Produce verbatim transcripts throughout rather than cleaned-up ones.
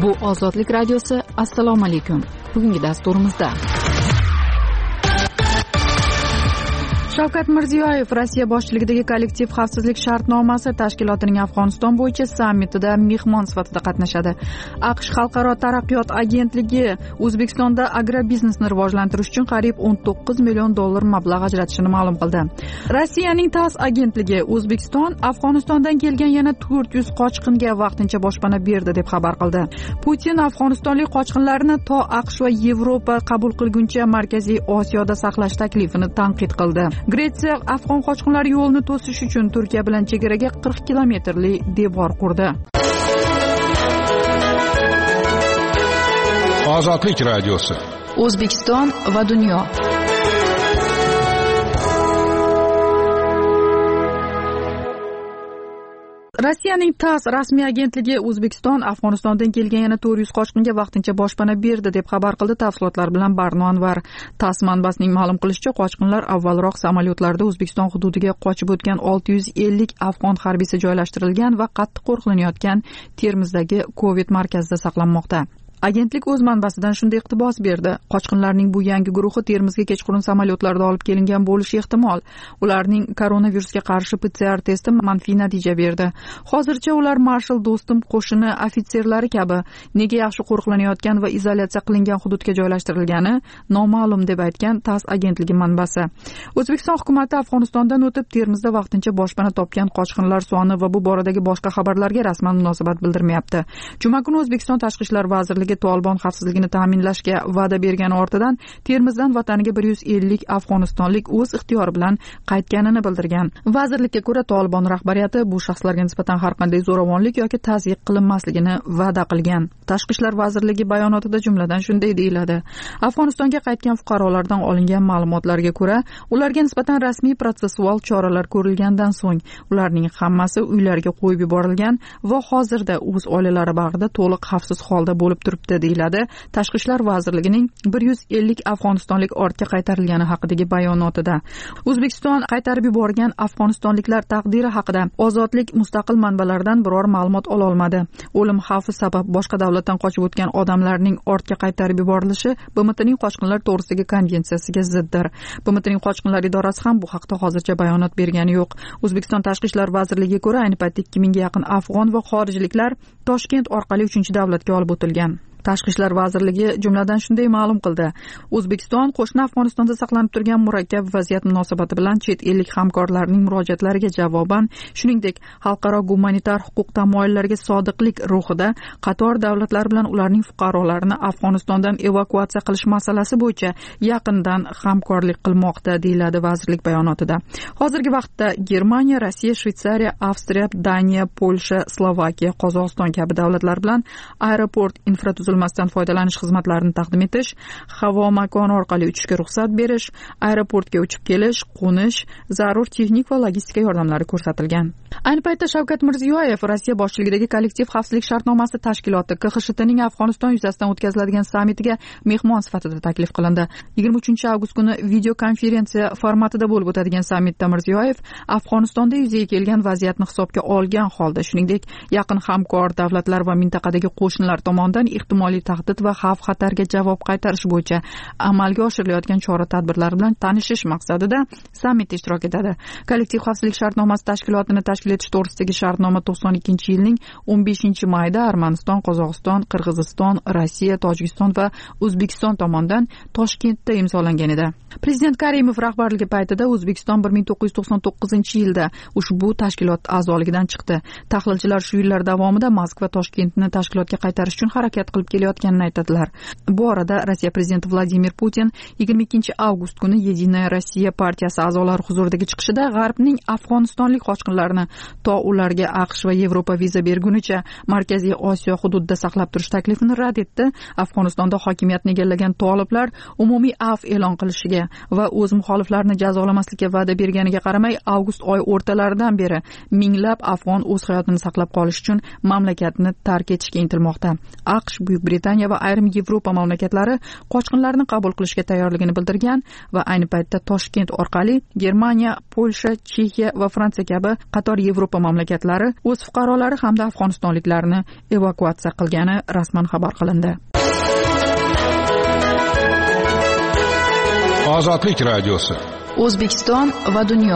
Bu Ozodlik radiosi. Assalomu alaykum. Bugungi dasturimizda Shavkat Mirziyoyev Rossiya boshchiligidagi kollektiv xavfsizlik shartnomasi tashkilotining Afg'oniston bo'yicha sammitida mehmon sifatida qatnashadi. AQSh Xalqaro taraqqiyot agentligi O'zbekistonda agrobiznesni rivojlantirish uchun qariyb o'n to'qqiz million dollar mablag' ajratishini ma'lum qildi. Rossiyaning TASS agentligi O'zbekiston Afg'onistondan kelgan yana to'rt yuz qochqinga vaqtincha boshpana berdi deb xabar qildi. Putin afg'onistonlik qochqinlarni to AQSh va Yevropa qabul qilguncha Markaziy Osiyoda saqlash taklifini tanqid qildi. Gretsiya afg'on qochqinlar yo'lini to'sish uchun Turkiya bilan chegaraga qirq kilometrli devor qurdi. Ozodlik radiosi. O'zbekiston va dunyo. Rossiyaning TASS rasmiy agentligi O'zbekiston Afg'onistondan kelgan yana to'rt yuz qochqinga vaqtincha boshpana berdi deb xabar qildi. Tafsilotlar bilan Barno Anvar. TASS manbasining ma'lum qilishicha, qochqinlar avvalroq samolyotlarda O'zbekiston hududiga qochib o'tgan olti yuz ellik afg'on harbiysi joylashtirilgan va qattiq qo'riqlanayotgan Termizdagi Covid markazida saqlanmoqda. Agentlik o'z manbasidan shunday iqtibos berdi. Qochqinlarning bu yangi guruhi Termizga kechqurun samolyotlarda olib kelingan bo'lishi ehtimol. Ularning koronavirusga qarshi P C R testi manfiy natija berdi. Hozircha ular Marshal Do'stum qo'shini ofitserlari kabi nega yaxshi qo'riqlanayotgan va izolyatsiya qilingan hududga joylashtirilgani noma'lum deb aytgan TASS agentligi manbasi. O'zbekiston hukumati Afg'onistondan o'tib Termizda vaqtincha boshpana topgan qochqinlar soni va bu boradagi boshqa xabarlarga rasman munosabat bildirmayapti. Juma kuni O'zbekiston Tashqi ishlar vazirligi Tolibon xavfsizligini ta'minlashga va'da bergani ortidan Termizdan vataniga bir yuz ellik afg'onistonlik o'z ixtiyori bilan qaytganini bildirgan. Vazirlikka ko'ra Tolibon rahbariyati bu shaxslarga nisbatan har qanday zo'ravonlik yoki tazyiq qilinmasligini va'da qilgan. Tashqi ishlar vazirligi bayonotida jumladan shunday deyiladi: Afg'onistonga qaytgan fuqarolardan olingan ma'lumotlarga ko'ra, ularga nisbatan rasmiy protsessual choralar ko'rilgandan so'ng ularning hammasi uylariga qo'yib yuborilgan va hozirda o'z oilalari bag'rida to'liq xavfsiz holda bo'lib turibdi, deyiladi Tashqi ishlar vazirligining bir yuz ellik afg'onistonlik ortga qaytarilgani haqidagi bayonotida. O'zbekiston qaytarib yuborgan afg'onistonliklar taqdiri haqida Ozodlik mustaqil manbalardan biror ma'lumot ola olmadi. O'lim xavfi sabab boshqa davlatdan qochib o'tgan odamlarning ortga qaytarib yuborilishi B M Tning qochqinlar to'g'risidagi konvensiyasiga ziddir. B M Tning qochqinlar idorasi ham bu haqda hozircha bayonot bergani yo'q. O'zbekiston Tashqi ishlar vazirligiga ko'ra, ayni paytda ikki mingga yaqin afg'on va xorijliklar Toshkent orqali uchinchi davlatga olib o'tilgan. Tashqi ishlar vazirligi jumladan shunday ma'lum qildi: O'zbekiston qo'shni Afg'onistonda saqlanib turgan murakkab vaziyat munosabati bilan chet ellik hamkorlarning murojaatlariga javoban, shuningdek, xalqaro gumanitar huquq tamoyillariga sodiqlik ruhida qator davlatlar bilan ularning fuqarolarini Afg'onistondan evakuatsiya qilish masalasi bo'yicha yaqindan hamkorlik qilmoqda, deyiladi vazirlik bayonotida. Hozirgi vaqtda Germaniya, Rossiya, Shveysariya, Avstriya, Daniya, Polsha, Slovakiya, Qozog'iston kabi davlatlar bilan aeroport infratuzilmasi masdan foydalanish xizmatlarini taqdim etish, havo makoni orqali uchishga ruxsat berish, aeroportga uchib kelish, qo'nish, zarur texnik va logistika yordamlari ko'rsatilgan. Ayni paytda Shavkat Mirziyoyev Rossiya boshchiligidagi kollektiv xavfsizlik shartnomasi tashkiloti K X S Tning Afg'oniston yuzasidan o'tkaziladigan sammitiga mehmon sifatida taklif qilindi. yigirma uchinchi avgust kuni video konferensiya formatida bo'lib o'tadigan sammitda Mirziyoyev Afg'onistonda yuzaga kelgan vaziyatni hisobga olgan holda, shuningdek, yaqin hamkor davlatlar va mintaqadagi qo'shnilar tomonidan ehtimoliy tahdid va xavf-xatarga javob qaytarish bo'yicha amalga oshirilayotgan chora-tadbirlar bilan tanishish maqsadida sammitda ishtirok etadi. Kollektiv xavfsizlik shartnomasi tashkilotini tashkil etish to'g'risidagi shartnoma to'qson ikkinchi yilning o'n beshinchi mayida Armaniston, Qozog'iston, Qirg'iziston, Rossiya, Tojikiston va O'zbekiston tomonidan Toshkentda imzolangan edi. Prezident Karimov rahbarligi paytida O'zbekiston bir ming to'qqiz yuz to'qson to'qqizinchi yilda ushbu tashkilot a'zoligidan chiqdi. Tahlilchilar shu yillar davomida Moskva Toshkentni tashkilotga qaytarish uchun harakat qilib kelayotganini aytadilar. Bu orada Rossiya prezidenti Vladimir Putin yigirma ikkinchi avgust kuni Yedinaya Rossiya partiyasi a'zolari huzuridagi chiqishida G'arbning afg'onistonlik qochqinlarni to ularga AQSh va Yevropa viza bergunicha Markaziy Osiyo hududida saqlab turish taklifini rad etdi. Afg'onistonda hokimiyatni egallagan toliblar umumiy afv e'lon qilishiga va o'z muxoliflarini jazolamaslikka va'da berganiga qaramay, avgust oy o'rtalaridan beri minglab afg'on o'z hayotini saqlab qolish uchun mamlakatni tark etishga intilmoqda. AQSh Buyuk Britaniya va ayrim Yevropa mamlakatlari qochqinlarni qabul qilishga tayyorligini bildirgan va ayni paytda Toshkent orqali Germaniya, Polsha, Chexiya va Fransiya kabi qator Yevropa mamlakatlari o'z fuqarolari hamda afg'onistonliklarni evakuatsiya qilgani rasman xabar qilindi. Ozodlik radiosi. O'zbekiston va dunyo.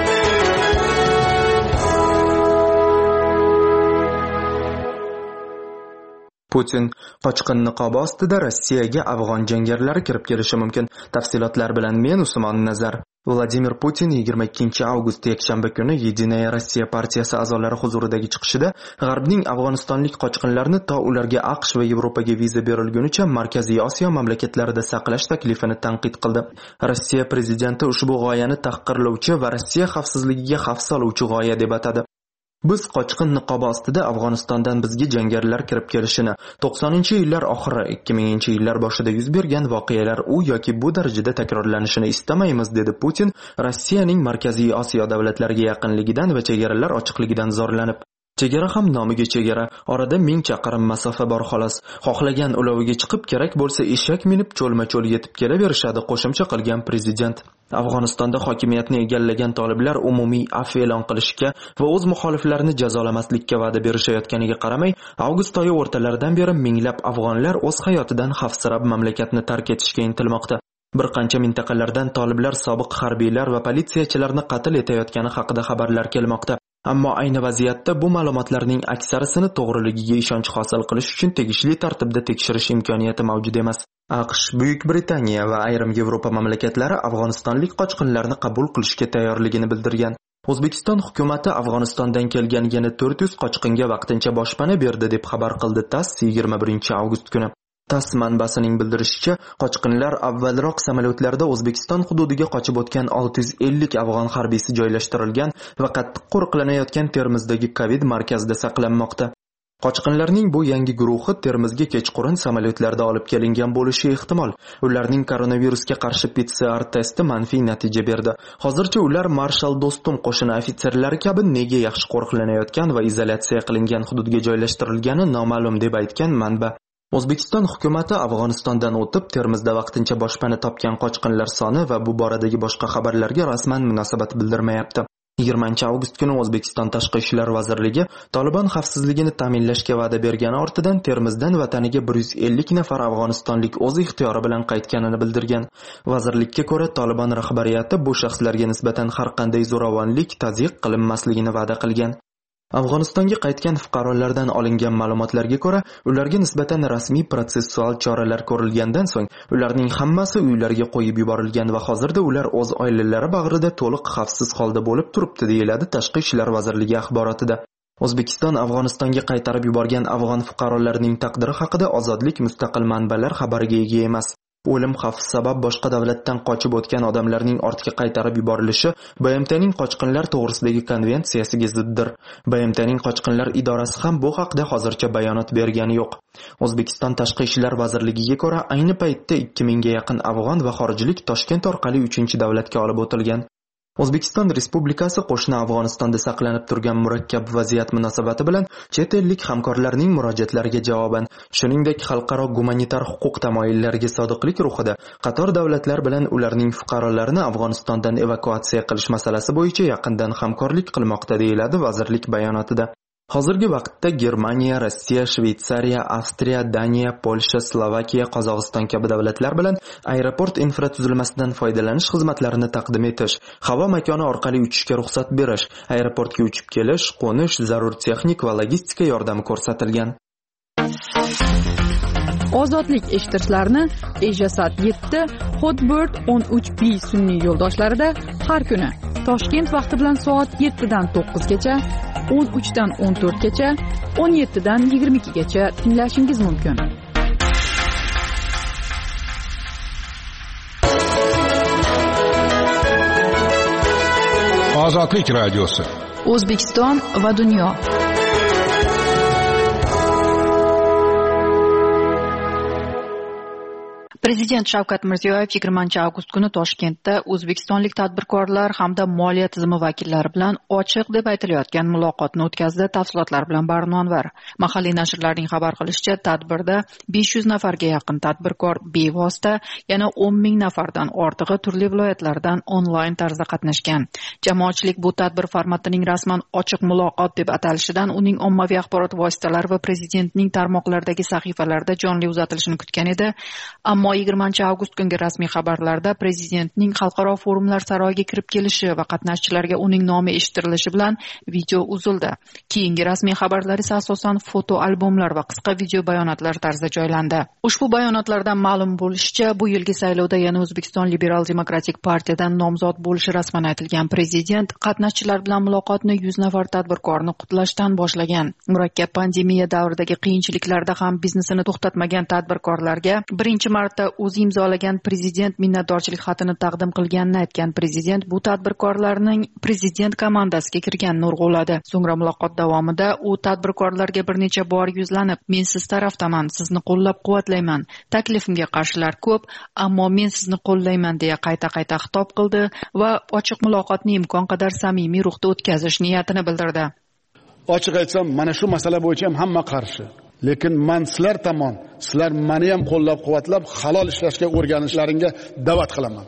Putin qochqin niqobi ostida Rossiyaga afg'on jangarilari kirib kelishi mumkin. Tafsilotlar bilan men Usmon Nazar. Vladimir Putin yigirma ikkinchi avgust yakshanba kuni Yedinaya Rossiya partiyasi a'zolari huzuridagi chiqishida G'arbning afg'onistonlik qochqinlarni to ularga AQSh va Yevropaga viza berilgunicha Markaziy Osiyo mamlakatlarida saqlash taklifini tanqid qildi. Rossiya prezidenti ushbu g'oyani tahqirlovchi va Rossiya xavfsizligiga xavf soluvchi g'oya deb atadi. Biz qochqin niqobi ostida Afg'onistondan bizga jangarilar kirib kelishini, to'qsoninchi yillar oxiri, ikki minginchi yillar boshida yuz bergan voqealar u yoki bu darajada takrorlanishini istamaymiz, dedi Putin, Rossiyaning Markaziy Osiyo davlatlariga yaqinligidan va chegaralar ochiqligidan zorlanib. Chegara ham nomiga chegara, orada ming chaqirim masofa bor xolos. Xohlagan uloviga chiqib, kerak bo'lsa eshak minib cho'lma-cho'l yetib kelaverishadi, qo'shimcha qilgan prezident. Afg'onistonda hokimiyatni egallagan toliblar umumiy afv e'lon qilishga va o'z muxoliflarini jazolamaslikka va'da berishayotganiga qaramay, avgust oyi o'rtalaridan beri minglab afg'onlar o'z hayotidan xavfsirab mamlakatni tark etishga intilmoqda. Bir qancha mintaqalardan toliblar sobiq harbiylar va politsiyachilarni qatl etayotgani haqida xabarlar kelmoqda. Ammo ayni vaziyatda bu ma'lumotlarning aksarisini to'g'riligiga ishonch hosil qilish uchun tegishli tartibda tekshirish imkoniyati mavjud emas. AQSh, Buyuk Britaniya va ayrim Yevropa mamlakatlari afg'onistonlik qochqinlarni qabul qilishga tayyorligini bildirgan. O'zbekiston hukumatı Afg'onistondan kelgan yana to'rt yuz qochqinga vaqtincha boshpana berdi deb xabar qildi TASS yigirma birinchi avgust kuni. TASS manbasining bildirishicha, qochqinlar avvalroq samolyotlarda O'zbekiston hududiga qochib o'tgan olti yuz ellik afg'on harbiysi joylashtirilgan va qattiq qo'riqlanayotgan Termizdagi Covid markazida saqlanmoqda. Qochqinlarning bu yangi guruhi Termizga kechqurun samolyotlarda olib kelingan bo'lishi ehtimol. Ularning koronavirusga qarshi P C R testi manfiy natija berdi. Hozircha ular Marshal Do'stum qo'shini ofitserlari kabi nega yaxshi qo'riqlanayotgan va izolyatsiya qilingan hududga joylashtirilgani noma'lum, deb aytgan manba. O'zbekiston hukumatı Afg'onistondan o'tib Termizda vaqtincha boshpana topgan qochqinlar soni va bu boradagi boshqa xabarlarga rasman munosabat bildirmayapti. yigirmanchi avgust kuni O'zbekiston Tashqi ishlar vazirligi Taliban xavfsizligini ta'minlashga va'da bergani ortidan Termizdan vataniga bir yuz ellik nafar afg'onistonlik o'z ixtiyori bilan qaytganini bildirgan. Vazirlikka ko'ra, Taliban rahbariyati bu shaxslarga nisbatan har qanday zo'ravonlik, tazyiq qilinmasligini va'da qilgan. Afg'onistonga qaytgan fuqarolardan olingan ma'lumotlarga ko'ra, ularga nisbatan rasmiy protsessual choralar ko'rilgandan so'ng, ularning hammasi uylariga qo'yib yuborilgan va hozirda ular o'z oilalari bag'rida to'liq xavfsiz holda bo'lib turibdi, deyiladi Tashqi ishlar vazirligi axborotida. O'zbekiston Afg'onistonga qaytarib yuborgan afg'on fuqarolarining taqdiri haqida Ozodlik mustaqil manbalar xabariga ega emas. O'lim xavfi sabab boshqa davlatdan qochib o'tgan odamlarning ortga qaytarib yuborilishi B M T'ning qochqinlar to'g'risidagi konvensiyasiga ziddir. B M T'ning qochqinlar idorasi ham bu haqda hozircha bayonot bergani yo'q. O'zbekiston Tashqi ishlar vazirligiga ko'ra, ayni paytda ikki mingga yaqin afg'on va xorijlik Toshkent orqali uchinchi davlatga olib o'tilgan. O'zbekiston Respublikasi qo'shni Afg'onistonda saqlanib turgan murakkab vaziyat munosabati bilan chet ellik hamkorlarning murojaatlariga javoban, shuningdek xalqaro gumanitar huquq tamoyillariga sodiqlik ruhida qator davlatlar bilan ularning fuqarolarini Afg'onistondan evakuatsiya qilish masalasi bo'yicha yaqindan hamkorlik qilmoqda, deyiladi vazirlik bayonotida. Hozirgi vaqtda Germaniya, Rossiya, Shveysariya, Avstriya, Daniya, Polsha, Slovakiya, Qozog'iston kabi davlatlar bilan aeroport infratuzilmasidan foydalanish xizmatlarini taqdim etish, havo makoni orqali uchishga ruxsat berish, aeroportga uchib kelish, qo'nish, zarur texnik va logistika yordami ko'rsatilgan. Ozodlik eshitishlarini Ejasat yetti, Hotbird o'n uch B sun'iy yo'ldoshlarida har kuni Toshkent vaqti bilan soat yettidan to'qqizgacha, o'n uchdan o'n to'rtgacha, o'n yettidan yigirma ikkigacha tinglashingiz mumkin. Ozodlik radiosi. O'zbekiston va dunyo. Prezident Shavkat Mirziyoyev yigirmanchi avgust kuni Toshkentda o'zbekistonlik tadbirkorlar hamda moliya tizimi vakillari bilan ochiq deb aytilayotgan muloqotni o'tkazdi. Tafsilotlar bilan Barno Anvar. Mahalliy nashrlarning xabar qilishicha, tadbirda besh yuz nafarga yaqin tadbirkor bevosita, yana o'n ming nafardan ortig'i turli viloyatlardan onlayn tarzda qatnashgan. Jamoatchilik bu tadbir formatining rasman ochiq muloqot deb atalishidan uning ommaviy axborot vositalari va prezidentning tarmoqlardagi sahifalarida jonli uzatilishini kutgan edi. Ammo yigirmanchi avgust kungi rasmiy xabarlarda prezidentning xalqaro forumlar saroyiga kirib kelishi va qatnashchilarga uning nomi eshittirilishi bilan video uzildi. Keyingi rasmiy xabarlar esa asosan foto albomlar va qisqa video bayonotlar tarzida joylandi. Ushbu bayonotlardan ma'lum bo'lishicha, bu yilgi saylovda yana O'zbekiston Liberal Demokratik partiyadan nomzod bo'lishi rasman aytilgan prezident qatnashchilar bilan muloqotni yuz nafar tadbirkorni qutlashdan boshlagan. Murakkab pandemiya davridagi qiyinchiliklarda ham biznesini to'xtatmagan tadbirkorlarga birinchi marta o'zi imzolagan prezident minnatdorchilik xatini taqdim qilganini aytgan prezident bu tadbirkorlarning prezident komandasiga kirganini urg'uladi. So'ngra muloqot davomida u tadbirkorlarga bir necha bor yuzlanib, "Men siz tarafdaman, sizni qo'llab-quvvatlayman. Taklifimga qarshilar ko'p, ammo men sizni qo'llayman" deya qayta-qayta xitob qildi va ochiq muloqotni imkon qadar samimiy ruhda o'tkazish niyatini bildirdi. Ochiq aytsam, mana shu masala bo'yicha ham hamma qarshi. Lekin men sizlar tomon, sizlar meni ham qo'llab-quvvatlab, halol ishlashga o'rganishlaringga da'vat qilaman.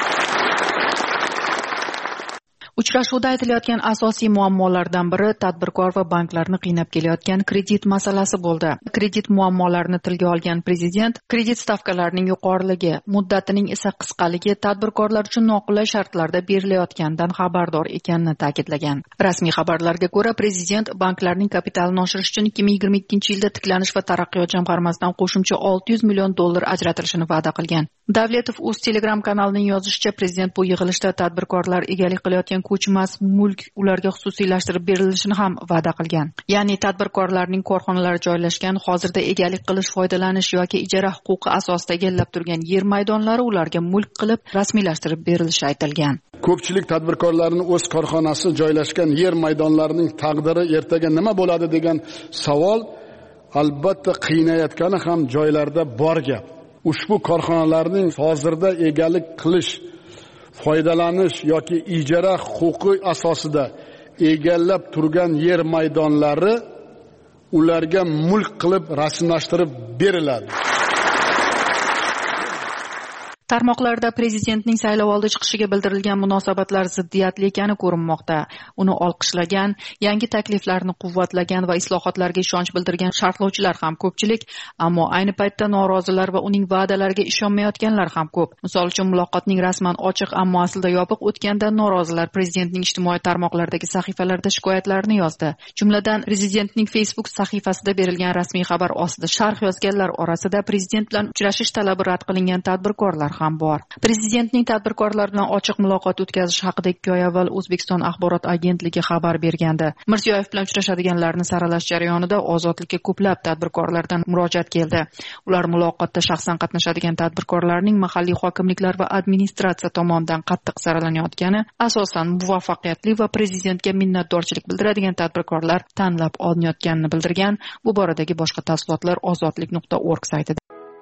Uchrashuvda aytilayotgan asosiy muammolardan biri tadbirkor va banklarni qiynab kelayotgan kredit masalasi bo'ldi. Kredit muammolarini tilga olgan prezident, kredit stavkalarining yuqoriligi, muddatining esa qisqaligi tadbirkorlar uchun noqulay shartlarda berilayotganidan xabardor ekanini ta'kidlagan. Rasmiy xabarlarga ko'ra, prezident banklarning kapitalini oshirish uchun ikki ming yigirma ikkinchi yilda Tiklanish va taraqqiyot jamg'armasidan qo'shimcha olti yuz million dollar ajratilishini va'da qilgan. Davletov o'z Telegram kanalining yozishicha, prezident bu yig'ilishda tadbirkorlar egalik qilayotgan ko'chmas mulk ularga xususiylashtirib berilishini ham va'da qilgan. Ya'ni tadbirkorlarning korxonalari joylashgan, hozirda egalik qilish, foydalanish yoki ijara huquqi asosida egallab turgan yer maydonlari ularga mulk qilib rasmiylashtirib berilishi aytilgan. Ko'pchilik tadbirkorlarning o'z korxonasi joylashgan yer maydonlarining taqdiri ertaga nima bo'ladi degan savol albatta qiynayotgani ham joylarda bor gap. Ushbu korxonalarning hozirda egalik qilish, foydalanish yoki ijara huquqi asosida egallab turgan yer maydonlari ularga mulk qilib rasmiylashtirib beriladi. Tarmoqlarda prezidentning saylovoldi chiqishiga bildirilgan munosabatlar ziddiyatli ekani ko'rinmoqda. Uni olqishlagan, yangi takliflarni quvvatlagan va islohotlarga ishonch bildirgan sharhlovchilar ham ko'pchilik, ammo ayni paytda norozilar va uning va'dalariga ishonmayotganlar ham ko'p. Misol uchun, muloqotning rasman ochiq, ammo aslida yopiq o'tganda norozilar prezidentning ijtimoiy tarmoqlardagi sahifalarida shikoyatlarini yozdi. Jumladan, prezidentning Facebook sahifasida berilgan rasmiy xabar ostida sharh yozganlar orasida prezident bilan uchrashish talabi rad qilingan tadbirkorlar ham bor. Prezidentning tadbirkorlar bilan ochiq muloqot o'tkazish haqida ikki oy avval O'zbekiston axborot agentligi xabar bergandi. Mirziyoyev bilan uchrashadiganlarni saralash jarayonida ozodlikka ko'plab tadbirkorlardan murojaat keldi. Ular muloqotda shaxsan qatnashadigan tadbirkorlarning mahalliy hokimliklar va administratsiya tomonidan qattiq saralanayotgani, asosan muvaffaqiyatli va prezidentga minnatdorchilik bildiradigan tadbirkorlar tanlab olinayotganini bildirgan. Bu boradagi boshqa tafsilotlar ozodlik nuqta org saytida.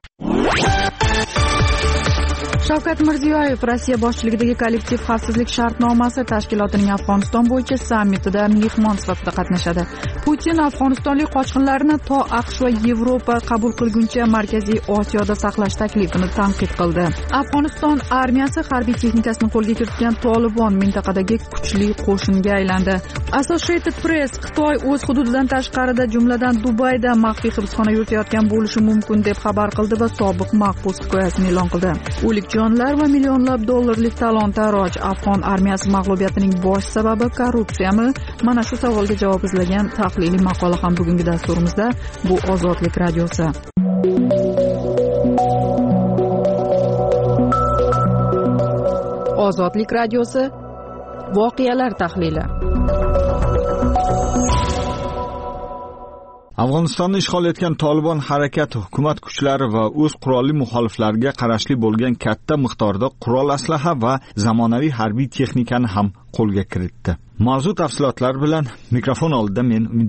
Shavkat Mirziyoyev Rossiya boshchiligidagi kollektiv xavfsizlik shartnomasi tashkilotining Afg'oniston bo'yicha sammitida mehmon sifatida qatnashadi. Putin afg'onistonlik qochqinlarni to AQSh va Yevropa qabul qilguncha Markaziy Osiyoda saqlash taklifini tanqid qildi. Afg'oniston armiyasi harbiy texnikasini qo'lga kiritgan Tolibon mintaqadagi kuchli qo'shinga aylandi. Associated Press Xitoy o'z hududidan tashqarida, jumladan Dubayda maxfiy hibsxona yuritayotgan bo'lishi mumkin deb xabar qildi va sobiq mahbus hikoyasini e'lon qildi. O'lik jonlar va millionlab dollarlik talon-taroj. Afg'on armiyasi mag'lubiyatining bosh sababi korrupsiyami? Mana shu savolga javob izlagan tahliliy maqola ham bugungi dasturimizda. Bu Ozodlik radiosi. Ozodlik radiosi voqealar tahlili. Afg'onistonni ishg'ol etgan Tolibon harakati hukumat kuchlari va o'z qurolli muxoliflariga qarashli bo'lgan katta miqdorda qurol aslaha va zamonaviy harbiy texnikani ham qo'lga kiritdi. Mavzu tafsilotlari bilan mikrofon oldida men Umidbek.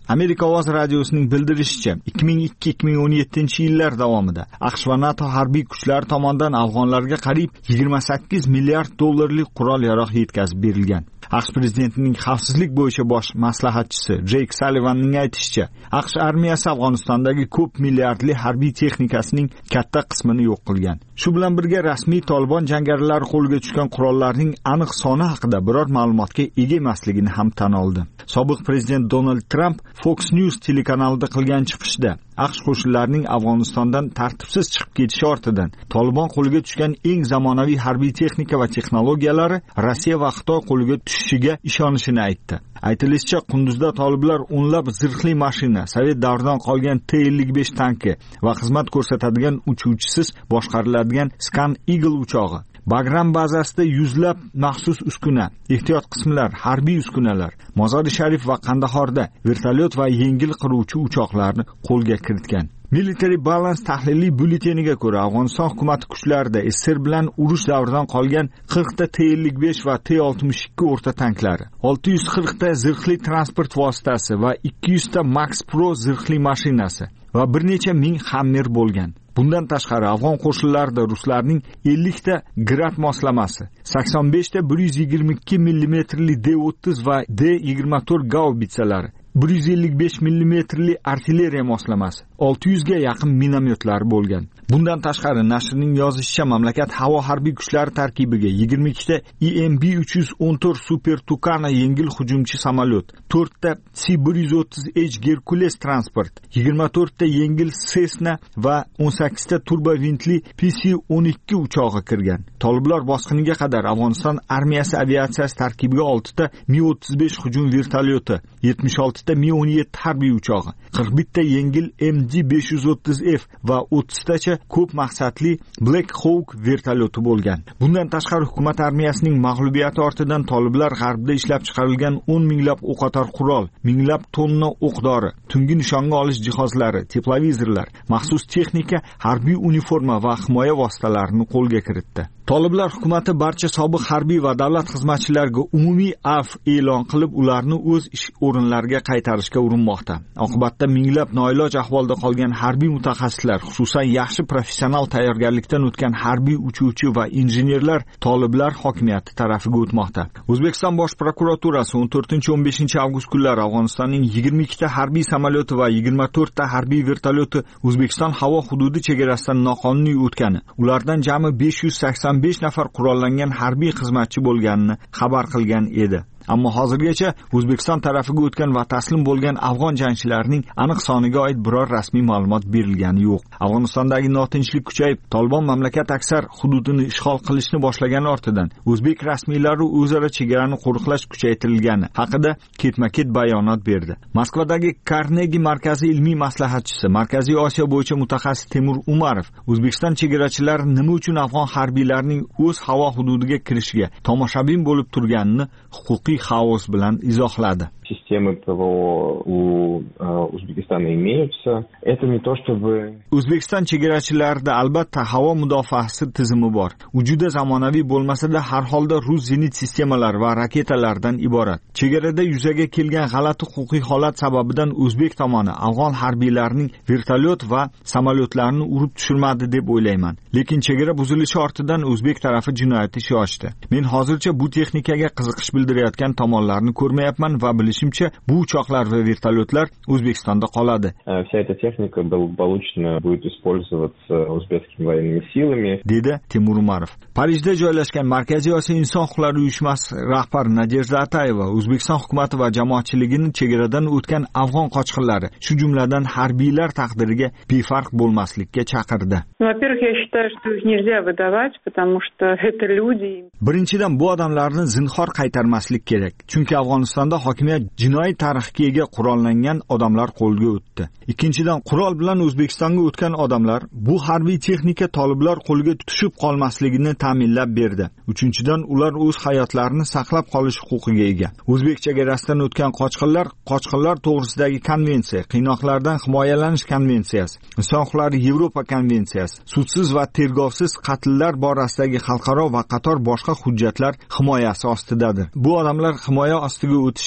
Amerika ovoz radiosining bildirishicha, ikki ming ikki ikki ming o'n yettinchi yillar davomida AQSh va NATO harbiy kuchlari tomonidan afg'onlarga qariyb yigirma sakkiz milliard dollarlik qurol-yarog' yetkazib berilgan. AQSh prezidentining xavfsizlik bo'yicha bosh maslahatchisi Jake Sullivanning aytishicha, AQSh armiyasi Afg'onistondagi ko'p milliardli harbiy texnikasining katta qismini yo'q qilgan. Shu bilan birga rasmiy Tolibon jangarilar qo'lga tushgan qurollarning aniq soni haqida biror ma'lumotga ega emasligini ham tan oldi. Sobiq prezident Donald Trump Fox News telekanalida qilgan chiqishda AQSh qo'shinlarining Afg'onistondan tartibsiz chiqib ketishi ortidan Tolibon qo'liga tushgan eng zamonaviy harbiy texnika va texnologiyalari Rossiya va Xitoy qo'liga tushishiga ishonishini aytdi. Aytilishicha, Qunduzda toliblar o'nlab zirhli mashina, Sovet davridan qolgan T ellik besh tanki va xizmat ko'rsatadigan uchuvchisiz boshqariladigan Scan Eagle uchog'i, Bagram bazasida yuzlab maxsus uskuna, ehtiyot qismlar, harbiy uskunalar, Mozori Sharif va Qandahorda vertolyot va yengil qiruvchi uchoqlarni qo'lga kiritgan. Military Balance tahliliy bulleteniga ko'ra, Afg'oniston hukumati kuchlarida S S R bilan urush davridan qolgan qirq ta T ellik besh va T oltmish ikki o'rta tanklari, olti yuz qirq ta zirhli transport vositasi va ikki yuz ta Max Pro zirhli mashinasi va bir necha ming Hammer bo'lgan. Bundan tashqari, afg'on qo'shinlarida ruslarning ellik ta Grad moslamasi, sakson besh ta bir yuz yigirma ikki millimetrli D o'ttiz va D yigirma to'rt gaubitsalari, bir yuz ellik besh millimetrli artilleriya moslamasi, olti yuz ga yaqin minomyotlar bo'lgan. Bundan tashqari, nashrning yozishicha, mamlakat havo harbiy kuchlari tarkibiga yigirma ikki ta E M B uch yuz o'n to'rt Super Tucano yengil hujumchi samolyot, to'rt ta C bir yuz o'ttiz H Hercules transport, yigirma to'rt ta yengil Cessna va o'n sakkiz ta turbovintli P C o'n ikki uchog'i kirgan. Toliblar bosqiniga qadar Afg'oniston armiyasi aviatsiyasi tarkibiga olti ta Mi o'ttiz besh hujum vertolyoti, yetmish olti ta Mi o'n yetti harbiy uchog'i, qirq bir ta yengil M D besh yuz o'ttiz F va o'ttiz tacha ko'p maqsadli Black Hawk vertolyoti bo'lgan. Bundan tashqari, hukumat armiyasining mag'lubiyati ortidan toliblar g'arbda ishlab chiqarilgan o'n minglab o'qotar qurol, minglab tonna o'q-dori, tungi nishonga olish jihozlari, teplovizorlar, maxsus texnika, harbiy uniforma va himoya vositalarini qo'lga kiritdi. Toliblar hukumati barcha sobiq harbiy va davlat xizmatchilariga umumiy afv e'lon qilib, ularni o'z ish o'rinlariga qaytarishga urinmoqda. Oqibatda minglab noiloj ahvolda qolgan harbiy mutaxassislar, xususan yaxshi professional tayyorgarlikdan o'tgan harbiy uchuvchi va injenerlar toliblar hokimiyati tarafiga o'tmoqda. O'zbekiston bosh prokuraturasi o'n to'rtinchi o'n beshinchi avgust kunlari Afg'onistonning yigirma ikki ta harbiy samolyoti va yigirma to'rt ta harbiy vertolyoti O'zbekiston havo hududi chegarasidan noqonuniy o'tgani, ulardan jami besh yuz sakson besh nafar qurollangan harbiy xizmatchi bo'lganini xabar qilgan edi. Ammo hozirgacha O'zbekiston tarafiga o'tgan va taslim bo'lgan afg'on jangchilarining aniq soniga oid biror rasmiy ma'lumot berilgani yo'q. Afg'onistondagi notinchlik kuchayib, Tolibon mamlakat aksar hududini ishg'ol qilishni boshlagani ortidan o'zbek rasmiylari o'zaro chegarani qo'riqlash kuchaytirilgani haqida ketma-ket bayonot berdi. Moskvadagi Carnegie markazi ilmiy maslahatchisi, Markaziy Osiyo bo'yicha mutaxassis Temur Umarov O'zbekiston chegarachilari nima uchun afg'on harbiylarining o'z havo hududiga kirishiga tomoshabin bo'lib turganini huquqiy xaos bilan izohladi. Системы ПВО у Узбекистана имеются. Это не то чтобы... O'zbekiston chegarachilarida albatta havo mudofaasi tizimi bor. U juda zamonaviy bo'lmasa-da, har holda rus zenit sistemalari va raketalardan iborat. Chegarada yuzaga kelgan g'alati huquqiy holat sababidan o'zbek tomoni afg'on harbiylarining vertolyot va samolyotlarini urib tushirmadi deb o'ylayman. Lekin chegara buzilishi ortidan o'zbek tarafi jinoyat ishi ochdi. Men hozircha bu texnikaga qiziqish bildirayotgan tomonlarni ko'rmayapman va bilishimcha bu uchoqlar va vertolyotlar O'zbekistonda qoladi. Вся эта техника благополучно будет использоваться узбекскими военными силами, dedi Temur Umarov. Parijda joylashgan Markaziy Osiyo inson huquqlari uyushmasi rahbari Nadejda Atayeva O'zbekiston hukumati va jamoatchiligining chegaradan o'tgan afg'on qochqinlari, shu jumladan harbiylar taqdiriga befarq bo'lmaslikka chaqirdi. Во-первых, я считаю, что их нельзя выдавать, потому что это люди. Birinchidan, bu odamlarni zinhor qaytarmaslik kerak, chunki Afg'onistonda hokimiyat jinoiy tarixga ega qurollangan odamlar qo'lga o'tdi. Ikkinchidan, qurol bilan O'zbekistonga o'tgan odamlar bu harbiy texnika toliblar qo'liga tushib qolmasligini ta'minlab berdi. Uchinchidan, ular o'z hayotlarini saqlab qolish huquqiga ega. O'zbek chegarasidan o'tgan qochqinlar, qochqinlar to'g'risidagi konvensiya, qiynoqlardan himoyalanish konvensiyasi, inson huquqlari Yevropa konvensiyasi, sudsiz va tergovsiz qatllar borasidagi xalqaro va qator boshqa hujjatlar himoyasi ostidadir. Bu odamlar himoya ostiga o'tishi va vaqt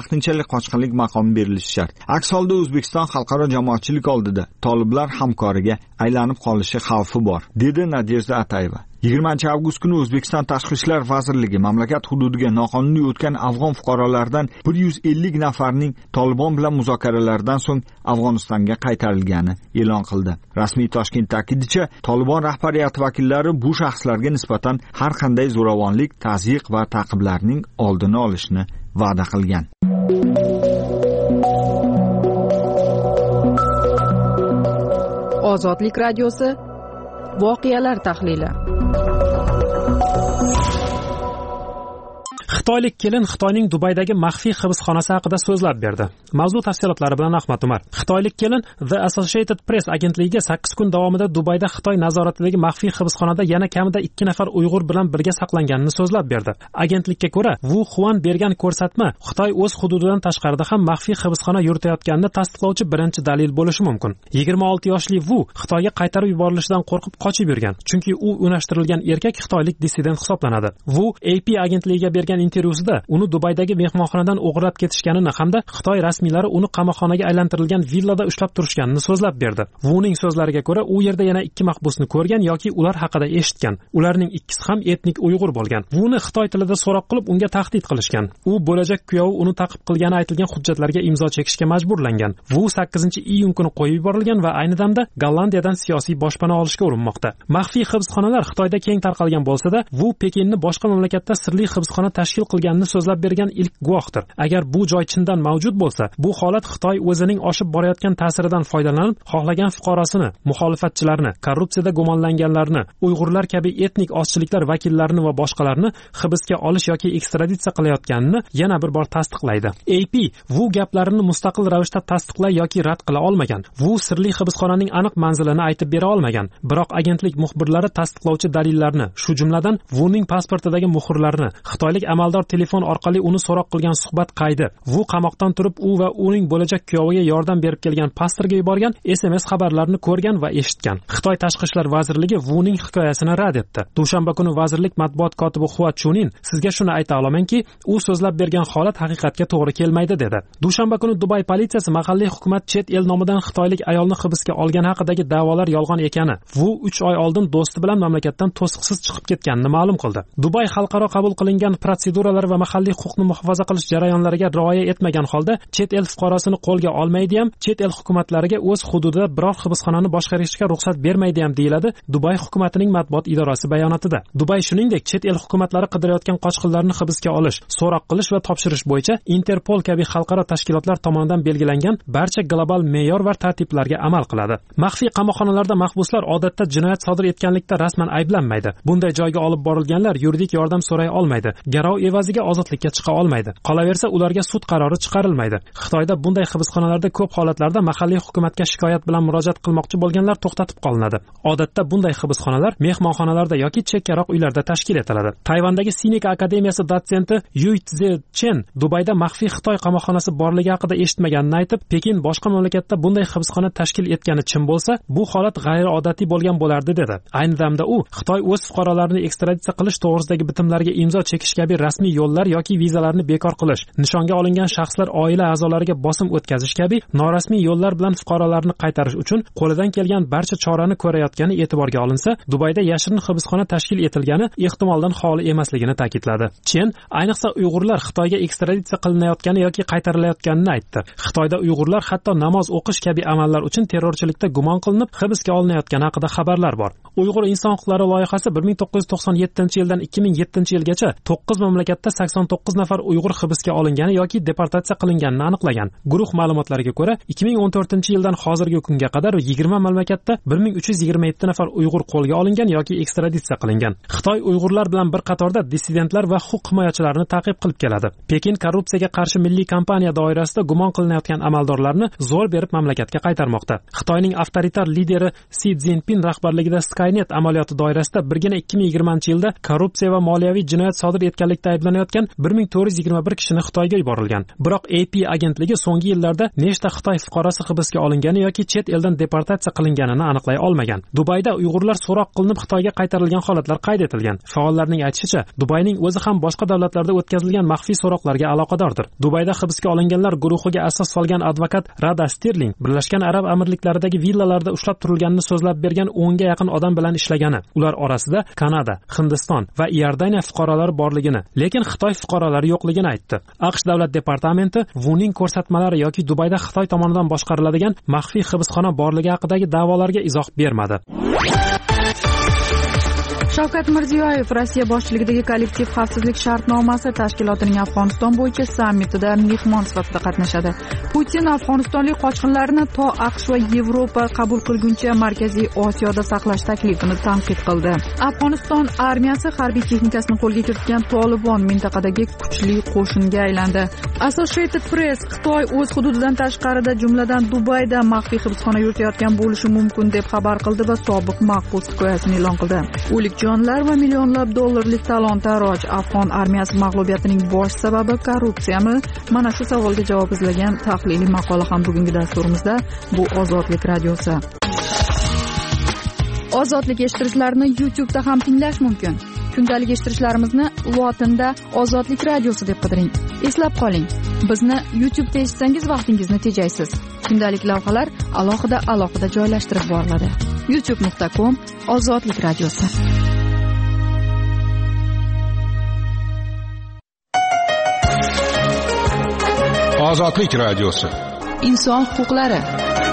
vaqtinchalik qochqinlik maqomi berilishi shart. Aks holda O'zbekiston xalqaro jamoatchilik oldida toliblar hamkoriga aylanib qolishi xavfi bor, dedi Nadejda Atayeva. yigirmanchi avgust kuni O'zbekiston Tashqi ishlar vazirligi mamlakat hududiga noqonuniy o'tgan afg'on fuqarolaridan bir yuz ellik nafarning Tolibon bilan muzokaralardan so'ng Afg'onistonga qaytarilgani e'lon qildi. Rasmiy Toshkent ta'kidicha, Tolibon rahbariyati vakillari bu shaxslarga nisbatan har qanday zo'ravonlik, tazyiq va ta'qiblarning oldini olishni va'da qilgan. Ozodlik radiosi voqealar tahlili. Xitoylik kelin Xitoyning Dubaydagi maxfiy hibsxonasi haqida so'zlab berdi. Mavzu tafsilotlari bilan Ahmad Umar. Xitoylik kelin The Associated Press agentligiga sakkiz kun davomida Dubayda Xitoy nazoratidagi maxfiy hibsxonada yana kamida ikki nafar Uyg'ur bilan birga saqlanganini so'zlab berdi. Agentlikka ko'ra, Wu Xuan bergan ko'rsatma Xitoy o'z hududidan tashqarida ham maxfiy hibsxona yuritayotganini tasdiqlovchi birinchi dalil bo'lishi mumkin. yigirma olti yoshli Wu Xitoyga qaytarib yuborilishidan qo'rqib qochib yurgan, chunki u unashtirilgan erkak xitoylik dissident hisoblanadi. Wu A P agentligiga bergan intervyusida uni Dubaydagi mehmonxonadan o'g'irlab ketishganini hamda Xitoy rasmiylari uni qamoqxonaga aylantirilgan villada ushlab turishganini so'zlab berdi. Vuning so'zlariga ko'ra, u yerda yana ikki mahbusni ko'rgan yoki ular haqida eshitgan. Ularning ikkisi ham etnik Uyg'ur bo'lgan. Vuni Xitoy tilida so'roq qilib, unga tahdid qilishgan. U bo'lajak kuyovi uni taqib qilgani aytilgan hujjatlarga imzo chekishga majburlangan. Vu sakkizinchi iyun kuni qo'yib yuborilgan va ayni damda Gollandiyadan siyosiy boshpana olishga urinmoqda. Maxfiy hibsxonalar Xitoyda keng tarqalgan bo'lsa-da, Vu Pekinni boshqa mamlakatda sirli hibsxona tashkil qilganini so'zlab bergan ilk guvohdir. Agar bu joy chindan mavjud bo'lsa, bu holat Xitoy o'zining oshib borayotgan ta'siridan foydalanib, xohlagan fuqarosini, muxolifatchilarni, korrupsiyada gumonlanganlarni, Uyg'urlar kabi etnik ozchiliklar vakillarini va boshqalarni hibsga olish yoki ekstraditsiya qilayotganini yana bir bor tasdiqlaydi. A P Wu gaplarini mustaqil ravishda tasdiqlay yoki rad qila olmagan. Wu sirli hibsxonaning aniq manzilini aytib bera olmagan. Biroq agentlik muxbirlari tasdiqlovchi dalillarni, shu jumladan Wuning pasportidagi muhrlarni, xitoylik amaldor telefon orqali uni so'roq qilgan suhbat qaydi, Wu qamoqdan turib u va uning bo'lajak kuyoviga yordam berib kelgan pastorga yuborgan S M S xabarlarini ko'rgan va eshitgan. Xitoy Tashqi ishlar vazirligi Wuning hikoyasini rad etdi. Dushanba kuni vazirlik matbuot kotibi Hua Chunin sizga shuni ayta olamanki, u so'zlab bergan holat haqiqatga to'g'ri kelmaydi dedi. Dushanba kuni Dubay politsiyasi mahalliy hukumat chet el nomidan xitoylik ayolni hibsga olgani haqidagi da'volar yolg'on ekani, Wu uch oy oldin do'sti bilan mamlakatdan to'siqsiz chiqib ketganini ma'lum qildi. Dubay xalqaro qabul qilingan protseduralar va mahalliy huquqni muhofaza qilish jarayonlariga rioya etmagan holda chet el fuqarosini qo'lga olmaydi ham, chet el hukumatlariga o'z hududida biror hibsxonani boshqarishga ruxsat bermaydi ham deyiladi Dubay hukumatining matbuot idorasi bayonotida. Dubay shuningdek chet el hukumatlari qidirayotgan qochqinlarni hibsga olish, so'roq qilish va topshirish bo'yicha Interpol kabi xalqaro tashkilotlar tomonidan belgilangan barcha global me'yor va tartiblarga amal qiladi. Maxfiy qamoqxonalarda mahbuslar odatda jinoyat sodir etganlikda rasman ayblanmaydi. Bunday joyga olib borilganlar yuridik yordam so'ray olmaydi. Garov evaziga ozodlikka chiqa olmaydi. Qolaversa ularga sud qarori chiqarilmaydi. Xitoyda bunday hibsxonalarda ko'p holatlarda mahalliy hukumatga shikoyat bilan murojaat qilmoqchi bo'lganlar to'xtatib qolinadi. Odatda bunday hibsxonalar mehmonxonalarda yoki chekkaroq uylarda tashkil etiladi. Tayvandagi Sinik akademiyasi dotsenti Yu Tze Chen Dubayda maxfiy Xitoy qamoqxonasi borligi haqida eshitmaganini aytib, Pekin boshqa mamlakatda bunday hibsxona tashkil etgani chin bo'lsa, bu holat g'ayriodatiy bo'lgan bo'lardi dedi. Ayni damda u Xitoy o'z fuqarolarini ekstraditsiya qilish to'g'risidagi bitimlarga imzo chekish kabi rasmiy yo'llar yoki vizalarni bekor qilish, nishonga olingan shaxslar oila a'zolariga bosim o'tkazish kabi norasmiy yo'llar bilan fuqarolarni qaytarish uchun qo'lidan kelgan barcha chorani ko'rayotgani e'tiborga olinsa, Dubayda yashirin hibsxona tashkil etilgani ehtimoldan xoli emasligini ta'kidladi. Chen ayniqsa Uyg'urlar Xitoyga ekstraditsiya qilinayotgani yoki qaytarilayotganini aytdi. Xitoyda Uyg'urlar hatto namoz o'qish kabi amallar uchun terrorchilikda gumon qilinib hibsga olinayotgani haqida xabarlar bor. Uyg'ur inson huquqlari loyihasi bir ming to'qqiz yuz to'qson yettinchi yildan ikki ming yettinchi yilgacha to'qqiz mamlakatda sakson to'qqiz nafar Uyg'ur hibsga olingani yoki deportatsiya qilinganini aniqlagan. Guruh ma'lumotlariga ko'ra, ikki ming o'n to'rtinchi yildan hozirgi kunga qadar yigirma mamlakatda bir ming uch yuz yigirma yetti nafar Uyg'ur qo'lga olingan yoki ekstraditsiya qilingan. Xitoy Uyg'urlar bilan bir qatorda dissidentlar va huquq himoyachilarini ta'qib qilib keladi. Pekin korrupsiyaga qarshi milliy kampaniya doirasida gumon qilinayotgan amaldorlarni zo'r berib mamlakatga qaytarmoqda. Xitoyning avtoritar lideri Si Szinpin rahbarligida Skynet amaliyoti doirasida birgina ikki ming yigirmanchi yilda korrupsiya va moliyaviy jinoyat sodir etganlikda ayblanayotgan bir ming to'rt yuz yigirma bir kishini Xitoyga yuborilgan. Biroq A P agentligi so'nggi yillarda nechta Xitoy fuqarosi hibsga olingani yoki chet eldan deportatsiya qilinganini aniqlay olmagan. Dubayda Uyg'urlar so'roq qilinib Xitoyga qaytarilgan holatlar qayd etilgan. Faollarning aytishicha, Dubayning o'zi ham boshqa davlatlarda o'tkazilgan maxfiy so'roqlarga aloqadordir. Dubayda hibsga olinganlar guruhiga asos solgan advokat Rada Stirling Birlashgan Arab Amirliklaridagi villalarda ushlab turilganini so'zlab bergan o'nga yaqin odam bilan ishlagani. Ular orasida Kanada, Hindiston va Iordaniya fuqarolari borligini, lekin Xitoy fuqarolari yo'qligini aytdi. AQSh davlat departamenti Vuning ko'rsatmalari yoki Dubayda Xitoy tomonidan boshqariladigan maxfiy hibsxona borligi haqidagi da'volarga izoh bermadi. Shavkat Mirziyoyev Rossiya boshchiligidagi kollektiv xavfsizlik shartnomasi tashkilotining Afg'oniston bo'yicha sammitida mehmon sifatida qatnashadi. Putin afg'onistonlik qochqinlarni to AQSh va Yevropa qabul qilguncha Markaziy Osiyoda saqlash taklifini tanqid qildi. Afg'oniston armiyasi harbiy texnikasini qo'lga kiritgan Tolibon mintaqadagi kuchli qo'shinga aylandi. Associated Press Xitoy o'z hududidan tashqarida, jumladan Dubayda maxfiy hibsxona yuritayotgan bo'lishi mumkin deb xabar qildi va sobiq mahbus hikoyasini e'lon qildi. O'lik jonlar va millionlab dollarlik talon-taroj. Afg'on armiyasi mag'lubiyatining bosh sababi korrupsiyami? Mana shu savolga javob izlagan tahliliy maqola ham bugungi dasturimizda. Bu Ozodlik radiosi. Ozodlik eshittirishlarni YouTube da ham tinglash mumkin. Kundalik eshittirishlarimizni lotinda Ozodlik radiosi deb qidiring. Eslab qoling, bizni YouTube da eshitsangiz vaqtingizni tejaysiz. Kundalik lavhalar alohida alohida joylashtirib boriladi. youtube nuqta com Ozodlik radiosi. Ozodlik radiosi. Inson huquqlari.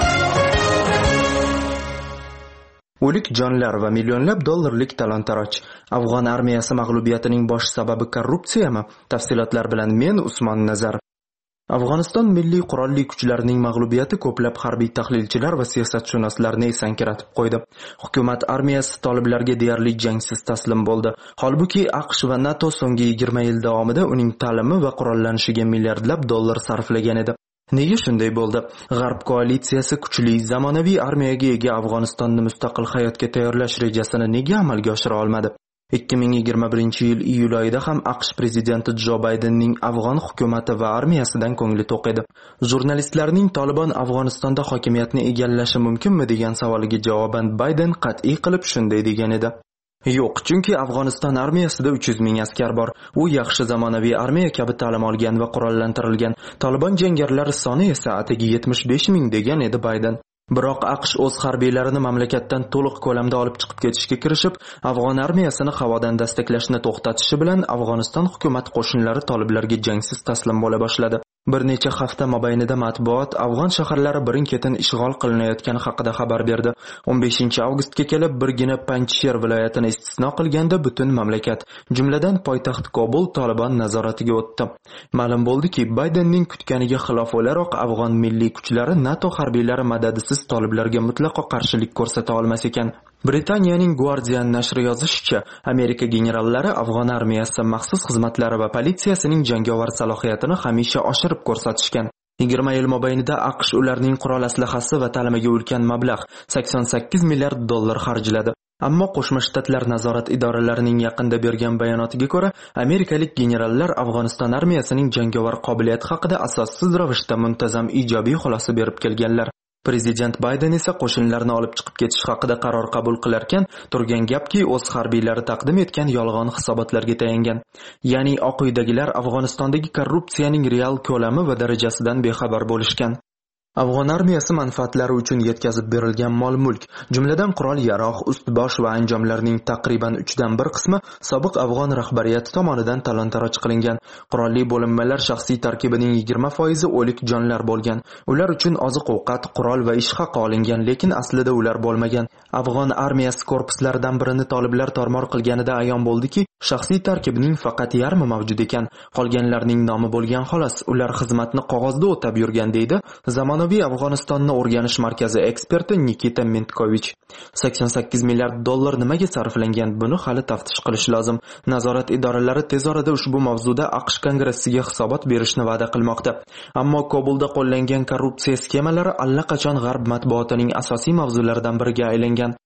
O'lik jonlar va millionlab dollarlik talon-taroj. Afg'on armiyasi mag'lubiyatining bosh sababi korrupsiyami? Tafsilotlar bilan men Usmon Nazar. Afg'oniston milliy qurolli kuchlarining mag'lubiyati ko'plab harbiy tahlilchilar va siyosatshunoslarni esankiratib qo'ydi. Hukumat armiyasi toliblarga deyarli jangsiz taslim bo'ldi. Holbuki AQSh va NATO so'nggi yigirma yil davomida uning ta'limi va qurollanishiga milliardlab dollar sarflagan edi. Nega shunday bo'ldi? G'arb koalitsiyasi kuchli zamonaviy armiyaga ega Afg'onistonni mustaqil hayotga tayyorlash rejasini nega amalga oshira olmadi? ikki ming yigirma birinchi yil iyul oyida ham AQSh prezidenti Jo Baydenning Afg'on hukumati va armiyasidan ko'ngli to'q edi. Jurnalistlarning Tolibon Afg'onistonda hokimiyatni egallashi mumkinmi degan savoliga javoban Bayden qat'iy qilib shunday degan edi. Yo'q, chunki Afg'oniston armiyasida uch yuz ming askar bor. U yaxshi zamonaviy armiya kabi ta'lim olgan va qurollantirilgan. Tolibon jangarilar soni esa atigi yetmish besh ming degan edi Bayden. Biroq AQSh o'z harbiylarini mamlakatdan to'liq ko'lamda olib chiqib ketishga kirishib, Afg'on armiyasini havodan dastaklashni to'xtatishi bilan Afg'oniston hukumat qo'shinlari toliblarga jangsiz taslim bo'la boshladi. Bir necha hafta mobaynida matbuot Afg'on shaharlari birin-ketin ishg'ol qilinayotgani haqida xabar berdi. o'n beshinchi avgustga kelib birgina Panjsher viloyatini istisno qilganda butun mamlakat, jumladan poytaxt Kobul Tolibon nazoratiga o'tdi. Ma'lum bo'ldiki, Baydenning kutganiga xilof o'laroq Afg'on milliy kuchlari NATO harbiylari madadisiz toliblarga mutlaqo qarshilik ko'rsata olmas ekan. Britaniyaning Guardian nashri yozishicha, Amerika generallari Afg'on armiyasi maxsus xizmatlari va politsiyasining jangovar salohiyatini hamisha oshirib ko'rsatishgan. yigirma yil mobaynida AQSh ularning qurol aslahasi va ta'limiga ulkan mablag' sakson sakkiz milliard dollar xarjladi. Ammo Qo'shma Shtatlar nazorat idoralarining yaqinda bergan bayonotiga ko'ra, amerikalik generallar Afg'oniston armiyasining jangovar qobiliyati haqida asossiz ravishda muntazam ijobiy xulosa berib kelganlar. Prezident Bayden esa qo'shinlarni olib chiqib ketish haqida qaror qabul qilarkan, turgan gapki, o'z harbiylari taqdim etgan yolg'on hisobotlarga tayangan. Ya'ni Oq uydagilar Afg'onistondagi korrupsiyaning real ko'lami va darajasidan bexabar bo'lishgan. Afg'on armiyasi manfaatlari uchun yetkazib berilgan mol-mulk, jumladan qurol-yarog', ust-bosh va anjomlarning taqriban uchdan bir qismi sobiq afg'on rahbariyati tomonidan talon-taroj qilingan. Qurolli bo'linmalar shaxsiy tarkibining yigirma foizi o'lik jonlar bo'lgan. Ular uchun oziq-ovqat, qurol va ish haqi olingan, lekin aslida ular bo'lmagan. Afg'on armiyasi korpuslaridan birini toliblar tormor qilganida ayon bo'ldiki, shaxsiy tarkibning faqat yarmi mavjud ekan. Qolganlarning nomi bo'lgan xolos, ular xizmatni qog'ozda o'tab yurgan deydi zamonaviy Afg'onistonni o'rganish markazi eksperti Nikita Mentkovich. sakson sakkiz milliard dollar nimaga sarflangan, buni hali taftish qilish lozim. Nazorat idoralari tez orada ushbu mavzuda AQSh kongressiga hisobot berishni va'da qilmoqda. Ammo Kobulda qo'llangan korrupsiya skemalari allaqachon g'arb matbuotining asosiy mavzularidan biriga aylangan.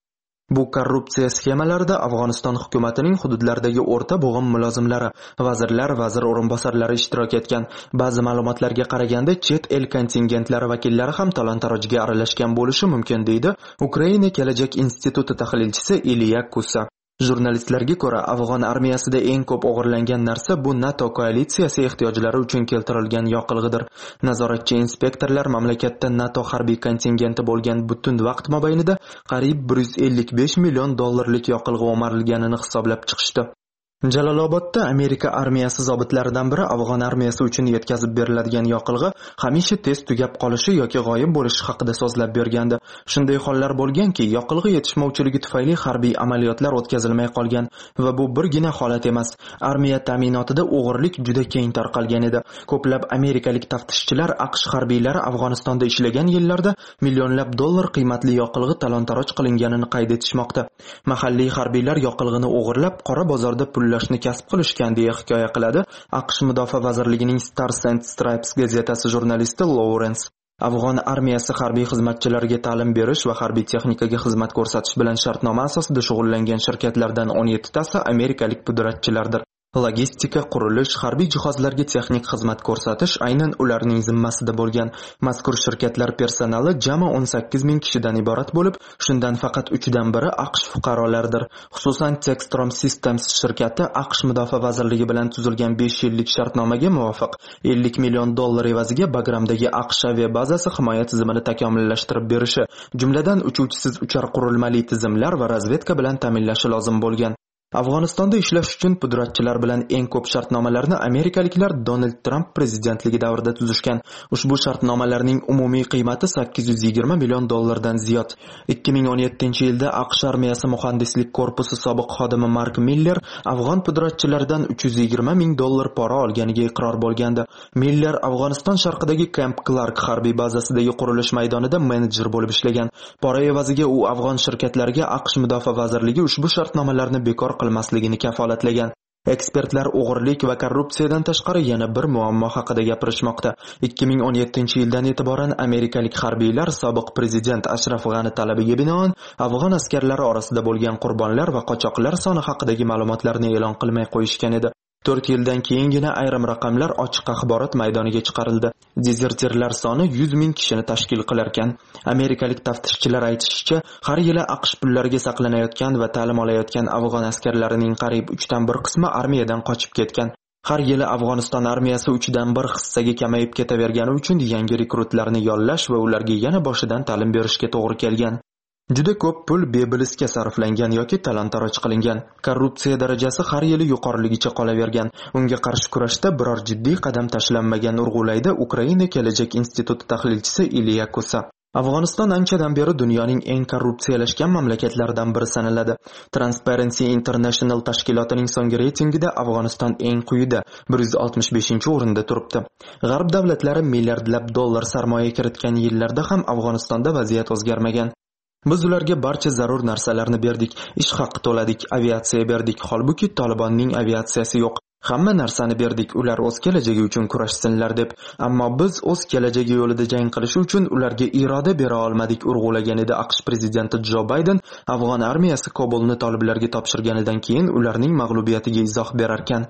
Bu korrupsiya sxemalarida Afg'oniston hukumatining hududlardagi o'rta bo'g'im mulozimlari, vazirlar, vazir o'rinbosarlari ishtirok etgan. Ba'zi ma'lumotlarga qaraganda chet el kontingentlari vakillari ham talon-tarojga aralashgan bo'lishi mumkin, deydi Ukraina kelajak instituti tahlilchisi Iliya Kusa. Jurnalistlarga ko'ra, Afg'on armiyasida eng ko'p o'g'irlangan narsa bu NATO koalitsiyasi ehtiyojlari uchun keltirilgan yoqilg'idir. Nazoratchi inspektorlar mamlakatda NATO harbiy kontingenti bo'lgan butun vaqt mobaynida qariyb bir yuz ellik besh million dollarlik yoqilg'i o'marilganini hisoblab chiqishdi. Jalolobodda Amerika armiyasi zobitlaridan biri Afg'on armiyasi uchun yetkazib beriladigan yoqilg'i hamisha tez tugab qolishi yoki g'oyib bo'lishi haqida so'zlab bergandi. Shunday hollar bo'lganki, yoqilg'i yetishmovchiligi tufayli harbiy amaliyotlar o'tkazilmay qolgan va bu birgina holat emas. Armiya ta'minotida o'g'irlik juda keng tarqalgan edi. Ko'plab amerikalik taftishchilar AQSh harbiylari Afg'onistonda ishlagan yillarda millionlab dollar qiymatli yoqilg'i talon-taroj qilinganini qayd etishmoqda. Mahalliy harbiylar yoqilg'ini o'g'irlab qora bozorda pul lashni kasb qilishgan deya hikoya qiladi AQSh Mudofaa vazirligining Stars and Stripes gazetasi jurnalisti Lawrence. Afg'on armiyasi harbiy xizmatchilariga ta'lim berish va harbiy texnikaga xizmat ko'rsatish bilan shartnoma asosida shug'ullangan shirkatlardan o'n yettitasi amerikalik pudratchilardir. Logistika, qurilish, harbiy jihozlarga texnik xizmat ko'rsatish aynan ularning zimmasida bo'lgan. Mazkur shirkatlar personali jami o'n sakkiz ming kishidan iborat bo'lib, shundan faqat uchdan biri AQSh fuqarolaridir. Xususan, Textrom Systems shirkati AQSh Mudofaa vazirligi bilan tuzilgan besh yillik shartnomaga muvofiq ellik million dollar evaziga Bagramdagi AQSh aviabazasi himoya tizimini takomillashtirib berishi, jumladan uchuvchisiz uchar qurilmali tizimlar va razvedka bilan ta'minlashi lozim bo'lgan. Afg'onistonda ishlash uchun pudratchilar bilan eng ko'p shartnomalarni amerikaliklar Donald Trump prezidentligi davrida tuzishgan. Ushbu shartnomalarning umumiy qiymati sakkiz yuz yigirma million dollardan ziyod. ikki ming o'n yettinchi yilda AQSh armiyasi muhandislik korpusi sobiq xodimi Mark Miller afg'on pudratchilaridan uch yuz yigirma ming dollar pora olganiga iqror bo'lgandi. Miller Afg'oniston sharqidagi Camp Clark harbiy bazasidagi qurilish maydonida menejer bo'lib ishlagan. Pora evaziga u afg'on shirkatlariga AQSh Mudofaa vazirligi ushbu shartnomalarni bekor qilmasligini kafolatlagan. Ekspertlar o'g'irlik va korrupsiyadan tashqari yana bir muammo haqida gapirishmoqda. ikki ming o'n yettinchi yildan e'tiboran amerikalik harbiylar sobiq prezident Ashraf G'ani talabiga binoan afg'on askarlari orasida bo'lgan qurbonlar va qochoqlar soni haqidagi ma'lumotlarni e'lon qilmay qo'yishgan edi. to'rt yildan keyingina ayrim raqamlar ochiq axborot maydoniga chiqarildi. Dezertirlar soni yuz ming kishini tashkil qilar ekan. Amerikalik taftishchilar aytishicha, har yili AQSh pullariga saqlanayotgan va ta'lim olayotgan afg'on askarlarining qariyb uchdan bir qismi armiyadan qochib ketgan. Har yili Afg'oniston armiyasi uchdan bir hissaga kamayib ketavergani uchun yangi rekrutlarni yollash va ularga yana boshidan ta'lim berishga to'g'ri kelgan. Juda ko'p pul bebilisga sarflangan yoki talon-taroj qilingan. Korrupsiya darajasi har yili yuqoriligicha qolavergan. Unga qarshi kurashda biror jiddiy qadam tashlanmagan, urg'ulaydi Ukraina kelajak instituti tahlilchisi Iliya Kusa. Afg'oniston anchadan beri dunyoning eng korrupsiyalashgan mamlakatlaridan biri sanaladi. Transparency International tashkilotining so'nggi reytingida Afg'oniston eng quyida bir yuz oltmish beshinchi o'rinda turibdi. G'arb davlatlari milliardlab dollar sarmoya kiritgan yillarda ham Afg'onistonda vaziyat o'zgarmagan. Biz ularga barcha zarur narsalarni berdik, ish haqi to'ladik, aviatsiya berdik, holbuki Tolibonning aviatsiyasi yo'q. Hamma narsani berdik, ular o'z kelajagi uchun kurashsinlar deb. Ammo biz o'z kelajagi yo'lida jang qilish uchun ularga iroda bera olmadik, urg'ulagan edi AQSh prezidenti Jo Bayden afg'on armiyasi Kobulni toliblarga topshirganidan keyin ularning mag'lubiyatiga izoh berar ekan.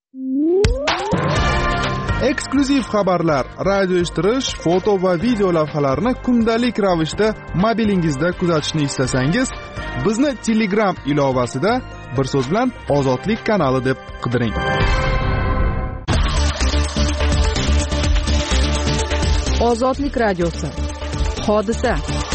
Eksklyuziv xabarlar, radio eshittirish, foto va video lavhalarni kundalik ravishda mobilingizda kuzatishni istasangiz, bizni Telegram ilovasida bir so'z bilan Ozodlik kanali deb qidiring. Ozodlik radiosi. Hodisa.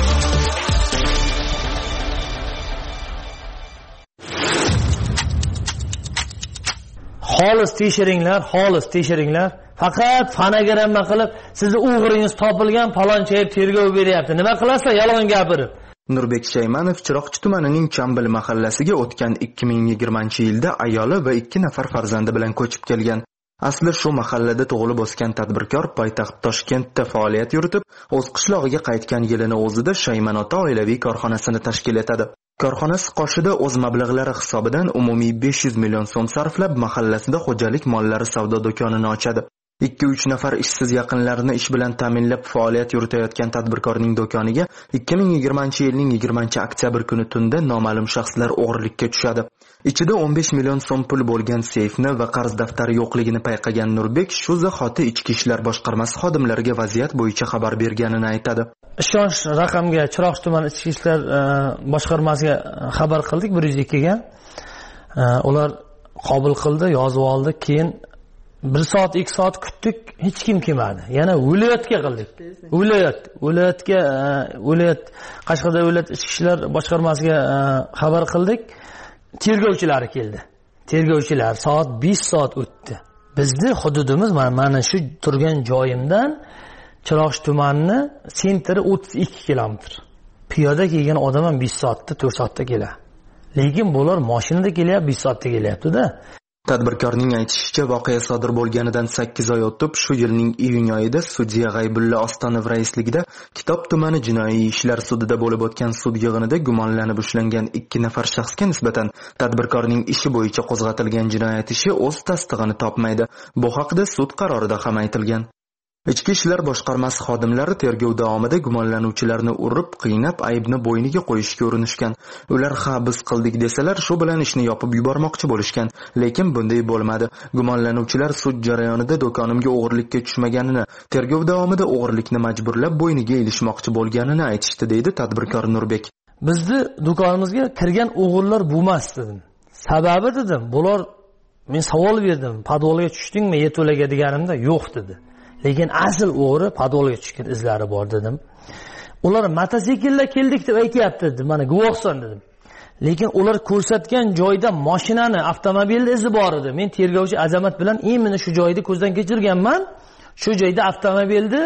Xolis tekshiringlar, xolis tekshiringlar. Faqat fonogramma qilib, sizni o'g'ringiz topilgan palonchayib tergov beryapti. Nima qilasizlar yolg'on gapirib? Nurbek Shaymanov Chiroqchi tumanining Chambil mahallasiga o'tgan ikki ming yigirmanchi yilda ayoli va ikki nafar farzandi bilan ko'chib kelgan. Asli shu mahallada tug'ilib o'sgan tadbirkor poytaxt Toshkentda faoliyat yuritib, o'z qishlog'iga qaytgan yilini o'zida Shayman ota oilaviy korxonasini tashkil etadi. Korxonasi qoshida o'z mablag'lari hisobidan umumiy besh yuz million so'm sarflab mahallasida xo'jalik mollari savdo do'konini ochadi. ikki uch nafar ishsiz yaqinlarini ish bilan ta'minlab faoliyat yuritayotgan tadbirkorning do'koniga ikki ming yigirmanchi yilning yigirmanchi oktyabr kuni tunda noma'lum shaxslar o'g'irlikka tushadi. Ichida o'n besh million so'm pul bo'lgan seyfni va qarz daftari yo'qligini payqagan Nurbek shu zahoti Ichki ishlar boshqarmasi xodimlariga vaziyat bo'yicha xabar berganini aytadi. Ishonch raqamga Chiroqchi tumani Ichki ishlar boshqarmasiga xabar qildik bir yuz ikki ga. Ular qabul qildi, yozib oldi, keyin bir soat ikki soat kutdik, hech kim kelmadi. Yana viloyatga qildik. Viloyat, viloyatga, viloyat Qashqadaryo viloyat ichki ishlar boshqarmasiga xabar qildik. Tergovchilar keldi. Tergovchilar soat besh soat o'tdi. Bizning hududimiz mana shu turgan joyimdan Chiroqchi tumani sentri o'ttiz ikki kilometr. Piyoda kelgan odam ham besh soatda, to'rt soatda keladi. Lekin bular mashinada kelyapti, besh soatda kelyapti-da. Tadbirkorning aytishicha, voqea sodir bo'lganidan sakkiz oy o'tib, shu yilning iyun oyida sudya G'aybulla Ostonov raisligida Kitob tumani jinoiy ishlar sudida bo'lib o'tgan sud yig'inida gumonlanib ushlangan ikki nafar shaxsga nisbatan tadbirkorning ishi bo'yicha qo'zg'atilgan jinoyat ishi o'z tasdig'ini topmaydi. Bu haqda sud qarorida ham aytilgan. Ichki ishlar boshqarmasi xodimlari tergov davomida gumonlanuvchilarni urib, qiynab, aybni bo'yniga qo'yishga urinishgan. Ular ha biz qildik desalar, shu bilan ishni yopib yubormoqchi bo'lishgan, lekin bunday bo'lmadi. Gumonlanuvchilar sud jarayonida do'konimga o'g'irlikka tushmaganini, tergov davomida o'g'irlikni majburlab bo'yniga ilishmoqchi bo'lganini aytishdi, deydi tadbirkor Nurbek. Bizni do'konimizga kirgan o'g'irlar bo'lmas dedim. Sababi dedim, bular men savol berdim, podvolga tushdingmi, yeto'laga deganimda yo'q dedi. Lekin asl o'g'ri podvolga tushgan izlari bor dedim. Ular mototsiklda keldik deb aytayapti dedim. Mana guvohsan dedim. Lekin ular ko'rsatgan joyda mashinani, avtomobilni izi bor edi. Men tergovchi Azamat bilan imini shu joyda ko'zdan kechirganman. Shu joyda avtomobilni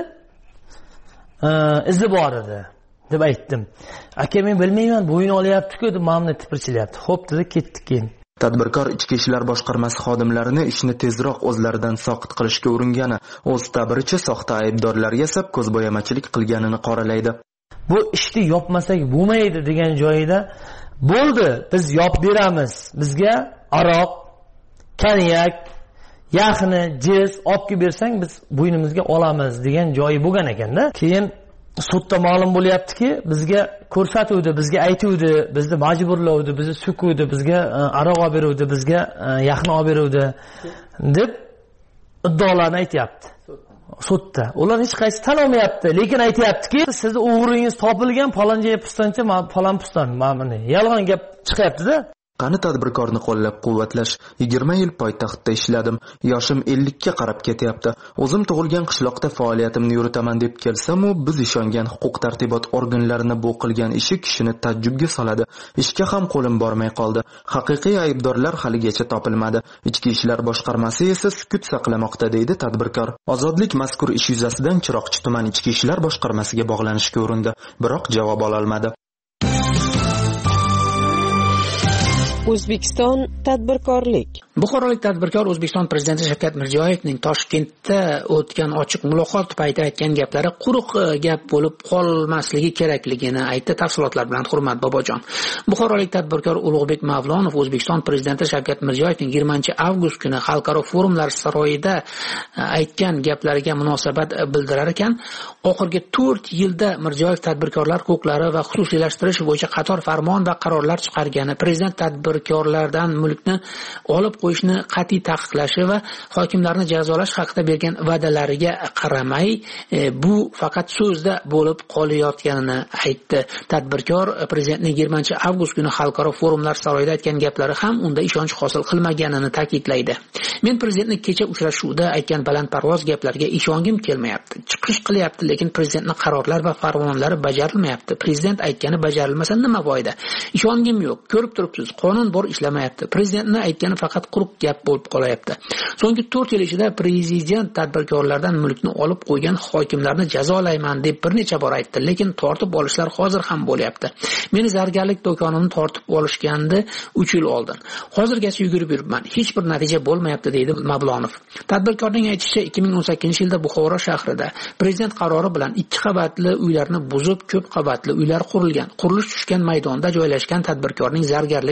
izi bor edi deb aytdim. Aka men bilmayman, bo'yni olyapti-ku deb mamni tipirchilyapti. Xo'p dedi, ketdik keyin. Tadbirkor Ichki ishlar boshqarmasi xodimlarini ishni tezroq o'zlaridan soqit qilishga uringani, o'z ta'biricha soxta aybdorlar yasab ko'zbo'yamachilik qilganini qoralaydi. Bu ishni yopmasak bo'lmaydi degan joyida bo'ldi, biz yop beramiz. Bizga aroq, konyak, yaxni, jiz olib bersang biz bo'ynimizga olamiz degan joyi bo'lgan ekanda. Keyin sudda ma'lum bo'lyaptiki, bizga ko'rsatuvdi, bizga aytuvdi, bizni majburlovdi, bizni sukuvdi, bizga aroq olib beruvdi, bizga yaxni olib beruvdi deb iddaolarni aytayapti. Sudda. Ular hech qaysi tan olmayapti, lekin aytayaptiki, sizni o'g'ringiz topilgan, faloncha pistoncha, falon piston, mana yolg'on gap chiqyapti-da. Qani tadbirkorni qo'llab-quvvatlash? yigirma yil poytaxtda ishladim. Yoshim ellikka qarab ketyapti. O'zim tug'ilgan qishloqda faoliyatimni yuritaman deb kelsam-u, biz ishongan huquq-tartibot organlarini bu qilgan ishi kishini tajjubga soladi. Ishga ham qo'lim bormay qoldi. Haqiqiy aybdorlar haligacha topilmadi. Ichki ishlar boshqarmasi esa sukut saqlamoqda, deydi tadbirkor. Ozodlik mazkur ish yuzasidan Chiroqchi tuman ichki ishlar boshqarmasiga bog'lanishga urindi, biroq javob ola olmadi. O'zbekiston tadbirkorlik. Buxorolik tadbirkor O'zbekiston prezidenti Shavkat Mirziyoyevning Toshkentda o'tgan ochiq muloqot paytida aytgan gaplari quruq gap bo'lib qolmasligi kerakligini aytdi. Tafsilotlar bilan Hurmat Bobojon. Buxorolik tadbirkor Ulug'bek Mavlonov O'zbekiston prezidenti Shavkat Mirziyoyevning yigirmanchi avgust kuni Xalqaro forumlar saroyida aytgan gaplariga munosabat bildirar ekan, oxirgi to'rt yilda Mirziyoyev tadbirkorlar huquqlari va xususiylashtirish bo'yicha qator farmon va qarorlar chiqargani, prezident tadbirkorlardan mulkni olib qo'yishni qat'iy taqiqlashi va hokimlarni jazolash haqida bergan va'dalariga qaramay, e, bu faqat so'zda bo'lib qolayotganini aytdi. Tadbirkor prezidentning yigirmanchi avgust kuni Xalqaro forumlar saroyida aytgan gaplari ham unda ishonch hosil qilmaganini ta'kidlaydi. Men prezidentning kecha uchrashuvda aytgan balandparvoz gaplarga ishongim kelmayapti. Chiqish qilyapti, lekin prezidentning qarorlari va farmonlari bajarilmayapti. Prezident aytgani bajarilmasa nima foyda? Ishongim yo'q. Ko'rib turibsiz, qonun bor ishlamayapti. Prezidentning aytgani faqat quruq gap bo'lib qolayapti. So'nggi to'rt yil ichida prezident tadbirkorlardan mulkni olib qo'ygan hokimlarni jazolayman deb bir necha bor aytdi, lekin tortib olishlar hozir ham bo'lyapti. Meni zargarlik do'konimni tortib olishgandi uch yil oldin. Hozirgacha yugurib yuribman. Hech bir natija bo'lmayapti, deydi Mavlonov. Tadbirkorning aytishicha, ikki ming o'n sakkizinchi yilda Buxoro shahrida prezident qarori bilan ikki qavatli uylarni buzib, ko'p qavatli uylar qurilgan. Qurilish tushgan maydonda joylashgan tadbirkorning zargarlik do'koni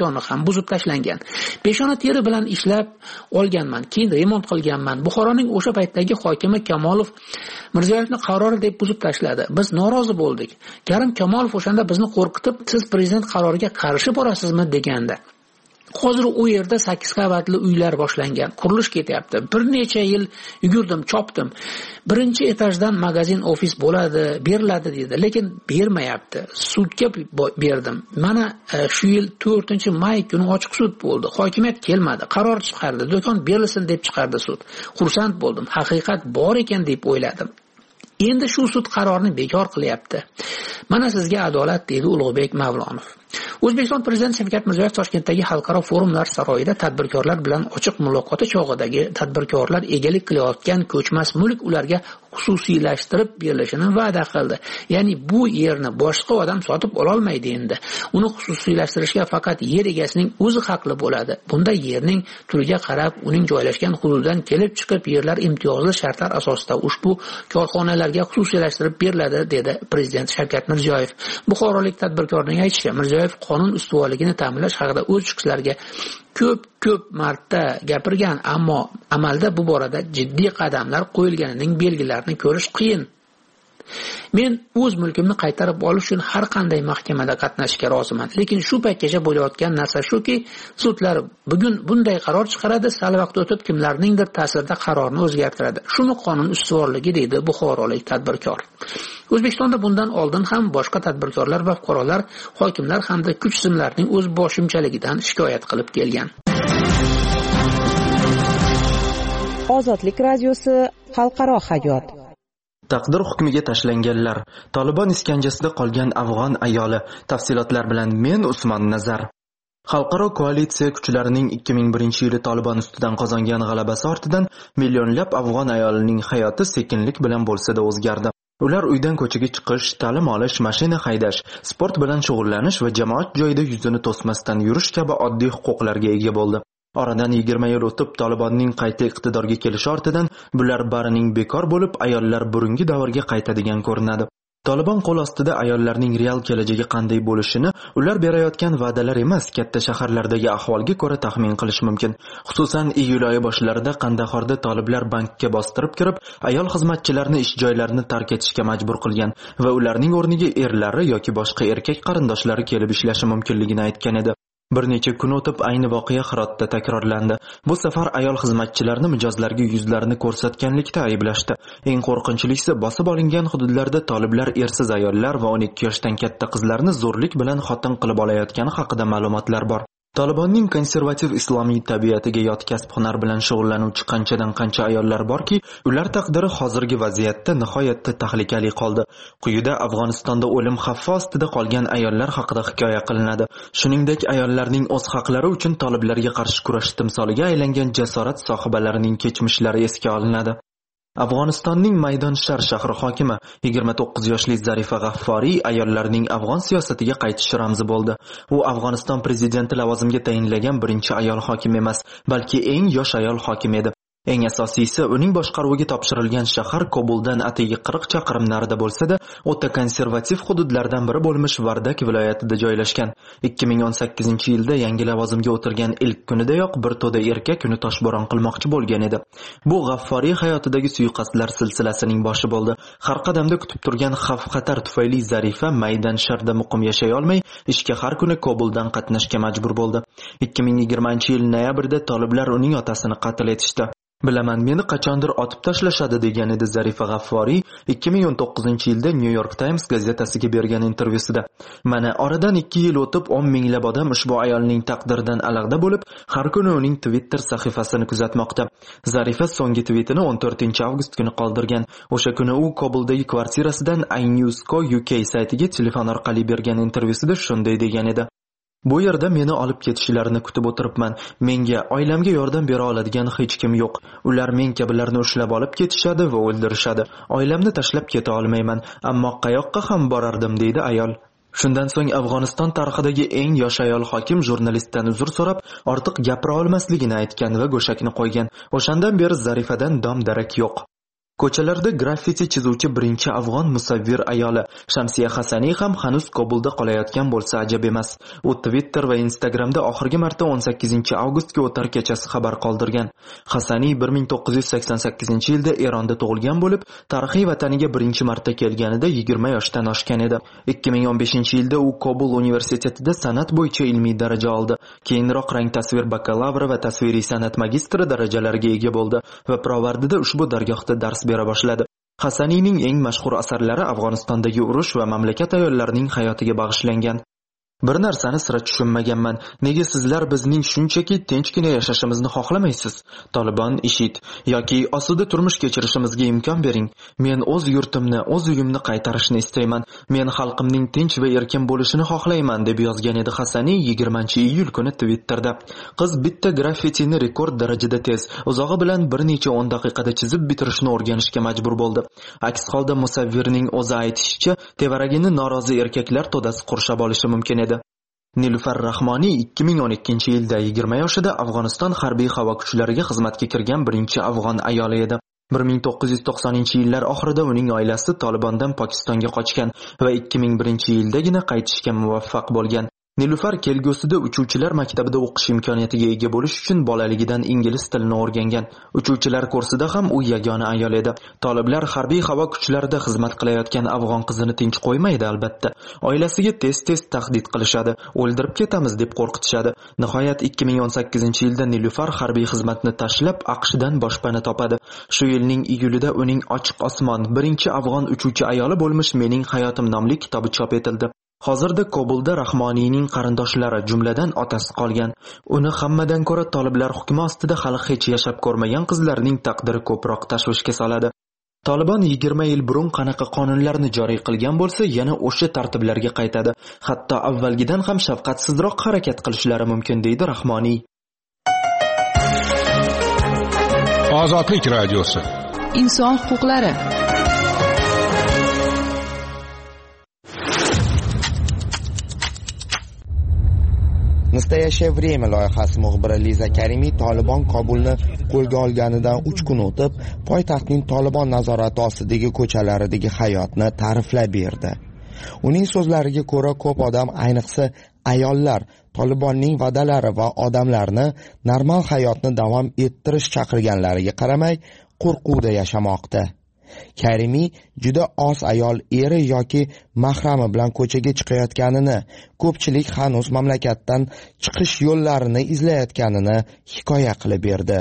maydoni ham buzib tashlangan. Peshona teri bilan ishlab olganman, keyin remont qilganman. Buxoroning o'sha paytdagi hokimi Kamolov Mirziyoyevni qarori deb buzib tashladi. Biz norozi bo'ldik. Karim Kamolov o'shanda bizni qo'rqitib, siz prezident qaroriga qarshi borasizmi degandi. Hozir u yerda sakkiz qavatli uylar boshlangan, qurilish ketyapti. Bir necha yil yugurdim, chopdim. Birinchi etajdan magazin, ofis bo'ladi, beriladi dedi, lekin bermayapti. Sudga berdim. Mana shu yil to'rtinchi may kuni ochiq sud bo'ldi. Hokimiyat kelmadi, qaror chiqardi. Do'kon berilsin deb chiqardi sud. Xursand bo'ldim. Haqiqat bor ekan deb o'yladim. Endi shu sud qarorini bekor qilyapti. Mana sizga adolat, dedi Ulug'bek Mavlonov. O'zbekiston Prezidenti Shavkat Mirziyoyev Toshkentdagi xalqaro forumlar saroyida tadbirkorlar bilan ochiq muloqoti chog'idagi tadbirkorlar egalik qilayotgan ko'chmas mulk ularga xususiylashtirib berilishini va'da qildi. Ya'ni bu yerni boshqa odam sotib ola olmaydi endi. Uni xususiylashtirishga faqat yer egasining o'zi haqli bo'ladi. Bunda yerning turiga qarab, uning joylashgan hududdan kelib chiqib yerlar imtiyozli shartlar asosida ushbu korxonalarga xususiylashtirib beriladi, dedi Prezident Shavkat Mirziyoyev. Buxorolik tadbirkorning aytishicha, Mirziyoyev qonun ustuvorligini ta'minlash haqida o'z chiqishlariga ko'p ko'p marta gapirgan, ammo amalda bu borada jiddiy qadamlar qo'yilganining belgilarini ko'rish qiyin. Men o'z mulkimni qaytarib olish uchun har qanday mahkamada qatnashishga roziman, lekin shu paytgacha bo'layotgan narsa shuki, sudlar bugun bunday qaror chiqaradi, sal vaqt o'tib kimlarningdir ta'sirida qarorni o'zgartiradi. Shuni qonun ustuvorligi, deydi buxorolik tadbirkor. O'zbekistonda bundan oldin ham boshqa tadbirkorlar va fuqarolar, hokimlar hamda kuch tizimlarining o'z boshimchaligidan shikoyat qilib kelgan. Ozodlik radiosi, xalqaro hayot. Taqdir hukmiga tashlanganlar, Taliban iskanjasida qolgan afg'on ayoli. Tafsilotlar bilan men Usmon Nazar. Xalqaro koalitsiya kuchlarining ikki ming birinchi yili Taliban ustidan qozongan g'alabasi ortidan millionlab afg'on ayolining hayoti sekinlik bilan bo'lsa-da o'zgardi. Ular uydan ko'chaga chiqish, ta'lim olish, mashina haydash, sport bilan shug'ullanish va jamoat joyida yuzini to'smasdan yurish kabi oddiy huquqlarga ega bo'ldi. Oradan yigirma yil o'tib Talibanning qayta iqtidorga kelishi ortidan bular barining bekor bo'lib, ayollar burungi davrga qaytadigan ko'rinadi. Taliban qo'l ostida ayollarning real kelajagi qanday bo'lishini ular berayotgan va'dalar emas, katta shaharlardagi ahvolga ko'ra taxmin qilish mumkin. Xususan, iyul oyi boshlarida Qandahorda taliblar bankka bostirib kirib, ayol xizmatchilarni ish joylarini tark etishga majbur qilgan va ularning o'rniga erlari yoki boshqa erkak qarindoshlari kelib ishlashi mumkinligini aytgan edi. Bir necha kun o'tib ayni voqea Hirotda takrorlandi. Bu safar ayol xizmatchilarni mijozlarga yuzlarini ko'rsatganlikda ayblashdi. Eng qo'rqinchlisi, bosib olingan hududlarda taliblar ersiz ayollar va o'n ikki yoshdan katta qizlarni zo'rlik bilan xotin qilib olayotgani haqida ma'lumotlar bor. Talibanning konservativ islomiy tabiatiga yot kasb-hunar bilan shug'ullanuvchi qanchadan qancha ayollar borki, ular taqdiri hozirgi vaziyatda nihoyatda tahlikali qoldi. Quyida Afg'onistonda o'lim xavfi ostida qolgan ayollar haqida hikoya qilinadi. Shuningdek, ayollarning o'z haqlari uchun taliblarga qarshi kurash timsoliga aylangan jasorat sohibalarining kechmishlari esga olinadi. Afg'onistonning Maydonshar shahri hokimi yigirma to'qqiz yoshli Zarifa G'afforiy ayollarning afg'on siyosatiga qaytish ramzi bo'ldi. U Afg'oniston prezidenti lavozimiga tayinlagan birinchi ayol hokim emas, balki eng yosh ayol hokim edi. Eng asosiysi, uning boshqaruviga topshirilgan shahar Kobuldan atigi qirq chaqirim narida bo'lsa-da, o'ta konservativ hududlardan biri bo'lmish Vardak viloyatida joylashgan. ikki ming o'n sakkizinchi yilda yangi lavozimga o'tirgan ilk kunidayoq bir to'da erkak uni toshbo'ron qilmoqchi bo'lgan edi. Bu G'afforiy hayotidagi suiqasdlar silsilasining boshi bo'ldi. Har qadamda kutib turgan xavf-xatar tufayli Zarifa Maydansharda muqim yashay olmay, ishga har kuni Kobuldan qatnashga majbur bo'ldi. ikki ming yigirmanchi yil noyabrda taliblar uning otasini qatl etishdi. Bilaman, meni qachondir otib tashlashadi, degan edi Zarifa G'afforiy ikki ming o'n to'qqizinchi yilda New York Times gazetasiga bergan intervyusida. Mana oradan ikki yil o'tib o'n minglab odam ushbu ayolning taqdiridan alag'da bo'lib, har kuni uning Twitter sahifasini kuzatmoqda. Zarifa so'nggi tweetini o'n to'rtinchi avgust kuni qoldirgan. O'sha kuni u Kobuldagi kvartirasidan iNews dot co dot U K saytiga telefon orqali bergan intervyusida shunday degan edi: Bu yerda meni olib ketishlarini kutib o'tiribman. Menga, oilamga yordam bera oladigan hech kim yo'q. Ular men kabilarni ushlab olib ketishadi va o'ldirishadi. Oilamni tashlab keta olmayman, ammo qayoqqa ham borardim, deydi ayol. Shundan so'ng Afg'oniston tarixidagi eng yosh ayol hokim jurnalistdan uzr so'rab, ortiq gapira olmasligini aytgan va go'shakni qo'ygan. O'shandan beri Zarifadan dom darak yo'q. Ko'chalarda graffiti chizuvchi birinchi afg'on musavvir ayoli Shamsiya Hasaniy ham hanuz Kobulda qolayotgan bo'lsa ajab emas. U Twitter va Instagramda oxirgi marta o'n sakkizinchi avgustga o'tar kechasi xabar qoldirgan. Hasaniy bir ming to'qqiz yuz sakson sakkizinchi yilda Eronda tug'ilgan bo'lib, tarixiy vataniga birinchi marta kelganida yigirma yoshdan oshgan edi. ikki ming o'n beshinchi yilda u Kobul universitetida san'at bo'yicha ilmiy daraja oldi. Keyinroq rang tasvir bakalavri va tasviriy san'at magistri darajalariga ega bo'ldi va Provardida ushbu dargohda dars bera boshladi. Hasaniyning eng mashhur asarlari Afg'onistondagi urush va mamlakat ayollarining hayotiga bag'ishlangan. Bir narsani sira tushunmaganman. Nega sizlar bizning shunchaki tinchgina yashashimizni xohlamaysiz? Tolibon, IShID yoki osuda turmush kechirishimizga imkon bering. Men o'z yurtimni, o'z uyimni qaytarishni istayman. Men xalqimning tinch va erkin bo'lishini xohlayman deb yozgan edi Hasaniy yigirmanchi iyul kuni Twitterda. Qiz bitta graffitini rekord darajada tez, uzog'i bilan bir necha o'n daqiqada chizib bitirishni o'rganishga majbur bo'ldi. Aks holda musavvirning o'zi aytishicha, tevaragini norozi erkaklar to'dasi qurshab olishi mumkin edi. Nilufar Rahmoniy ikki ming o'n ikkinchi yilda yigirma yoshida Afg'oniston harbiy havo kuchlariga xizmatga kirgan birinchi afg'on ayoli edi. bir ming to'qqiz yuz to'qsoninchi yillar oxirida uning oilasi Tolibondan Pokistonga qochgan va ikki ming birinchi yildagina qaytishga muvaffaq bo'lgan. Nilufar kelgusida uchuvchilar maktabida o'qish imkoniyatiga ega bo'lish uchun bolaligidan ingliz tilini o'rgangan. Uchuvchilar kursida ham u yagona ayol edi. Toliblar harbiy havo kuchlarida xizmat qilayotgan afg'on qizini tinch qo'ymaydi albatta. Oilasiga tez-tez tahdid qilishadi, o'ldirib ketamiz deb qo'rqitishadi. Nihoyat ikki ming o'n sakkizinchi yilda Nilufar harbiy xizmatni tashlab AQShdan boshpana topadi. Shu yilning iyulida uning Ochiq osmon, birinchi afg'on uchuvchi ayoli bo'lmish Mening hayotim nomli kitobi chop etildi. Hozirda Kobulda Rahmoniyning qarindoshlari, jumladan otasi qolgan. Uni hammadan ko'ra toliblar hukmi ostida hali hech yashab ko'rmagan qizlarning taqdiri ko'proq tashvishga soladi. Tolibon yigirma yil burun qanaqa qonunlarni joriy qilgan bo'lsa, yana o'sha tartiblarga qaytadi. Hatto avvalgidan ham shafqatsizroq harakat qilishlari mumkin, deydi Rahmoniy. Ozodlik radiosi. Inson huquqlari. Настоящее время loyihasi muxbiri Liza Karimiy Tolibon Kobulni qo'lga olganidan uch kun o'tib, poytaxtning Tolibon nazorati ostidagi ko'chalaridagi hayotni ta'riflab berdi. Uning so'zlariga ko'ra, ko'p odam, ayniqsa ayollar, Tolibonning va'dalari va odamlarni normal hayotni davom ettirish chaqirganlariga qaramay, qo'rquvda yashamoqda. Karimiy juda oz ayol eri yoki mahrami bilan ko'chaga chiqayotganini, ko'pchilik hanuz mamlakatdan chiqish yo'llarini izlayotganini hikoya qilib berdi.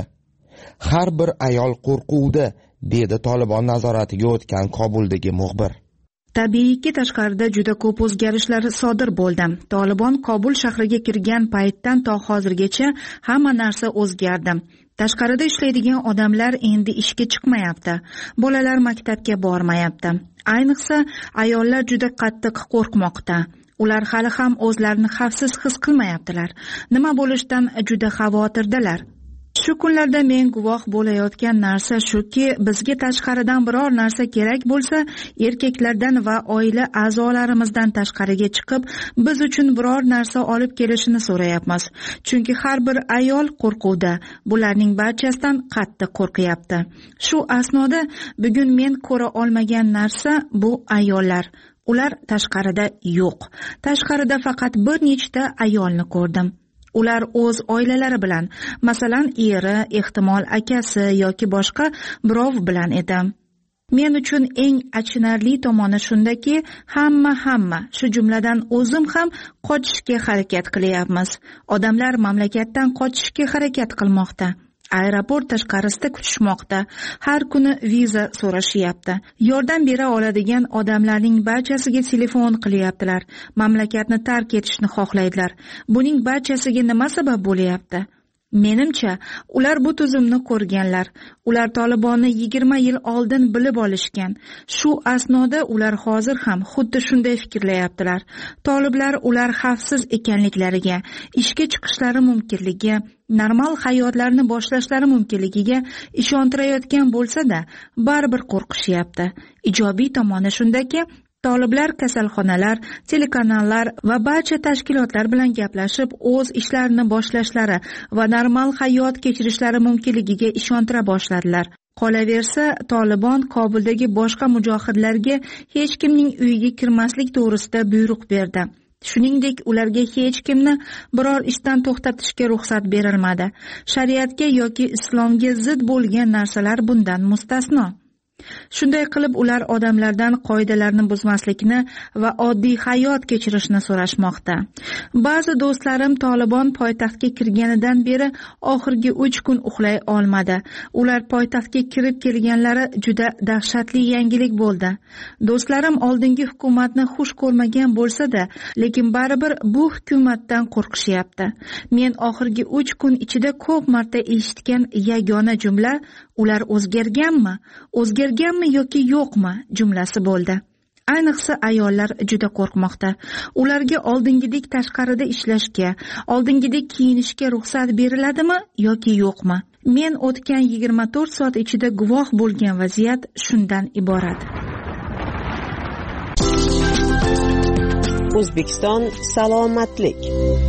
Har bir ayol qo'rquvda, dedi Tolibon nazoratiga o'tgan Kobuldagi muxbir. Tabiiyki tashqarida juda ko'p o'zgarishlar sodir bo'ldi. Tolibon Kobul shahriga kirgan paytdan to hozirgacha hamma narsa o'zgardi. Tashqarida ishlaydigan odamlar endi ishga chiqmayapti. Bolalar maktabga bormayapti. Ayniqsa ayollar juda qattiq qo'rqmoqda. Ular hali ham o'zlarini xavfsiz his qilmayaptilar. Nima bo'lishidan juda xavotirdalar. Shu kunlarda men guvoh bo'layotgan narsa shuki, bizga tashqaridan biror narsa kerak bo'lsa, erkaklardan va oila a'zolarimizdan tashqariga chiqib, biz uchun biror narsa olib kelishini so'rayapmiz. Chunki har bir ayol qo'rquvda, bularning barchasidan qattiq qo'rqyapti. Shu asnoda bugun men ko'ra olmagan narsa bu ayollar. Ular tashqarida yo'q. Tashqarida faqat bir nechta ayolni ko'rdim. Ular o'z oilalari bilan, masalan, eri, ehtimol akasi yoki boshqa birov bilan edi. Men uchun eng achinarli tomoni shundaki, hamma hamma, shu jumladan o'zim ham qochishga harakat qilyapmiz. Odamlar mamlakatdan qochishga harakat qilmoqda. Aeroport tashqarisida kutishmoqda. Har kuni viza so'rashyapti. Yordam bera oladigan odamlarning barchasiga telefon qilyaptilar. Mamlakatni tark etishni xohlaydilar. Buning barchasiga nima sabab bo'lyapti? Menimcha, ular bu tuzumni ko'rganlar. Ular Tolibonni yigirma yil oldin bilib olishgan. Shu asnoda ular hozir ham xuddi shunday fikrlayaptilar. Toliblar ular xavfsiz ekanliklariga, ishga chiqishlari mumkinligiga, normal hayotlarini boshlashlari mumkinligiga ishontirayotgan bo'lsa-da, baribir qo'rqishyapti. Ijobiy tomoni shundaki, Toliblar kasalxonalar, telekanallar va barcha tashkilotlar bilan gaplashib, o'z ishlarini boshlashlari va normal hayot kechirishlari mumkinligiga ishontira boshladilar. Qolaversa, Tolibon Kobuldagi boshqa mujohidlarga hech kimning uyiga kirmaslik to'g'risida buyruq berdi. Shuningdek, ularga hech kimni biror ishdan to'xtatishga ruxsat berilmadi. Shariatga yoki islomga zid bo'lgan narsalar bundan mustasno. Shunday qilib, ular odamlardan qoidalarni buzmaslikni va oddiy hayot kechirishni so'rashmoqda. Ba'zi do'stlarim Tolibon poytaxtga kirganidan beri oxirgi uch kun uxlay olmadi. Ular poytaxtga kirib kelganlari juda dahshatli yangilik bo'ldi. Do'stlarim oldingi hukumatni xush ko'rmagan bo'lsa-da, lekin baribir bu hukumatdan qo'rqishyapti. Men oxirgi uch kun ichida ko'p marta eshitgan yagona jumla ular o'zgarganmi? O'zgarganmi yoki yo'qmi jumlasi bo'ldi. Ayniqsa ayollar juda qo'rqmoqda. Ularga oldingidek tashqarida ishlashga, oldingidek kiyinishga ruxsat beriladimi yoki yo'qmi? Men o'tgan yigirma to'rt soat ichida guvoh bo'lgan vaziyat shundan iborat. O'zbekiston salomatlik.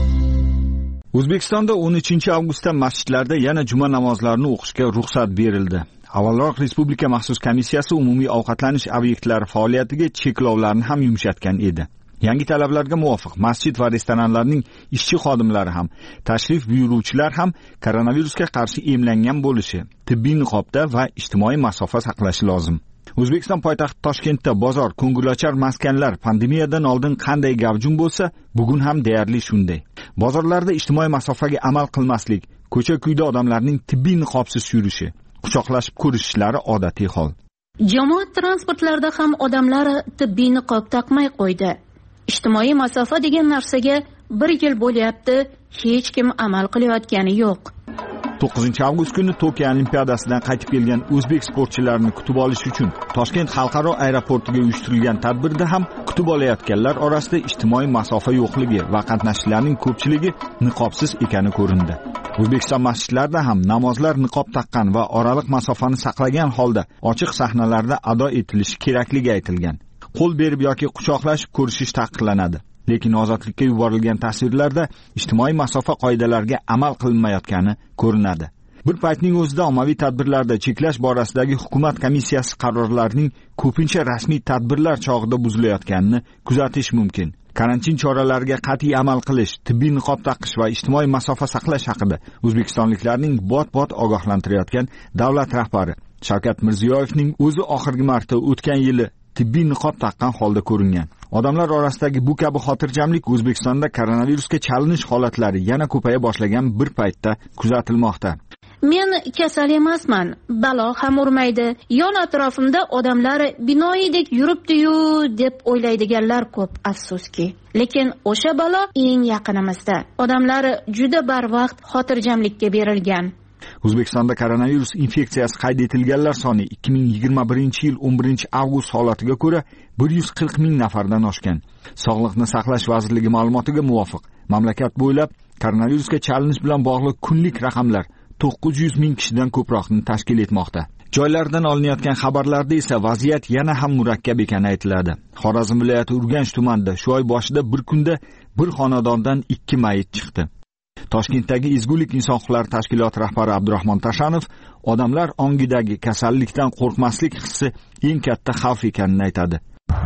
O'zbekistonda o'n uchinchi avgustda masjidlarda yana juma namozlarini o'qishga ruxsat berildi. Avvalroq Respublika maxsus komissiyasi umumiy ovqatlanish obyektlari faoliyatiga cheklovlarni ham yumshatgan edi. Yangi talablarga muvofiq masjid va restoranlarning ishchi xodimlari ham, tashrif buyuruvchilar ham koronavirusga qarshi emlangan bo'lishi, tibbiy niqobda va ijtimoiy masofa saqlashi lozim. O'zbekiston poytaxti Toshkentda bozor, ko'ngilochar maskanlar pandemiyadan oldin qanday gavjum bo'lsa, bugun ham deyarli shunday. Bozorlarda ijtimoiy masofaga amal qilmaslik, ko'cha-kuyda odamlarning tibbiy niqobsiz yurishi, quchoqlashib ko'rishishlari odatiy hol. Jamoat transportlarida ham odamlar tibbiy niqob taqmay qo'ydi. Ijtimoiy masofa degan narsaga bir yil bo'lyapti, hech kim amal qilayotgani yo'q. to'qqizinchi avgust kuni Tokio Olimpiadasidan qaytib kelgan o'zbek sportchilarini kutib olish uchun Toshkent xalqaro aeroportiga uyushtirilgan tadbirda ham kutib olayotganlar orasida ijtimoiy masofa yo'qligi va qatnashchilarning ko'pchiligi niqobsiz ekani ko'rindi. O'zbekiston masjidlarida ham namozlar niqob taqqan va oraliq masofani saqlagan holda ochiq sahnalarda ado etilishi kerakligi aytilgan. Qo'l berib yoki quchoqlashib ko'rishish taqiqlanadi. Lekin ozodlikka yuborilgan tasvirlarda ijtimoiy masofa qoidalariga amal qilinmayotgani ko'rinadi. Bir paytning o'zida ommaviy tadbirlarda cheklash borasidagi hukumat komissiyasi qarorlarining ko'pincha rasmiy tadbirlar chog'ida buzilayotganini kuzatish mumkin. Karantin choralariga qat'iy amal qilish, tibbiy niqob taqish va ijtimoiy masofa saqlash haqida o'zbekistonliklarning bot-bot ogohlantirayotgan davlat rahbari Shavkat Mirziyoyevning o'zi oxirgi marta o'tgan yili tibbiy niqob taqqan holda ko'ringan. Odamlar orasidagi bu kabi xotirjamlik O'zbekistonda koronavirusga chalinish holatlari yana ko'paya boshlagan bir paytda kuzatilmoqda. Men kasal emasman, balo ham urmaydi. Yon atrofimda odamlar binoyidek yuribdi-yu deb o'ylaydiganlar ko'p, afsuski. Lekin o'sha balo eng yaqinimizda. Odamlar juda barvaqt xotirjamlikka berilgan. O'zbekistonda koronavirus infeksiyasi qayd etilganlar soni ikki ming yigirma birinchi yil o'n birinchi avgust holatiga ko'ra bir yuz qirq ming nafardan oshgan. Sog'liqni saqlash vazirligi ma'lumotiga muvofiq, mamlakat bo'ylab koronavirusga chalinish bilan bog'liq kunlik raqamlar to'qqiz yuz ming kishidan ko'proqni tashkil etmoqda. Joylardan olinayotgan xabarlarda esa vaziyat yana ham murakkab ekani aytiladi. Xorazm viloyati Urganch tumanida shu oy boshida bir kunda bir xonadondan ikki mayit chiqdi. Toshkentdagi Ezgulik inson huquqlari tashkiloti rahbari Abdurahmon Tashanov odamlar ongidagi kasallikdan qo'rqmaslik hissi eng katta xavf ekanini aytadi.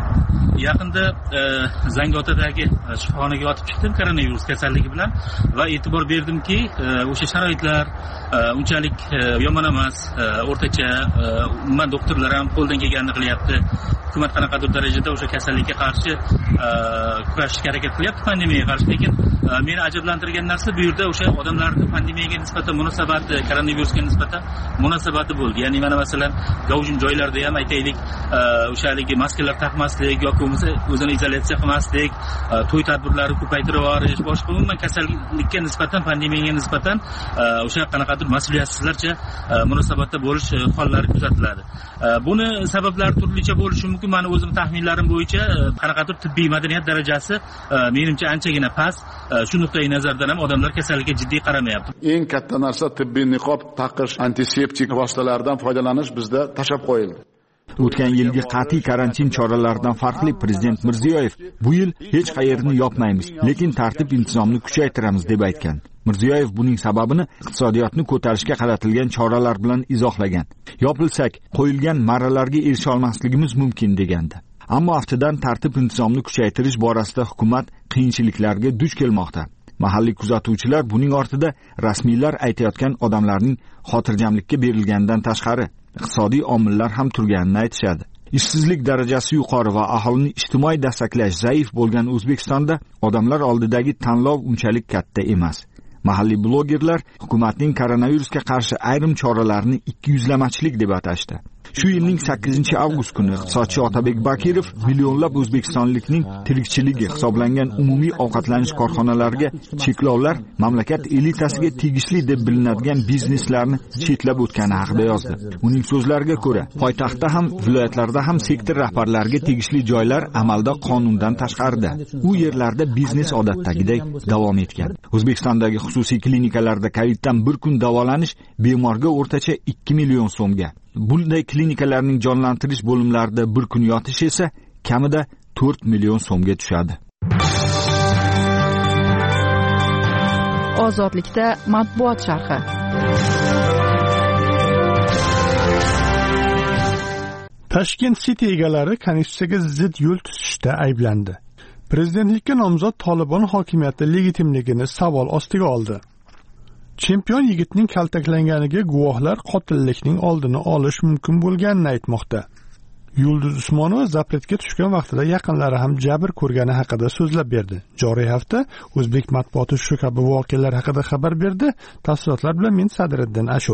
Yaqinda e, Zangiotadagi shifoxonaga yotib chiqdim koronavirus kasalligi bilan va e'tibor berdimki, e, o'sha sharoitlar e, unchalik e, yomon emas, e, o'rtacha, e, umuman doktorlar ham qo'ldan kelganini qilyapti. Hukumat qanaqadir darajada o'sha kasallikka qarshi e, kurashishga harakat qilyapti, pandemiyaga qarshi. Lekin e, meni ajablantirgan narsa bu yerda o'sha odamlarning pandemiyaga nisbatan munosabati, koronavirusga nisbatan munosabati bo'ldi. Ya'ni mana masalan, gavjum joylarda ham aytaylik, e, o'sha haligi maskalar taqmaslik yoki bo'lmasa o'zini izolyatsiya qilmaslik, to'y tadbirlari ko'paytirib yuborish, boshqa umuman kasallikka nisbatan, pandemiyaga nisbatan o'sha qanaqadir mas'uliyatsizlarcha munosabatda bo'lish hollari kuzatiladi. Buni sabablari turlicha bo'lishi mumkin. Meni o'zim taxminlarim bo'yicha qanaqadir tibbiy madaniyat darajasi menimcha anchagina past. Shu nuqtai nazardan ham odamlar kasallikka jiddiy qaramayapti. Eng katta narsa tibbiy niqob taqish, antiseptik vositalardan foydalanish bizda tashab qo'yildi. O'tgan yilgi qat'iy karantin choralaridan farqli Prezident Mirziyoyev bu yil hech qayerni yopmaymiz, lekin tartib intizomni kuchaytiramiz deb aytgan. Mirziyoyev buning sababini iqtisodiyotni ko'tarishga qaratilgan choralar bilan izohlagan. Yopilsak, qo'yilgan marralarga erisha olmasligimiz mumkin degandi. Ammo aftidan tartib intizomni kuchaytirish borasida hukumat qiyinchiliklarga duch kelmoqda. Mahalliy kuzatuvchilar buning ortida rasmiylar aytayotgan odamlarning xotirjamlikka berilganidan tashqari iqtisodiy omillar ham turganini aytishadi. Ishsizlik darajasi yuqori va aholini ijtimoiy dastaklash zaif bo'lgan O'zbekistonda odamlar oldidagi tanlov unchalik katta emas. Mahalliy blogerlar hukumatning koronavirusga qarshi ayrim choralarini ikkiyuzlamachilik deb atashdi. Shu yilning sakkizinchi avgust kuni iqtisodchi Otabek Bakirov millionlab o'zbekistonlikning tirikchiligi hisoblangan umumiy ovqatlanish korxonalariga cheklovlar mamlakat elitasiga tegishli deb bilinadigan bizneslarni chetlab o'tgani haqida yozdi. Uning so'zlariga ko'ra, poytaxtda ham, viloyatlarda ham sektor rahbarlariga tegishli joylar amalda qonundan tashqarida. U yerlarda biznes odatdagidek davom etgan. O'zbekistondagi xususiy klinikalarda koviddan bir kun davolanish bemorga o'rtacha ikki million so'mga. Bunday klinikalarning jonlantirish bo'limlarida bir kun yotish esa kamida to'rt million so'mga tushadi. Ozodlikda matbuot sharhi. Tashkent City egalari konstitutsiyaga zid yo'l tutishda ayblandi. Prezidentlikka nomzod Tolibon hokimiyati legitimligini savol ostiga oldi. Chempion yigitning kaltaklanganiga guvohlar qotillikning oldini olish mumkin bo'lganini aytmoqda. Yulduz Usmonova zapretga tushgan vaqtida yaqinlari ham jabr ko'rgani haqida so'zlab berdi. Joriy hafta o'zbek matbuoti shu kabi voqealar haqida xabar berdi. Tafsilotlar bilan men Sadriddin Ashur.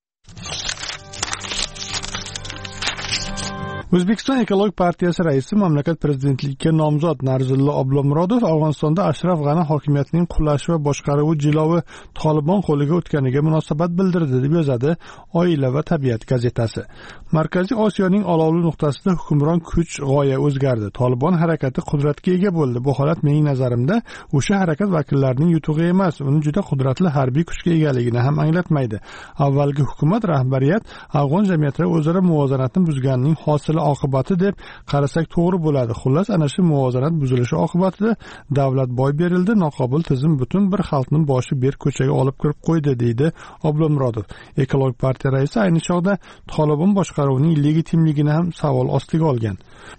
O'zbekiston Ekologik partiyasi raisi mamlakat prezidentligiga nomzod Narzullo Oblomurodov Afg'onistonda Ashraf G'ani hokimiyatining qulashi va boshqaruvi jilovi Tolibon qo'liga o'tganiga munosabat bildirdi deb yozadi Oila va tabiat gazetasi. Markaziy Osiyoning olovli nuqtasida hukmron kuch g'oya o'zgardi. Tolibon harakati qudratga ega bo'ldi. Bu holat mening nazarimda o'sha harakat vakillarining yutug'i emas, uni juda qudratli harbiy kuchga egaligini ham anglatmaydi. Avvalgi hukumat rahbariyat afg'on jamiyatida o'zaro muvozanatni buzganining hosili oqibati deb qarasak to'g'ri bo'ladi. Xullas, ana shu muvozanat buzilishi oqibatida davlat boy berildi, noqobil tizim butun bir xalqning boshi ber ko'chaga olib kirib qo'ydi, deydi Oblomurodov. Ekologik partiya raisi ayni chog'da Tolibon boshqaruvining legitimligini ham savol ostiga olgan.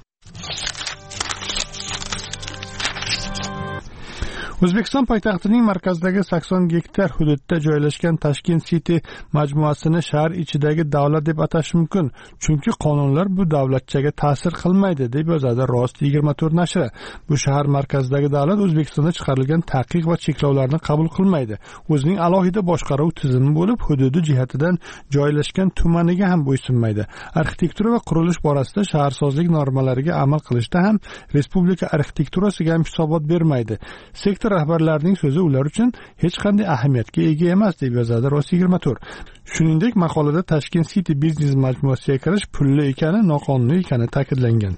O'zbekiston poytaxtining markazidagi sakson gektar hududda joylashgan Tashkent City majmuasini shahar ichidagi davlat deb atash mumkin, chunki qonunlar bu davlatchaga ta'sir qilmaydi, deb yozadi Rost yigirma to'rt nashri. Bu shahar markazidagi davlat O'zbekistonda chiqarilgan taqiq va cheklovlarni qabul qilmaydi. O'zining alohida boshqaruv tizimi bo'lib, hududi jihatidan joylashgan tumaniga ham bo'ysunmaydi. Arxitektura va qurilish borasida shaharsozlik normalariga amal qilishda ham respublika arxitekturasiga ham hisobot bermaydi. Sektor rahbarlarining so'zi ular uchun hech qanday ahamiyatga ega emas, deb yozadi Rost yigirma to'rt. Shuningdek, maqolada Tashkent City biznes majmuasiga kirish pulli ekani, noqonuniy ekani ta'kidlangan.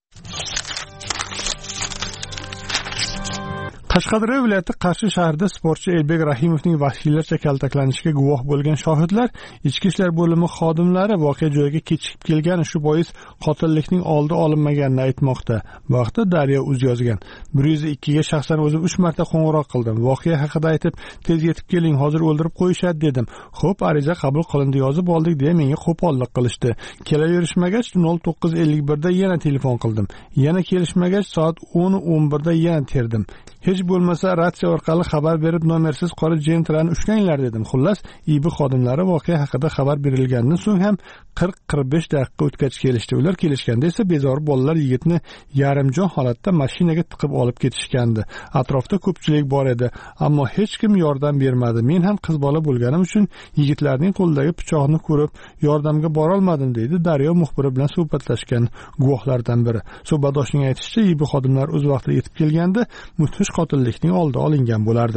Qashqadaryo viloyati Qarshi shahrida sportchi Elbek Rahimovning vahshiylarcha kaltaklanishiga guvoh bo'lgan shohidlar ichki ishlar bo'limi xodimlari voqea joyiga kechikib kelgani, shu bois qotillikning oldi olinmaganini aytmoqda. Bu haqda Daryo uz yozgan. bir yuz ikki ga shaxsan o'zim uch marta qo'ng'iroq qildim. Voqea haqida aytib, tez yetib keling, hozir o'ldirib qo'yishadi dedim. Xo'p, ariza qabul qilindi, yozib oldik deya menga qo'pollik qilishdi. Kelaverishmagach nol to'qqiz ellik bir da yana telefon qildim. Yana kelishmagach soat o'n o'n bir da yana terdim. Hech bo'lmasa ratsiya orqali xabar berib nomersiz qora jentrani ushlanglar dedim. Xullas, I B xodimlari voqea haqida xabar berilgandan so'ng ham qirq qirq besh daqiqa o'tgach kelishdi. Ular kelishganda esa bezori bolalar yigitni yarimjon holatda mashinaga tiqib olib ketishgandi. Atrofda ko'pchilik bor edi, ammo hech kim yordam bermadi. Men ham qiz bola bo'lganim uchun yigitlarning qo'lidagi pichoqni ko'rib yordamga bora olmadim, deydi Daryo muxbiri bilan suhbatlashgan guvohlardan biri. Suhbatdoshning aytishicha, I B xodimlar o'z vaqtida yetib kelganda mudhish qotillikning oldi olingan bo'lardi.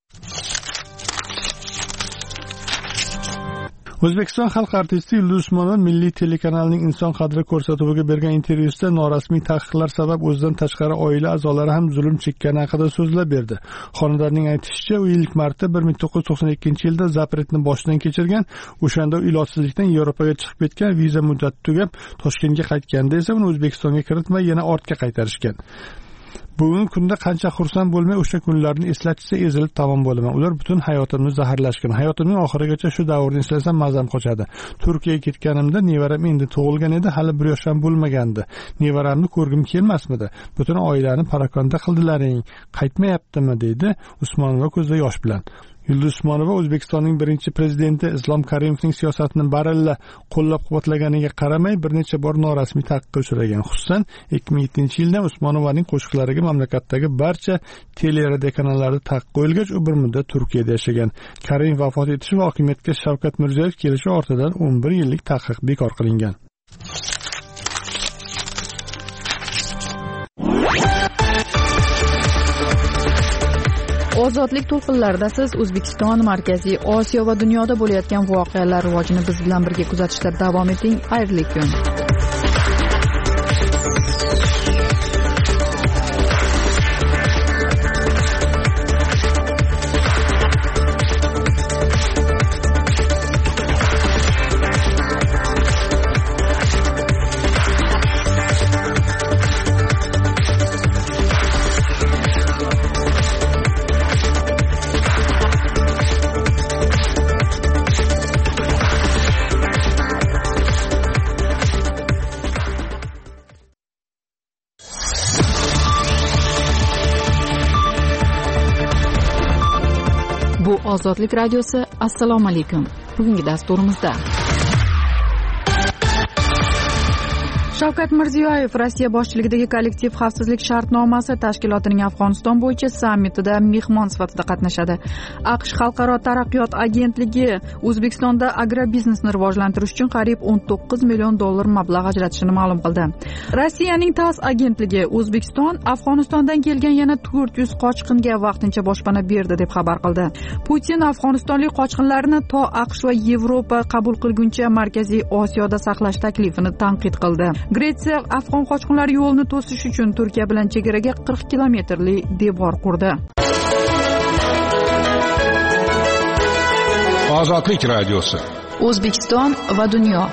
O'zbekiston xalq artisti Yulduz Usmonova Milliy telekanalining Inson qadri ko'rsatuviga bergan intervyusida norasmiy taqiqlar sabab o'zidan tashqari oila a'zolari ham zulm chekkani haqida so'zlab berdi. Xonandaning aytishicha, u ilk marta bir ming to'qqiz yuz to'qson ikkinchi yilda zapretni boshdan kechirgan, o'shanda u ilojsizlikdan Yevropaga chiqib ketgan, viza muddati tugab Toshkentga qaytganda esa uni O'zbekistonga kiritmay yana ortga qaytarishgan. bugungi kunda qancha xursand bo'lmay o'sha kunlarni eslatishsa ezilib tamom bo'laman. Ular butun hayotimni zaharlashgan. Hayotimning oxirigacha shu davrni eslasam mazam qochadi. Turkiyaga ketganimda nevaram endi tug'ilgan edi, hali bir yosh ham bo'lmagandi. Nevaramni ko'rgim kelmasmidi? Butun oilani parakanda qildilaring. Qaytmayaptimi dedi Usmonova ko'zda yosh bilan. Yulduz Usmonova O'zbekistonning birinchi prezidenti Islom Karimovning siyosatini baralla qo'llab-quvvatlaganiga qaramay bir necha bor norasmiy taqiqqa uchragan. Xususan, ikki ming yettinchi yilda Usmonovaning qo'shiqlariga mamlakatdagi barcha teleradiokanallarda taqiq qo'yilgach, u bir muddat Turkiyada yashagan. Karimov vafot etishi va hokimiyatga Shavkat Mirziyoyev kelishi ortidan o'n bir yillik taqiq bekor qilingan. Ozodlik to'lqinlarida siz O'zbekiston, Markaziy Osiyo va dunyoda bo'layotgan voqealar rivojini biz bilan birga kuzatishda davom eting. Xayrli kun. Bu Ozodlik radiosi. Assalomu alaykum. Bugungi dasturimizda Shavkat Mirziyoyev Rossiya boshchiligidagi kollektiv xavfsizlik shartnomasi tashkilotining Afg'oniston bo'yicha sammitida mehmon sifatida qatnashadi. AQSh Xalqaro taraqqiyot agentligi O'zbekistonda agrobiznesni rivojlantirish uchun qariyb o'n to'qqiz million dollar mablag' ajratishini ma'lum qildi. Rossiyaning TASS agentligi O'zbekiston Afg'onistondan kelgan yana to'rt yuz qochqinga vaqtincha boshpana berdi deb xabar qildi. Putin afg'onistonlik qochqinlarni to AQSh va Yevropa qabul qilguncha Markaziy Osiyoda saqlash taklifini tanqid qildi. Gretsiya afg'on qochqinlar yo'lini to'sish uchun Turkiya bilan chegaraga qirq kilometrli devor qurdi. Ozodlik radiosi. O'zbekiston va dunyo.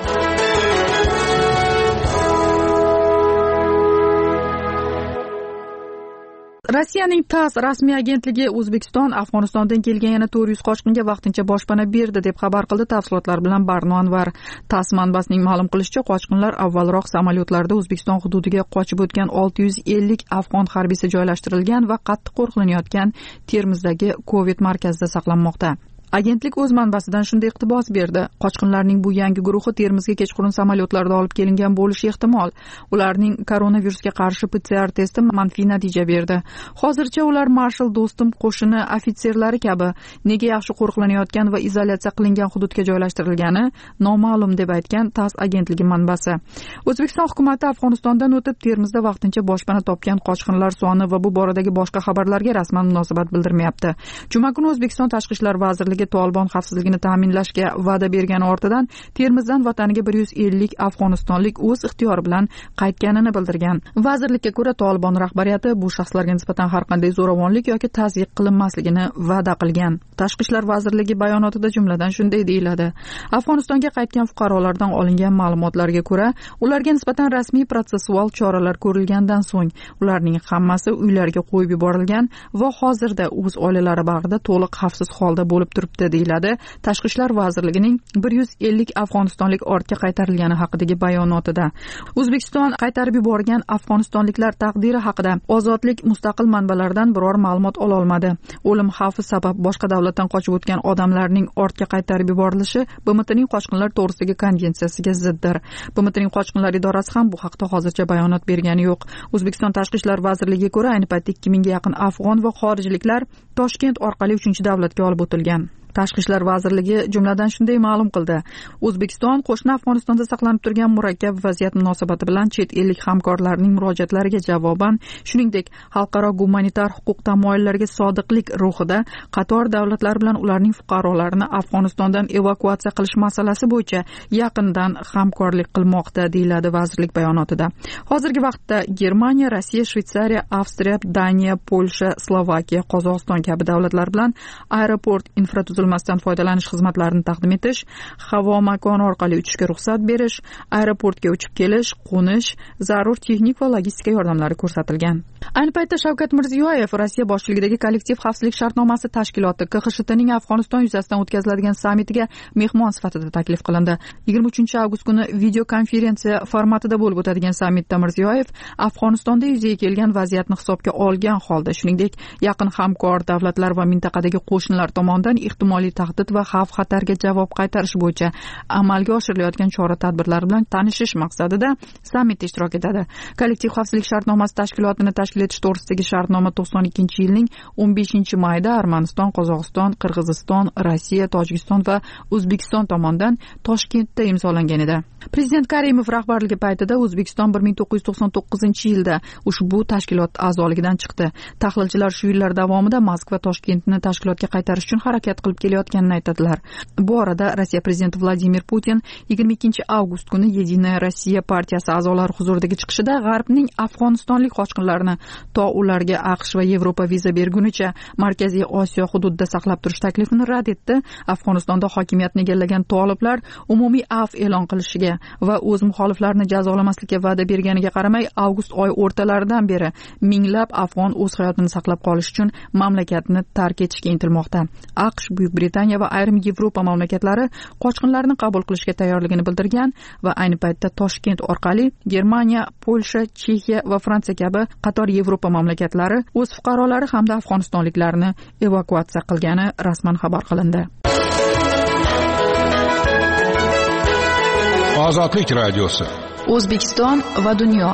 Rossiyaning TASS rasmiy agentligi O'zbekiston Afg'onistondan kelgan yana to'rt yuz qochqinga vaqtincha boshpana berdi deb xabar qildi. Tafsilotlar bilan Barno Anvar. TASS manbasining ma'lum qilishicha, qochqinlar avvalroq samolyotlarda O'zbekiston hududiga qochib o'tgan olti yuz ellik afg'on harbiysi joylashtirilgan va qattiq qo'riqlanayotgan Termizdagi Covid markazida saqlanmoqda. Agentlik o'z manbasidan shunday iqtibos berdi. Qochqinlarning bu yangi guruhi Termizga kechqurun samolyotlarda olib kelingan bo'lishi ehtimol. Ularning koronavirusga qarshi P C R testi manfiy natija berdi. Hozircha ular Marshal Do'stum qo'shini ofitserlari kabi nega yaxshi qo'riqlanayotgan va izolyatsiya qilingan hududga joylashtirilgani noma'lum deb aytgan TASS agentligi manbasi. O'zbekiston hukuomati Afg'onistondan o'tib Termizda vaqtincha boshpana topgan qochqinlar soni va bu boradagi boshqa xabarlarga rasman munosabat bildirmayapti. Juma kuni O'zbekiston Tashqi ishlar vazirligi Tolibon xavfsizligini ta'minlashga va'da bergani ortidan Termizdan vataniga bir yuz ellik afg'onistonlik o'z ixtiyori bilan qaytganini bildirgan. Vazirlikka ko'ra Tolibon rahbariyati bu shaxslarga nisbatan har qanday zo'ravonlik yoki tazyiq qilinmasligini va'da qilgan. Tashqi ishlar vazirligi bayonotida jumladan shunday deyiladi: Afg'onistonga qaytgan fuqarolardan olingan ma'lumotlarga ko'ra, ularga nisbatan rasmiy protsessual choralar ko'rilgandan so'ng ularning hammasi uylariga qo'yib yuborilgan va hozirda o'z oilalari bag'rida to'liq xavfsiz holda bo'lib turibdi deyiladi Tashqi ishlar vazirligining bir yuz ellik afg'onistonlik ortga qaytarilgani haqidagi bayonotida. O'zbekiston qaytarib yuborgan afg'onistonliklar taqdiri haqida ozodlik mustaqil manbalardan biror ma'lumot ola olmadi. O'lim xavfi sabab boshqa davlatdan qochib o'tgan odamlarning ortga qaytarib yuborilishi B M Tning qochqinlar to'g'risidagi konvensiyasiga ziddir. B M Tning qochqinlar idorasi ham bu haqda hozircha bayonot bergani yo'q. O'zbekiston Tashqi ishlar vazirligiga ko'ra, ayni paytda ikki mingga yaqin afg'on va xorijliklar Toshkent orqali uchinchi davlatga olib o'tilgan. Tashqi ishlar vazirligi jumladan shunday ma'lum qildi: O'zbekiston qo'shni Afg'onistonda saqlanib turgan murakkab vaziyat munosabati bilan chet ellik hamkorlarning murojaatlariga javoban, shuningdek, xalqaro gumanitar huquq tamoyillariga sodiqlik ruhida qator davlatlar bilan ularning fuqarolarini Afg'onistondan evakuatsiya qilish masalasi bo'yicha yaqindan hamkorlik qilmoqda, deyiladi vazirlik bayonotida. Hozirgi vaqtda Germaniya, Rossiya, Shveysariya, Avstriya, Daniya, Polsha, Slovakiya, Qozog'iston kabi davlatlar bilan aeroport infratuzilmasidan foydalanish xizmatlarini taqdim etish, havo makoni orqali uchishga ruxsat berish, aeroportga uchib kelish, qo'nish, zarur texnik va logistika yordamlari ko'rsatilgan. Ayni paytda Shavkat Mirziyoyev Rossiya boshchiligidagi kollektiv xavfsizlik shartnomasi tashkiloti K X T ning Afg'oniston yuzasidan o'tkaziladigan sammitiga mehmon sifatida taklif qilindi. yigirma uchinchi avgust kuni video konferensiya formatida bo'lib o'tadigan sammitda Mirziyoyev Afg'onistonda yuzaga kelgan vaziyatni hisobga olgan holda, shuningdek, yaqin hamkor davlatlar va mintaqadagi qo'shnilar tomonidan ehtimoliy tahdid va xavf-xatarga javob qaytarish bo'yicha amalga oshirilayotgan chora-tadbirlar bilan tanishish maqsadida sammitda ishtirok etadi. Kollektiv xavfsizlik shartnomasi tashkilotini tashkil etish to'g'risidagi shartnoma to'qson ikkinchi yilning o'n beshinchi mayida Armaniston, Qozog'iston, Qirg'iziston, Rossiya, Tojikiston va O'zbekiston tomonidan Toshkentda imzolangan edi. Prezident Karimov rahbarligi paytida O'zbekiston bir ming to'qqiz yuz to'qson to'qqizinchi yilda ushbu tashkilot a'zoligidan chiqdi. Tahlilchilar shu yillar davomida Moskva Toshkentni tashkilotga qaytarish uchun harakat qilib kelayotganini aytadilar. Bu orada Rossiya prezidenti Vladimir Putin yigirma ikkinchi avgust kuni Yedinaya Rossiya partiyasi a'zolari huzuridagi chiqishida G'arbning afg'onistonlik qochqinlarni to ularga AQSh va Yevropa viza bergunicha Markaziy Osiyo hududida saqlab turish taklifini rad etdi. Afg'onistonda hokimiyatni egallagan toliblar umumiy afv e'lon qilishiga va o'z muxoliflarini jazolamaslikka va'da berganiga qaramay, avgust oyi o'rtalaridan beri minglab afg'on o'z hayotini saqlab qolish uchun mamlakatni tark etishga intilmoqda. AQSh, Buyuk Britaniya va ayrim Yevropa mamlakatlari qochqinlarni qabul qilishga tayyorligini bildirgan va ayni paytda Toshkent orqali Germaniya, Polsha, Chexiya va Fransiya kabi qator Yevropa mamlakatlari o'z fuqarolari hamda afg'onistonliklarni evakuatsiya qilgani rasman xabar qilindi. Ozodlik radiosi. O'zbekiston va dunyo.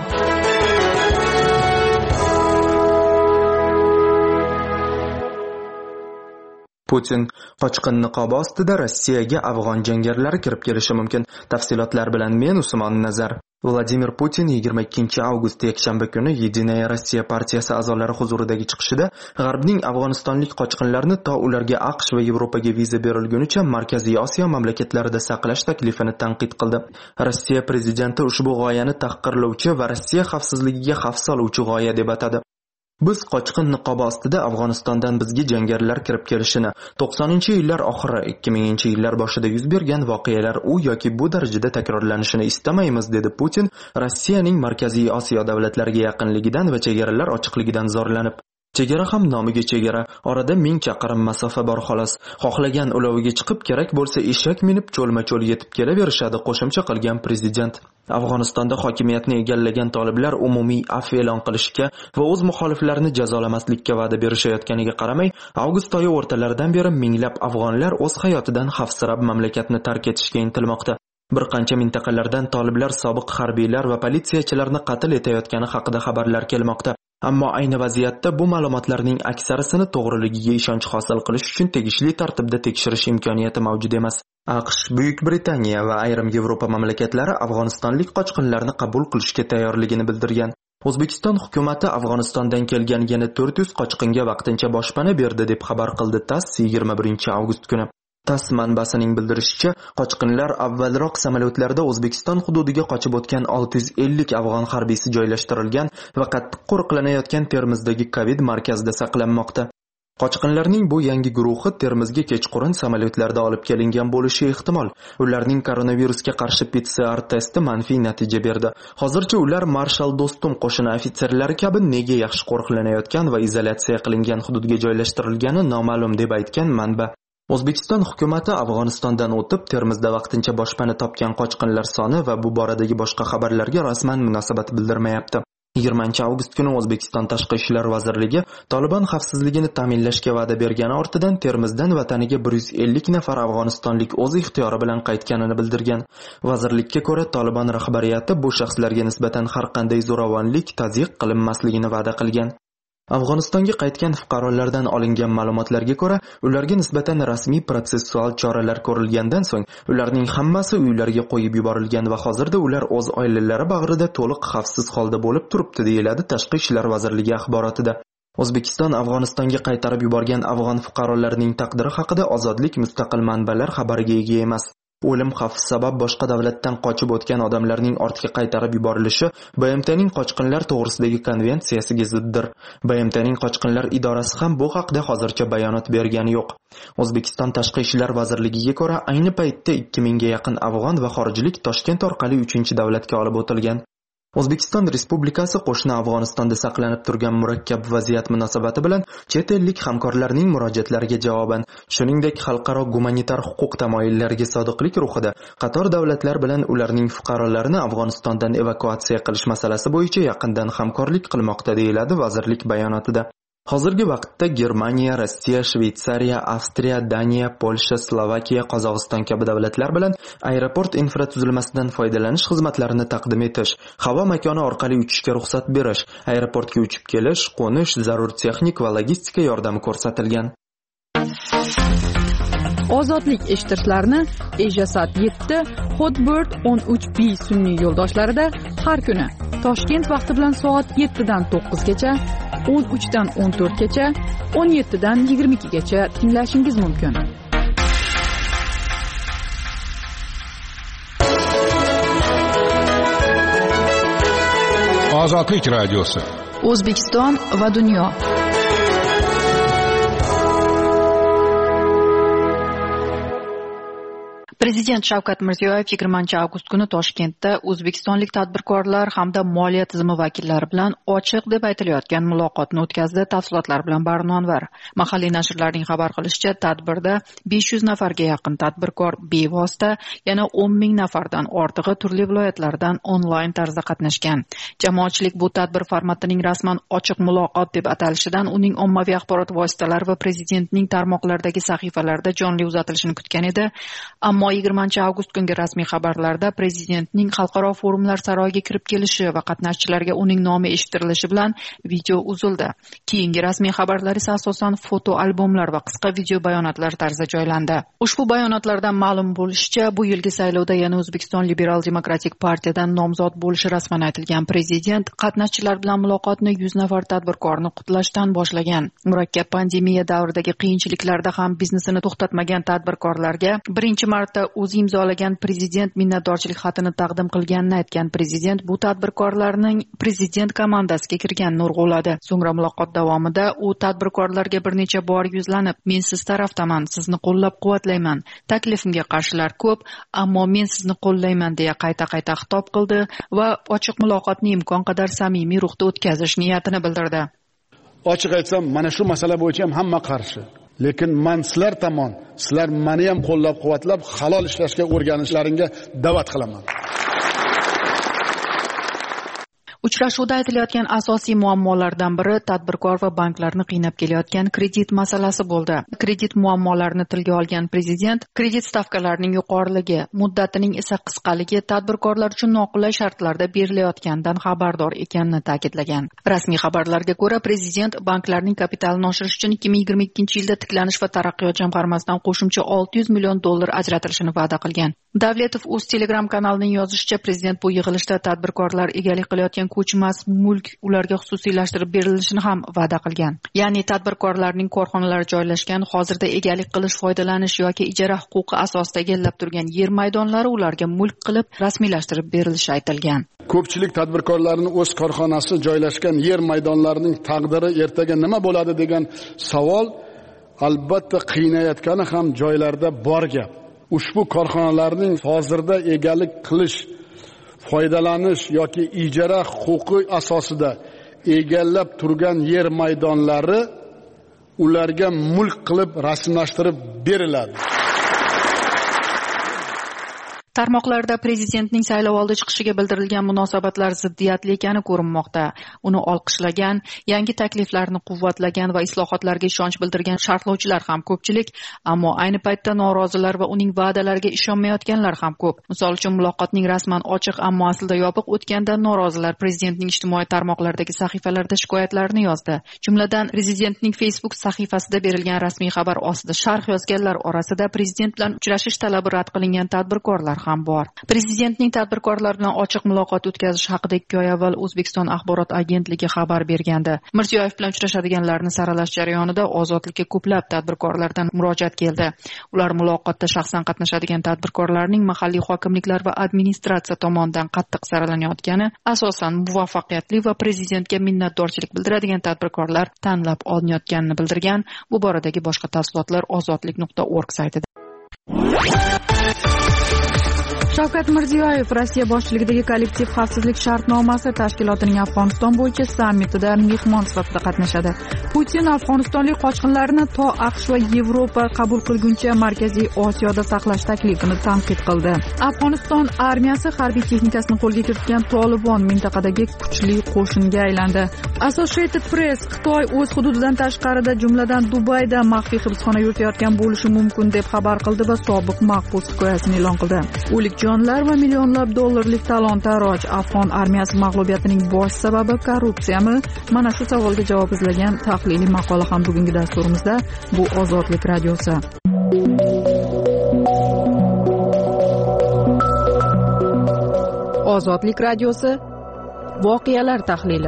Putin qochqin niqobi ostida Rossiyaga afg'on jangarilar kirib kelishi mumkin. Tafsilotlar bilan men Usmon Nazar. Vladimir Putin yigirma ikkinchi avgust yakshanba kuni Yedinaya Rossiya partiyasi a'zolari huzuridagi chiqishida G'arbning afg'onistonlik qochqinlarni to ularga AQSh va Yevropaga viza berilgunicha Markaziy Osiyo mamlakatlarida saqlash taklifini tanqid qildi. Rossiya prezidenti ushbu g'oyani tahqirlovchi va Rossiya xavfsizligiga xavf soluvchi g'oya deb atadi. Biz qochqin niqobi ostida Afg'onistondan bizga jangarilar kirib kelishini, to'qsoninchi yillar oxiri ikki minginchi yillar boshida yuz bergan voqealar u yoki bu darajada takrorlanishini istamaymiz, dedi Putin, Rossiyaning Markaziy Osiyo davlatlariga yaqinligidan va chegaralar ochiqligidan zorlanib. Chegara ham nomiga chegara, orada ming chaqirim masofa bor xolos. Xohlagan uloviga chiqib, kerak bo'lsa eshak minib cho'lma-cho'l yetib kelaverishadi, qo'shimcha qilgan prezident. Afg'onistonda hokimiyatni egallagan toliblar umumiy afv e'lon qilishga va o'z muxoliflarini jazolamaslikka va'da berishayotganiga qaramay, avgust oyi o'rtalaridan beri minglab afg'onlar o'z hayotidan xavfsirab mamlakatni tark etishga intilmoqda. Bir qancha mintaqalardan toliblar sobiq harbiylar va politsiyachilarni qatl etayotgani haqida xabarlar kelmoqda. Ammo ayni vaziyatda bu ma'lumotlarning aksarisini to'g'riligiga ishonch hosil qilish uchun tegishli tartibda tekshirish imkoniyati mavjud emas. AQSh, Buyuk Britaniya va ayrim Yevropa mamlakatlari afg'onistonlik qochqinlarni qabul qilishga tayyorligini bildirgan. O'zbekiston hukumatı Afg'onistondan kelgan yana to'rt yuz qochqinga vaqtincha boshpana berdi deb xabar qildi TASS yigirma birinchi avgust kuni. TASS manbasining bildirishicha, qochqinlar avvalroq samolyotlarda O'zbekiston hududiga qochib o'tgan olti yuz ellik afg'on harbiysi joylashtirilgan va qattiq qo'riqlanayotgan Termizdagi Covid markazida saqlanmoqda. Qochqinlarning bu yangi guruhi Termizga kechqurun samolyotlarda olib kelingan bo'lishi ehtimol. Ularning koronavirusga qarshi P C R testi manfiy natija berdi. Hozircha ular Marshal Do'stum qo'shini ofitserlari kabi nega yaxshi qo'riqlanayotgan va izolyatsiya qilingan hududga joylashtirilgani noma'lum deb aytgan manba. O'zbekiston hukumatı Afg'onistondan o'tib Termizda vaqtincha boshpana topgan qochqinlar soni va bu boradagi boshqa xabarlarga rasman munosabat bildirmayapti. yigirmanchi avgust kuni O'zbekiston Tashqi ishlar vazirligi Taliban xavfsizligini ta'minlashga va'da bergani ortidan Termizdan vataniga bir yuz ellik nafar afg'onistonlik o'z ixtiyori bilan qaytganini bildirgan. Vazirlikka ko'ra, Taliban rahbariyati bu shaxslarga nisbatan har qanday zo'ravonlik tazyiq qilinmasligini va'da qilgan. Afg'onistonga qaytgan fuqarolardan olingan ma'lumotlarga ko'ra, ularga nisbatan rasmiy protsessual choralar ko'rilgandan so'ng ularning hammasi uylariga qo'yib yuborilgan va hozirda ular o'z oilalari bag'rida to'liq xavfsiz holda bo'lib turibdi, deyiladi Tashqi ishlar vazirligi axborotida. O'zbekiston Afg'onistonga qaytarib yuborgan afg'on fuqarolarining taqdiri haqida Ozodlik mustaqil manbalar xabariga ega emas. O'lim xavfi sabab boshqa davlatdan qochib o'tgan odamlarning ortga qaytarib yuborilishi B M T'ning qochqinlar to'g'risidagi konvensiyasiga ziddir. B M T'ning qochqinlar idorasi ham bu haqda hozircha bayonot bergani yo'q. O'zbekiston Tashqi ishlar vazirligiga ko'ra, ayni paytda ikki mingga yaqin afg'on va xorijlik Toshkent orqali uchinchi davlatga olib o'tilgan. O'zbekiston Respublikasi qo'shni Afg'onistonda saqlanib turgan murakkab vaziyat munosabati bilan chet ellik hamkorlarning murojaatlariga javoban, shuningdek xalqaro gumanitar huquq tamoyillariga sodiqlik ruhida qator davlatlar bilan ularning fuqarolarini Afg'onistondan evakuatsiya qilish masalasi bo'yicha yaqindan hamkorlik qilmoqda, deyiladi vazirlik bayonotida. Hozirgi vaqtda Germaniya, Rossiya, Shveysariya, Avstriya, Daniya, Polsha, Slovakiya, Qozog'iston kabi davlatlar bilan aeroport infratuzilmasidan foydalanish xizmatlarini taqdim etish, havo makoni orqali uchishga ruxsat berish, aeroportga uchib kelish, qo'nish, zarur texnik va logistika yordami ko'rsatilgan. Ozodlik eshittirishlarni Ejasat yetti, Hotbird o'n uch B sun'iy yo'ldoshlarida har kuni Toshkent vaqti bilan soat yettidan to'qqizgacha, o'n uchdan o'n to'rtgacha, o'n yettidan yigirma ikkigacha tinglashingiz mumkin. Ozodlik radiosi. O'zbekiston va dunyo. Prezident Shavkat Mirziyoyev yigirmanchi avgust kuni Toshkentda o'zbekistonlik tadbirkorlar hamda moliya tizimi vakillari bilan ochiq deb aytilayotgan muloqotni o'tkazdi. Tafsilotlar bilan Barnonvar. Mahalliy nashrlarning xabar qilishicha, tadbirda besh yuz nafarga yaqin tadbirkor bevosita, yana o'n ming nafardan ortig'i turli viloyatlardan onlayn tarzda qatnashgan. Jamoatchilik bu tadbir formatining rasman ochiq muloqot deb atalishidan uning ommaviy axborot vositalari va prezidentning tarmoqlardagi sahifalarida jonli uzatilishini kutgan edi. Ammo yigirmanchi avgust kungi rasmiy xabarlarda prezidentning xalqaro forumlar saroyiga kirib kelishi va qatnashchilarga uning nomi eshittirilishi bilan video uzildi. Keyingi rasmiy xabarlar esa asosan foto albomlar va qisqa video bayonotlar tarzida joylandi. Ushbu bayonotlardan ma'lum bo'lishicha, bu yilgi saylovda yana O'zbekiston Liberal Demokratik partiyadan nomzod bo'lishi rasman aytilgan prezident qatnashchilar bilan muloqotni yuz nafar tadbirkorni qutlashdan boshlagan. Murakkab pandemiya davridagi qiyinchiliklarda ham biznesini to'xtatmagan tadbirkorlarga birinchi marta o'zi imzolagan prezident minnatdorchilik xatini taqdim qilganini aytgan prezident bu tadbirkorlarning prezident komandasiga kirganini urg'uladi. So'ngra muloqot davomida u tadbirkorlarga bir necha bor yuzlanib, "Men siz tarafdaman, sizni qo'llab-quvvatlayman. Taklifimga qarshilar ko'p, ammo men sizni qo'llayman" deya qayta-qayta xitob qildi va ochiq muloqotni imkon qadar samimiy ruhda o'tkazish niyatini bildirdi. Ochiq aytsam, mana shu masala bo'yicha ham hamma qarshi. Lekin men sizlar tomon, sizlar meni ham qo'llab-quvvatlab halol ishlashga o'rganishlaringga da'vat qilaman. Uchrashuvda aytilayotgan asosiy muammolardan biri tadbirkor va banklarni qiynab kelayotgan kredit masalasi bo'ldi. Kredit muammolarini tilga olgan prezident kredit stavkalarining yuqoriligi, muddatining esa qisqaligi tadbirkorlar uchun noqulay shartlarda berilayotganidan xabardor ekanini ta'kidlagan. Rasmiy xabarlarga ko'ra, prezident banklarning kapitalini oshirish uchun ikki ming yigirma ikkinchi yilda tiklanish va taraqqiyot jamg'armasidan qo'shimcha olti yuz million dollar ajratilishini va'da qilgan. Davletov o'z Telegram kanalining yozishicha, prezident bu yig'ilishda tadbirkorlar egalik qilayotgan ko'chmas mulk ularga xususiylashtirib berilishini ham va'da qilgan. Ya'ni tadbirkorlarning korxonalari joylashgan, hozirda egalik qilish, foydalanish yoki ijara huquqi asosida egallab turgan yer maydonlari ularga mulk qilib rasmiylashtirib berilishi aytilgan. Ko'pchilik tadbirkorlarning o'z korxonasi joylashgan yer maydonlarining taqdiri ertaga nima bo'ladi degan savol albatta qiynayotgani ham joylarda bor gap. Ushbu korxonalarning hozirda egalik qilish, foydalanish yoki ijara huquqi asosida egallab turgan yer maydonlari ularga mulk qilib rasmiylashtirib beriladi. Tarmoqlarda prezidentning saylovoldi chiqishiga bildirilgan munosabatlar ziddiyatli ekani ko'rinmoqda. Uni olqishlagan, yangi takliflarni quvvatlagan va islohotlarga ishonch bildirgan sharhlovchilar ham ko'pchilik, ammo ayni paytda norozilar va uning va'dalariga ishonmayotganlar ham ko'p. Misol uchun, muloqotning rasman ochiq, ammo aslida yopiq o'tganda norozilar prezidentning ijtimoiy tarmoqlardagi sahifalarida shikoyatlarini yozdi. Jumladan, prezidentning Facebook sahifasida berilgan rasmiy xabar ostida sharh yozganlar orasida prezident bilan uchrashish talabi rad qilingan tadbirkorlar ham bor. Prezidentning tadbirkorlar bilan ochiq muloqot o'tkazish haqida ikki oy avval O'zbekiston axborot agentligi xabar bergandi. Mirziyoyev bilan uchrashadiganlarni saralash jarayonida ozodlikka ko'plab tadbirkorlardan murojaat keldi. Ular muloqotda shaxsan qatnashadigan tadbirkorlarning mahalliy hokimliklar va administratsiya tomonidan qattiq saralanayotgani, asosan muvaffaqiyatli va prezidentga minnatdorchilik bildiradigan tadbirkorlar tanlab olinayotganini bildirgan. Bu boradagi boshqa tafsilotlar ozodlik nuqta org saytida. Shavkat Mirziyoyev Rossiya boshchiligidagi kollektiv xavfsizlik shartnomasi tashkilotining Afg'oniston bo'yicha sammitida mehmon sifatida qatnashadi. Putin afg'onistonlik qochqinlarni to AQSh va Yevropa qabul qilguncha Markaziy Osiyoda saqlash taklifini tanqid qildi. Afg'oniston armiyasi harbiy texnikasini qo'lga kiritgan Tolibon mintaqadagi kuchli qo'shinga aylandi. Associated Press Xitoy o'z hududidan tashqarida, jumladan Dubayda maxfiy hibsxona yuritayotgan bo'lishi mumkin deb xabar qildi va sobiq mahbus hikoyasini e'lon qildi. O'lik jonlar va millionlab dollarlik talon-taroj. Afg'on armiyasi mag'lubiyatining bosh sababi korrupsiyami? Mana shu savolga javob izlagan tahliliy maqola ham bugungi dasturimizda. Bu Ozodlik radiosi. Ozodlik radiosi voqealar tahlili.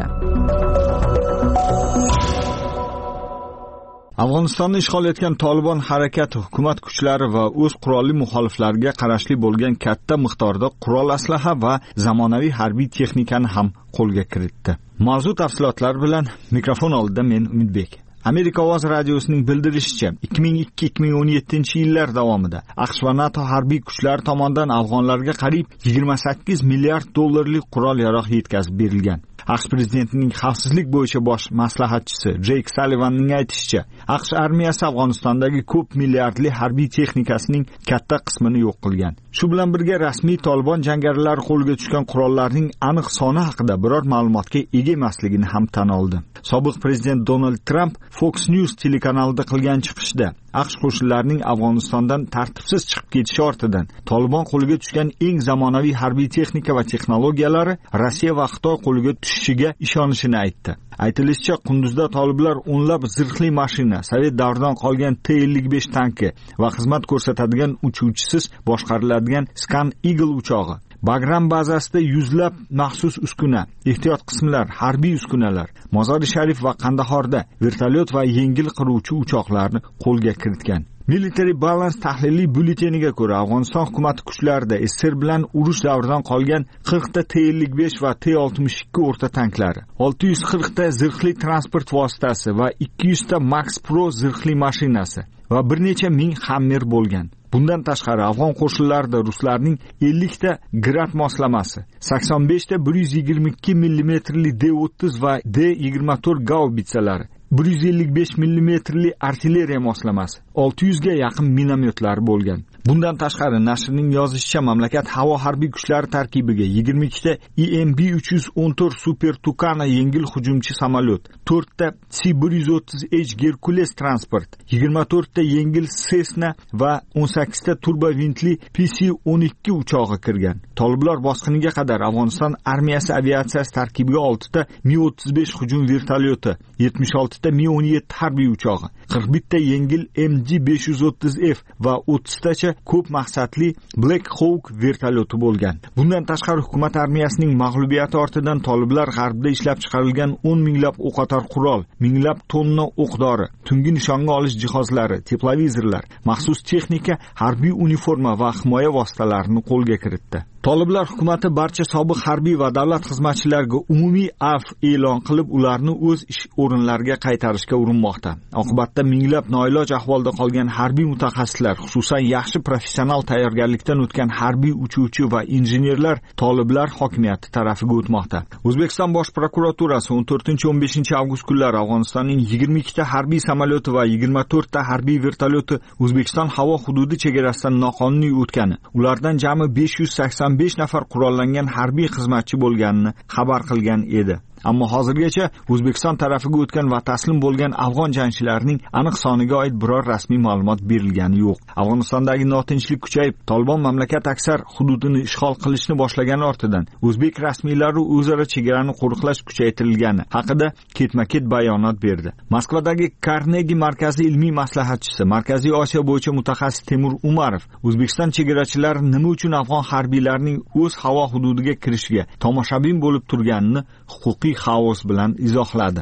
Afg'onistonni ishg'ol etgan Tolibon harakati hukumat kuchlari va o'z qurolli muxoliflariga qarashli bo'lgan katta miqdorda qurol aslaha va zamonaviy harbiy texnikani ham qo'lga kiritdi. Mavzu tafsilotlari bilan mikrofon oldida men Umidbek. Amerika ovoz radiosining bildirishicha, ikki ming ikki ikki ming o'n yettinchi yillar davomida AQSh va NATO harbiy kuchlari tomonidan afg'onlarga qariyb yigirma sakkiz milliard dollarlik qurol-yarog' yetkazib berilgan. AQSh prezidentining xavfsizlik bo'yicha bosh maslahatchisi Jake Sullivanning aytishicha, AQSh armiyasi Afg'onistondagi ko'p milliardli harbiy texnikasining katta qismini yo'q qilgan. Shu bilan birga rasmiy Tolibon jangarilari qo'lga tushgan qurollarning aniq soni haqida biror ma'lumotga ega emasligini ham tan oldi. Sobiq prezident Donald Trump Fox News telekanalida qilgan chiqishda AQSh qo'shinlarining Afg'onistondan tartibsiz chiqib ketishi ortidan Tolibon qo'liga tushgan eng zamonaviy harbiy texnika va texnologiyalari Rossiya va Xitoy qo'liga tushishiga ishonishini aytdi. Aytilishicha, Qunduzda toliblar o'nlab zirhli mashina, Sovet davridan qolgan T ellik besh tanki va xizmat ko'rsatadigan uchuvchisiz boshqariladigan Scan Eagle uchog'i, Bagram bazasida yuzlab maxsus uskuna, ehtiyot qismlar, harbiy uskunalar, Mozori Sharif va Qandahorda vertolyot va yengil qiruvchi uchoqlarni qo'lga kiritgan. Military Balance tahliliy bulleteniga ko'ra, Afg'oniston hukumati kuchlarida S S R bilan urush davridan qolgan qirq ta T ellik besh va T oltmish ikki o'rta tanklari, olti yuz qirq ta zirhli transport vositasi va ikki yuz ta Max Pro zirhli mashinasi va bir necha ming Hammer bo'lgan. Bundan tashqari afg'on qo'shinlarida ruslarning ellik ta Grad moslamasi, sakson besh ta bir yuz yigirma ikki millimetrli D o'ttiz va D yigirma to'rt gaubitsalari, bir yuz ellik besh millimetrli artilleriya moslamasi, olti yuz ga yaqin minomyotlar bo'lgan. Bundan tashqari nashrning yozishicha, mamlakat havo harbiy kuchlari tarkibiga yigirma ikki ta E M B uch yuz o'n to'rt Super Tucana yengil hujumchi samolyot, to'rt ta C bir yuz o'ttiz H Hercules transport, yigirma to'rt ta yengil Cessna va o'n sakkiz ta turbovintli P C o'n ikki uchog'i kirgan. Toliblar bosqiniga qadar Afg'oniston armiyasi aviatsiyasi tarkibiga olti ta Mi o'ttiz besh hujum vertolyoti, yetmish olti ta Mi o'n yetti harbiy uchog'i, qirq bir ta yengil M G besh yuz o'ttiz F va o'ttiz tacha ko'p maqsadli Black Hawk vertolyoti bo'lgan. Bundan tashqari hukumat armiyasining mag'lubiyati ortidan toliblar g'arbda ishlab chiqarilgan o'n minglab o'qotar qurol, minglab tonna o'q-dori, tungi nishonga olish jihozlari, teplovizorlar, maxsus texnika, harbiy uniforma va himoya vositalarini qo'lga kiritdi. Toliblar hukumati barcha sobiq harbiy va davlat xizmatchilariga umumiy afv e'lon qilib, ularni o'z ish o'rinlariga qaytarishga urinmoqda. Oqibatda minglab noiloj ahvolda qolgan harbiy mutaxassislar, xususan yaxshi professional tayyorgarlikdan o'tgan harbiy uchuvchi va injenerlar toliblar hokimiyati tarafiga o'tmoqda. O'zbekiston Bosh prokuraturasi o'n to'rtinchi o'n beshinchi avgust kunlari Afg'onistonning yigirma ikki ta harbiy samolyoti va yigirma to'rt ta harbiy vertolyoti O'zbekiston havo hududi chegarasidan noqonuniy o'tgani, ulardan jami besh yuz sakson besh nafar qurollangan harbiy xizmatchi bo'lganini xabar qilgan edi. Ammo hozirgacha O'zbekiston tarafiga o'tgan va taslim bo'lgan afg'on jangchilarning aniq soniga oid biror rasmiy ma'lumot berilgani yo'q. Afg'onistondagi notinchlik kuchayib, Tolibon mamlakat aksar hududini ishg'ol qilishni boshlagani ortidan o'zbek rasmiylari o'zaro chegarani qo'riqlash kuchaytirilgani haqida ketma-ket bayonot berdi. Moskvadagi Carnegie markazi ilmiy maslahatchisi, Markaziy Osiyo bo'yicha mutaxassis Temur Umarov O'zbekiston chegarachilari nima uchun afg'on harbiylarining o'z havo hududiga kirishiga tomoshabin bo'lib turganini huquqiy xaos bilan izohladi.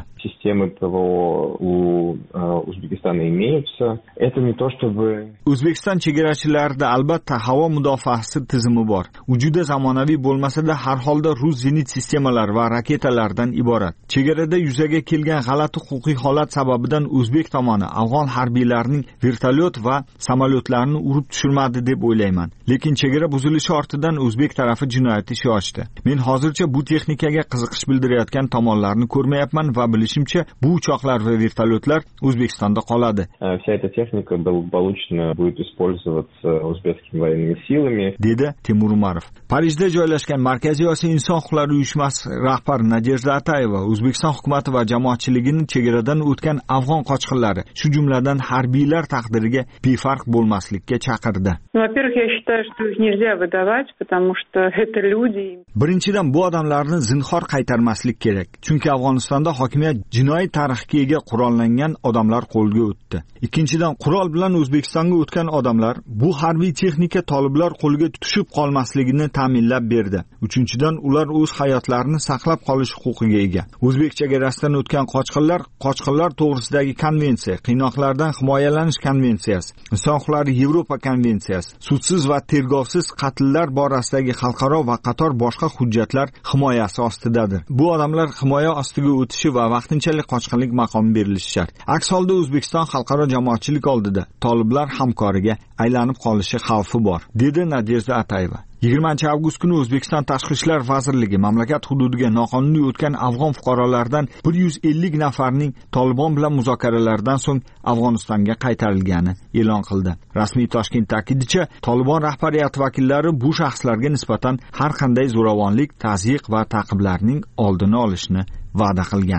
системы ПВО у Узбекистана имеются. Это не то чтобы... O'zbekiston chegarachilarida albatta havo mudofaasi tizimi bor. U juda zamonaviy bo'lmasa-da, har holda rus zenit sistemalari va raketalardan iborat. Chegarada yuzaga kelgan g'alati huquqiy holat sababidan o'zbek tomoni afg'on harbiylarining vertolyot va samolyotlarini urib tushirmadi deb o'ylayman. Lekin chegara buzilishi ortidan o'zbek tarafi jinoyat ishi ochdi. Men hozircha bu texnikaga qiziqish bildirayotgan tomonlarni ko'rmayapman va bilishimcha bu uchoqlar va vertolyotlar O'zbekistonda qoladi. Вся эта техника благополучно будет использоваться узбекскими военными силами, dedi Temur Umarov. Parijda joylashgan Markaziy Osiyo inson huquqlari uyushmasi rahbari Nadejda Atayeva O'zbekiston hukumatı va jamoatchiligini chegaradan o'tgan afg'on qochqinlari, shu jumladan harbiylar taqdiriga befarq bo'lmaslikka chaqirdi. Во-первых, я считаю, что их нельзя выдавать, потому что это люди. Birinchidan bu odamlarni zinhor qaytarmaslik kerak. Chunki Afg'onistonda hokimiyat jinoiy tarixga ega qurollangan odamlar qo'lga o'tdi. Ikkinchidan qurol bilan O'zbekistonga o'tgan odamlar bu harbiy texnika toliblar qo'liga tushib qolmasligini ta'minlab berdi. Uchinchidan ular o'z hayotlarini saqlab qolish huquqiga ega. O'zbek chegarasidan o'tgan qochqinlar, qochqinlar to'g'risidagi konvensiya, qiynoqlardan himoyalanish konvensiyasi, inson huquqlari Yevropa konvensiyasi, sudsiz va tergovsiz qatllar borasidagi xalqaro va qator boshqa hujjatlar himoyasi ostidadir. Bu odamlar himoya ostiga o'tishi va vaqtinchalik qochqinlik maqomi berilishi shart. Aks holda O'zbekiston xalqaro jamoatchilik oldida toliblar hamkoriga aylanib qolishi xavfi bor, dedi Nadejda Atayeva. yigirmanchi avgust kuni O'zbekiston Tashqi ishlar vazirligi mamlakat hududiga noqonuniy o'tgan afg'on fuqarolaridan bir yuz ellik nafarning Tolibon bilan muzokaralardan so'ng Afg'onistonga qaytarilgani e'lon qildi. Rasmiy Toshkent ta'kidicha, Tolibon rahbariyati vakillari bu shaxslarga nisbatan har qanday zo'ravonlik, tazyiq va ta'qiblarning oldini olishni va'da qilgan.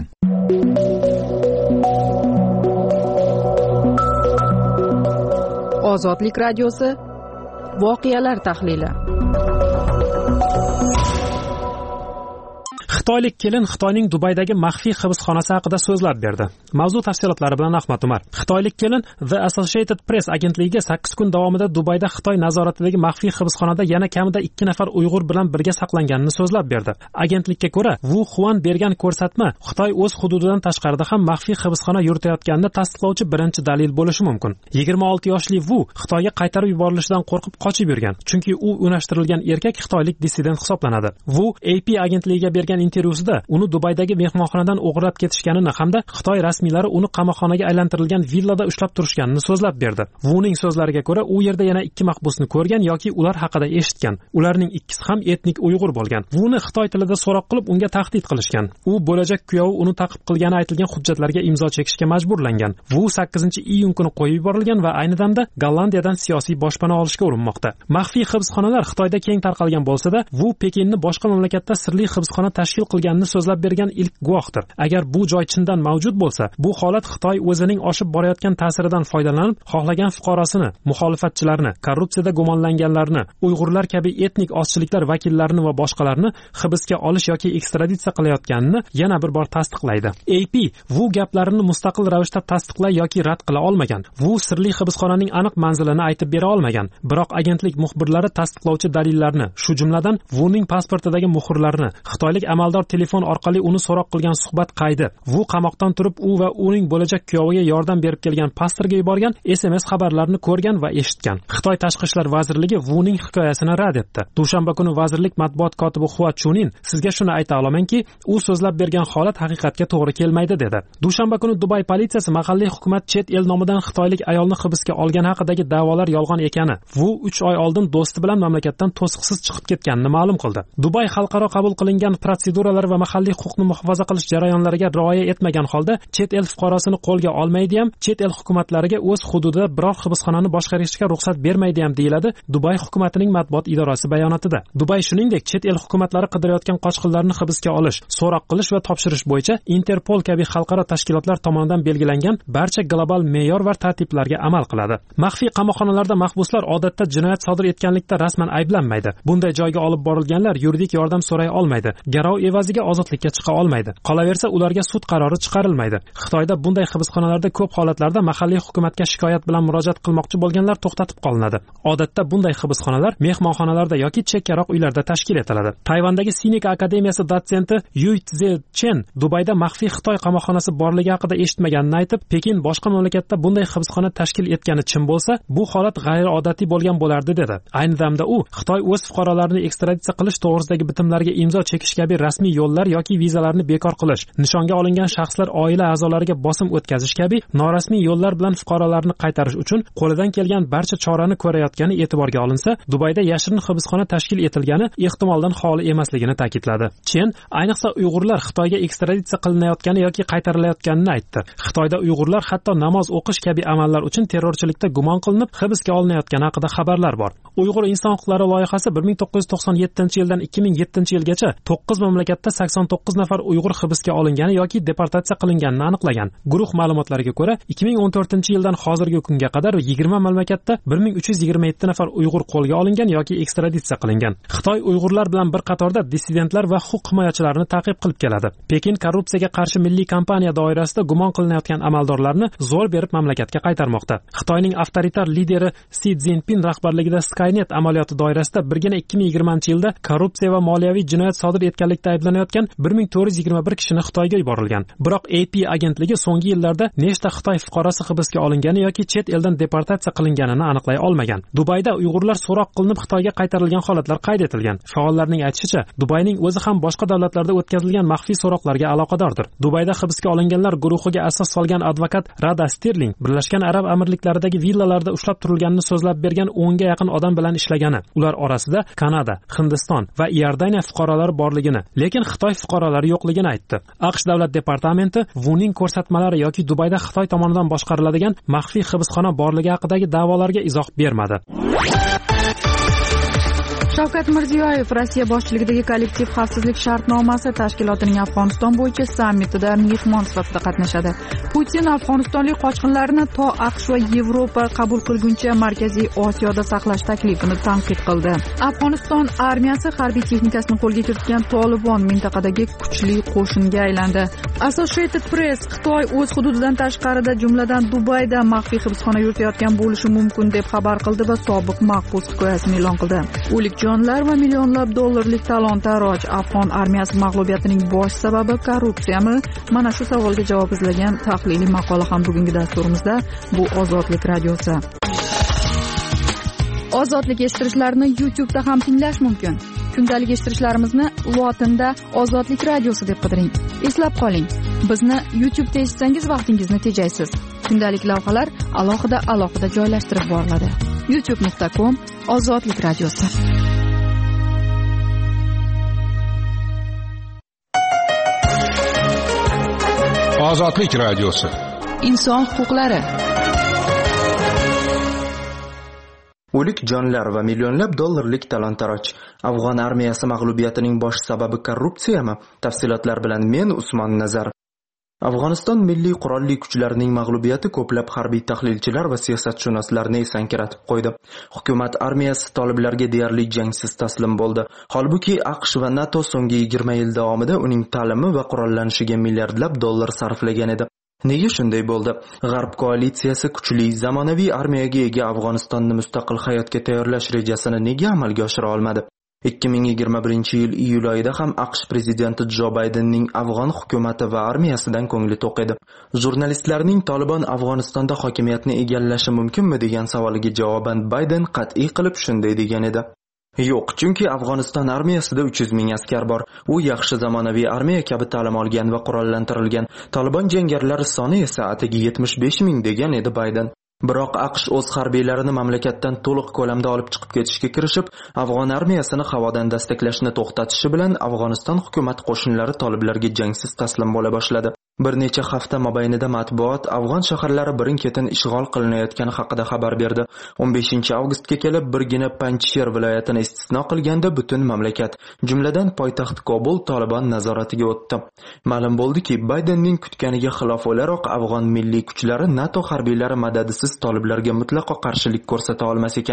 Ozodlik radiosi voqealar tahlili. Xitoylik kelin Xitoyning Dubaydagi maxfiy hibsxonasi haqida so'zlab berdi. Mavzu tafsilotlari bilan Ahmad Umar. Xitoylik kelin The Associated Press agentligiga sakkiz kun davomida Dubayda Xitoy nazoratidagi maxfiy hibsxonada yana kamida ikki nafar Uyg'ur bilan birga saqlanganini so'zlab berdi. Agentlikka ko'ra, Wu Xuan bergan ko'rsatma Xitoy o'z hududidan tashqarida ham maxfiy hibsxona yuritayotganini tasdiqlovchi birinchi dalil bo'lishi mumkin. yigirma olti yoshli Wu Xitoyga qaytarib yuborilishidan qo'rqib qochib yurgan, chunki u unashtirilgan erkak xitoylik dissident hisoblanadi. Wu A P agentligiga bergan intervyusida uni Dubaydagi mehmonxonadan o'g'irlab ketishganini hamda Xitoy rasmiylari uni qamoqxonaga aylantirilgan villada ushlab turishganini so'zlab berdi. Vuning so'zlariga ko'ra, u yerda yana ikki mahbusni ko'rgan yoki ular haqida eshitgan. Ularning ikkisi ham etnik Uyg'ur bo'lgan. Vuni Xitoy tilida so'roq qilib, unga tahdid qilishgan. U bo'lajak kuyovi uni ta'qib qilgani aytilgan hujjatlarga imzo chekishga majburlangan. Vu sakkizinchi iyun kuni qo'yib yuborilgan va ayni damda Gollandiyadan siyosiy boshpana olishga urinmoqda. Maxfiy hibsxonalar Xitoyda keng tarqalgan bo'lsa-da, Vu Pekinni boshqa mamlakatda sirli hibsxona tashkil qilganini so'zlab bergan ilk guvohdir. Agar bu joy chindan mavjud bo'lsa, bu holat Xitoy o'zining oshib borayotgan ta'siridan foydalanib, xohlagan fuqarosini, muxolifatchilarni, korrupsiyada gumonlanganlarni, Uyg'urlar kabi etnik ozchiliklar vakillarini va boshqalarni hibsga olish yoki ekstraditsiya qilayotganini yana bir bor tasdiqlaydi. A P bu gaplarini mustaqil ravishda tasdiqlay yoki rad qila olmagan. Bu sirli hibsxonaning aniq manzilini aytib bera olmagan. Biroq agentlik muxbirlari tasdiqlovchi dalillarni, shu jumladan Vuning pasportidagi muhrlarni, xitoylik amaldor telefon orqali uni so'roq qilgan suhbat qaydi, Vu qamoqdan turib u va uning bo'lajak kuyoviga yordam berib kelgan pastorga yuborgan S M S xabarlarini ko'rgan va eshitgan. Xitoy Tashqi ishlar vazirligi Vuning hikoyasini rad etdi. Dushanba kuni vazirlik matbuot kotibi Hua Chunin sizga shuni ayta olamanki, u so'zlab bergan holat haqiqatga to'g'ri kelmaydi dedi. Dushanba kuni Dubay politsiyasi mahalliy hukumat chet el nomidan xitoylik ayolni hibsga olgan haqidagi da'volar yolg'on ekani, Vu uch oy oldin do'sti bilan mamlakatdan to'siqsiz chiqib ketganini ma'lum qildi. Dubay xalqaro qabul qilingan protseduralar va mahalliy huquqni muhofaza qilish jarayonlariga rioya etmagan holda chet el fuqarosini qo'lga olmaydi ham, chet el hukumatlariga o'z hududida biror hibsxonani boshqarishga ruxsat bermaydi ham deyiladi Dubay hukumatining matbuot idorasi bayonotida. Dubay shuningdek chet el hukumatlari qidirayotgan qochqinlarni hibsga olish, so'roq qilish va topshirish bo'yicha Interpol kabi xalqaro tashkilotlar tomonidan belgilangan barcha global me'yor va tartiblarga amal qiladi. Maxfiy qamoqxonalarda mahbuslar odatda jinoyat sodir etganlikda rasman ayblanmaydi. Bunday joyga olib borilganlar yuridik yordam so'ray olmaydi. Garov evaziga ozodlikka chiqa olmaydi. Qolaversa, ularga sud qarori chiqarilmaydi. Xitoyda bunday hibsxonalarda ko'p holatlarda mahalliy hukumatga shikoyat bilan murojaat qilmoqchi bo'lganlar to'xtatib qolinadi. Odatda bunday hibsxonalar mehmonxonalarda yoki chekkaroq uylarda tashkil etiladi. Tayvandagi Sinika akademiyasi dotsenti Yu Tze Chen Dubayda maxfiy Xitoy qamoqxonasi borligi haqida eshitmaganini aytib, Pekin boshqa mamlakatda bunday hibsxona tashkil etgani chin bo'lsa, bu holat g'ayriodatiy bo'lgan bo'lardi dedi. Ayni damda u Xitoy o'z fuqarolarini ekstraditsiya qilish to'g'risidagi bitimlarga imzo chekish kabi rasmiy yo'llar yoki vizalarni bekor qilish, nishonga olingan shaxslar oila a'zolariga bosim o'tkazish kabi norasmiy yo'llar bilan fuqarolarni qaytarish uchun qo'lidan kelgan barcha chorani ko'rayotgani e'tiborga olinsa, Dubayda yashirin hibsxona tashkil etilgani ehtimoldan xoli emasligini ta'kidladi. Chen ayniqsa Uyg'urlar Xitoyga ekstraditsiya qilinayotgani yoki qaytarilayotganini aytdi. Xitoyda Uyg'urlar hatto namoz o'qish kabi amallar uchun terrorchilikda gumon qilinib hibsga olinayotgani haqida xabarlar bor. Uyg'ur inson huquqlari loyihasi bir ming to'qqiz yuz to'qson yettinchi yildan ikki ming yettinchi yilgacha to'qqiz mamlakatda sakson to'qqiz nafar Uyg'ur hibsga olingani yoki deportatsiya qilinganini aniqlagan. Guruh ma'lumotlariga ko'ra, ikki ming o'n to'rtinchi yildan hozirgi kunga qadar yigirma mamlakatda bir ming uch yuz yigirma yetti nafar Uyg'ur qo'lga olingan yoki ekstraditsiya qilingan. Xitoy Uyg'urlar bilan bir qatorda dissidentlar va huquq himoyachilarini ta'qib qilib keladi. Pekin korrupsiyaga qarshi milliy kampaniya doirasida gumon qilinayotgan amaldorlarni zo'r berib mamlakatga qaytarmoqda. Xitoyning avtoritar lideri Si Szinpin rahbarligida Skynet amaliyoti doirasida birgina ikki ming yigirmanchi yilda korrupsiya va moliyaviy jinoyat sodir etganlikda ayblanayotgan bir ming to'rt yuz yigirma bir kishini Xitoyga yuborilgan. Biroq A P agentligi so'nggi yillarda nechta Xitoy fuqarosi hibsga olingani yoki chet eldan deportatsiya qilinganini aniqlay olmagan. Dubayda Uyg'urlar so'roq qilinib Xitoyga qaytarilgan holatlar qayd etilgan. Faollarning aytishicha, Dubayning o'zi ham boshqa davlatlarda o'tkazilgan maxfiy so'roqlarga aloqadordir. Dubayda hibsga olinganlar guruhiga asos solgan advokat Rada Sterling Birlashgan Arab Amirliklaridagi villalarda ushlab turilganini so'zlab bergan o'nga yaqin odam bilan ishlagani. Ular orasida Kanada, Hindiston va Iordaniya fuqarolari borligini, lekin Xitoy fuqarolari yo'qligini aytdi. AQSh davlat departamenti Vuning ko'rsatmalari yoki Dubayda Xitoy tomonidan boshqariladigan maxfiy hibsxona borligi haqidagi da'volarga izoh bermadi. Shavkat Mirziyoyev Rossiya boshchiligidagi kollektiv xavfsizlik shartnomasi tashkilotining Afg'oniston bo'yicha sammitida mehmon sifatida qatnashadi. Putin afg'onistonlik qochqinlarni to AQSh va Yevropa qabul qilguncha Markaziy Osiyoda saqlash taklifini tanqid qildi. Afg'oniston armiyasi harbiy texnikasini qo'lga kiritgan Tolibon mintaqadagi kuchli qo'shinga aylandi. Associated Press Xitoy o'z hududidan tashqarida, jumladan Dubayda maxfiy hibsxona yuritayotgan bo'lishi mumkin deb xabar qildi va sobiq mahbus hikoyasini e'lon qildi. O'lik jonlar va millionlab dollarlik talon-taroj, afg'on armiyasi mag'lubiyatining bosh sababi korrupsiyami? Mana shu savolga javob izlagan tahliliy maqola ham bugungi dasturimizda. Bu Ozodlik radiosi. Ozodlik eshittirishlarni YouTube'da ham tinglash mumkin. Kundalik eshittirishlarimizni lotinda Ozodlik radiosi deb qidiring. Eslab qoling, bizni YouTube'da eshitsangiz vaqtingizni tejaysiz. Kundalik lavhalar alohida alohida joylashtirib boriladi. youtube nuqta com Ozodlik radiosi. Ozodlik radiosi. Inson huquqlari. O'lik jonlar va millionlab dollarlik talon-taroj. Afg'on armiyasi mag'lubiyatining bosh sababi korrupsiyami? Tafsilotlar bilan men Usmon Nazar. Afg'oniston milliy qurolli kuchlarining mag'lubiyati ko'plab harbiy tahlilchilar va siyosatshunoslarni esankiratib qo'ydi. Hukumat armiyasi toliblarga deyarli jangsiz taslim bo'ldi. Holbuki AQSh va NATO so'nggi yigirma yil davomida uning ta'limi va qurollanishiga milliardlab dollar sarflagan edi. Nega shunday bo'ldi? G'arb koalitsiyasi kuchli zamonaviy armiyaga ega Afg'onistonni mustaqil hayotga tayyorlash rejasini nega amalga oshira olmadi? ikki ming yigirma birinchi yil iyul oyida ham AQSh prezidenti Jo Baydenning Afg'on hukumati va armiyasidan ko'ngli to'q edi. Jurnalistlarning Tolibon Afg'onistonda hokimiyatni egallashi mumkinmi degan savoliga javoban Bayden qat'iy qilib shunday degan edi. Yo'q, chunki Afg'oniston armiyasida uch yuz ming askar bor. U yaxshi zamonaviy armiya kabi ta'lim olgan va qurollantirilgan. Tolibon jangarilar soni esa atigi yetmish besh ming degan edi Bayden. Biroq AQSh o'z harbiylarini mamlakatdan to'liq ko'lamda olib chiqib ketishga kirishib, Afg'on armiyasini havodan dastaklashni to'xtatishi bilan Afg'oniston hukumat qo'shinlari toliblarga jangsiz taslim bo'la boshladi. Bir necha hafta mobaynida matbuot Afg'on shaharlari birin-ketin ishg'ol qilinayotgani haqida xabar berdi. o'n beshinchi avgustga kelib birgina Panjsher viloyatini istisno qilganda butun mamlakat, jumladan poytaxt Kobul Tolibon nazoratiga o'tdi. Ma'lum bo'ldiki, Baydenning kutganiga xilof o'laroq Afg'on milliy kuchlari NATO harbiylari madadisiz toliblarga mutlaqo qarshilik ko'rsata olmas ekan.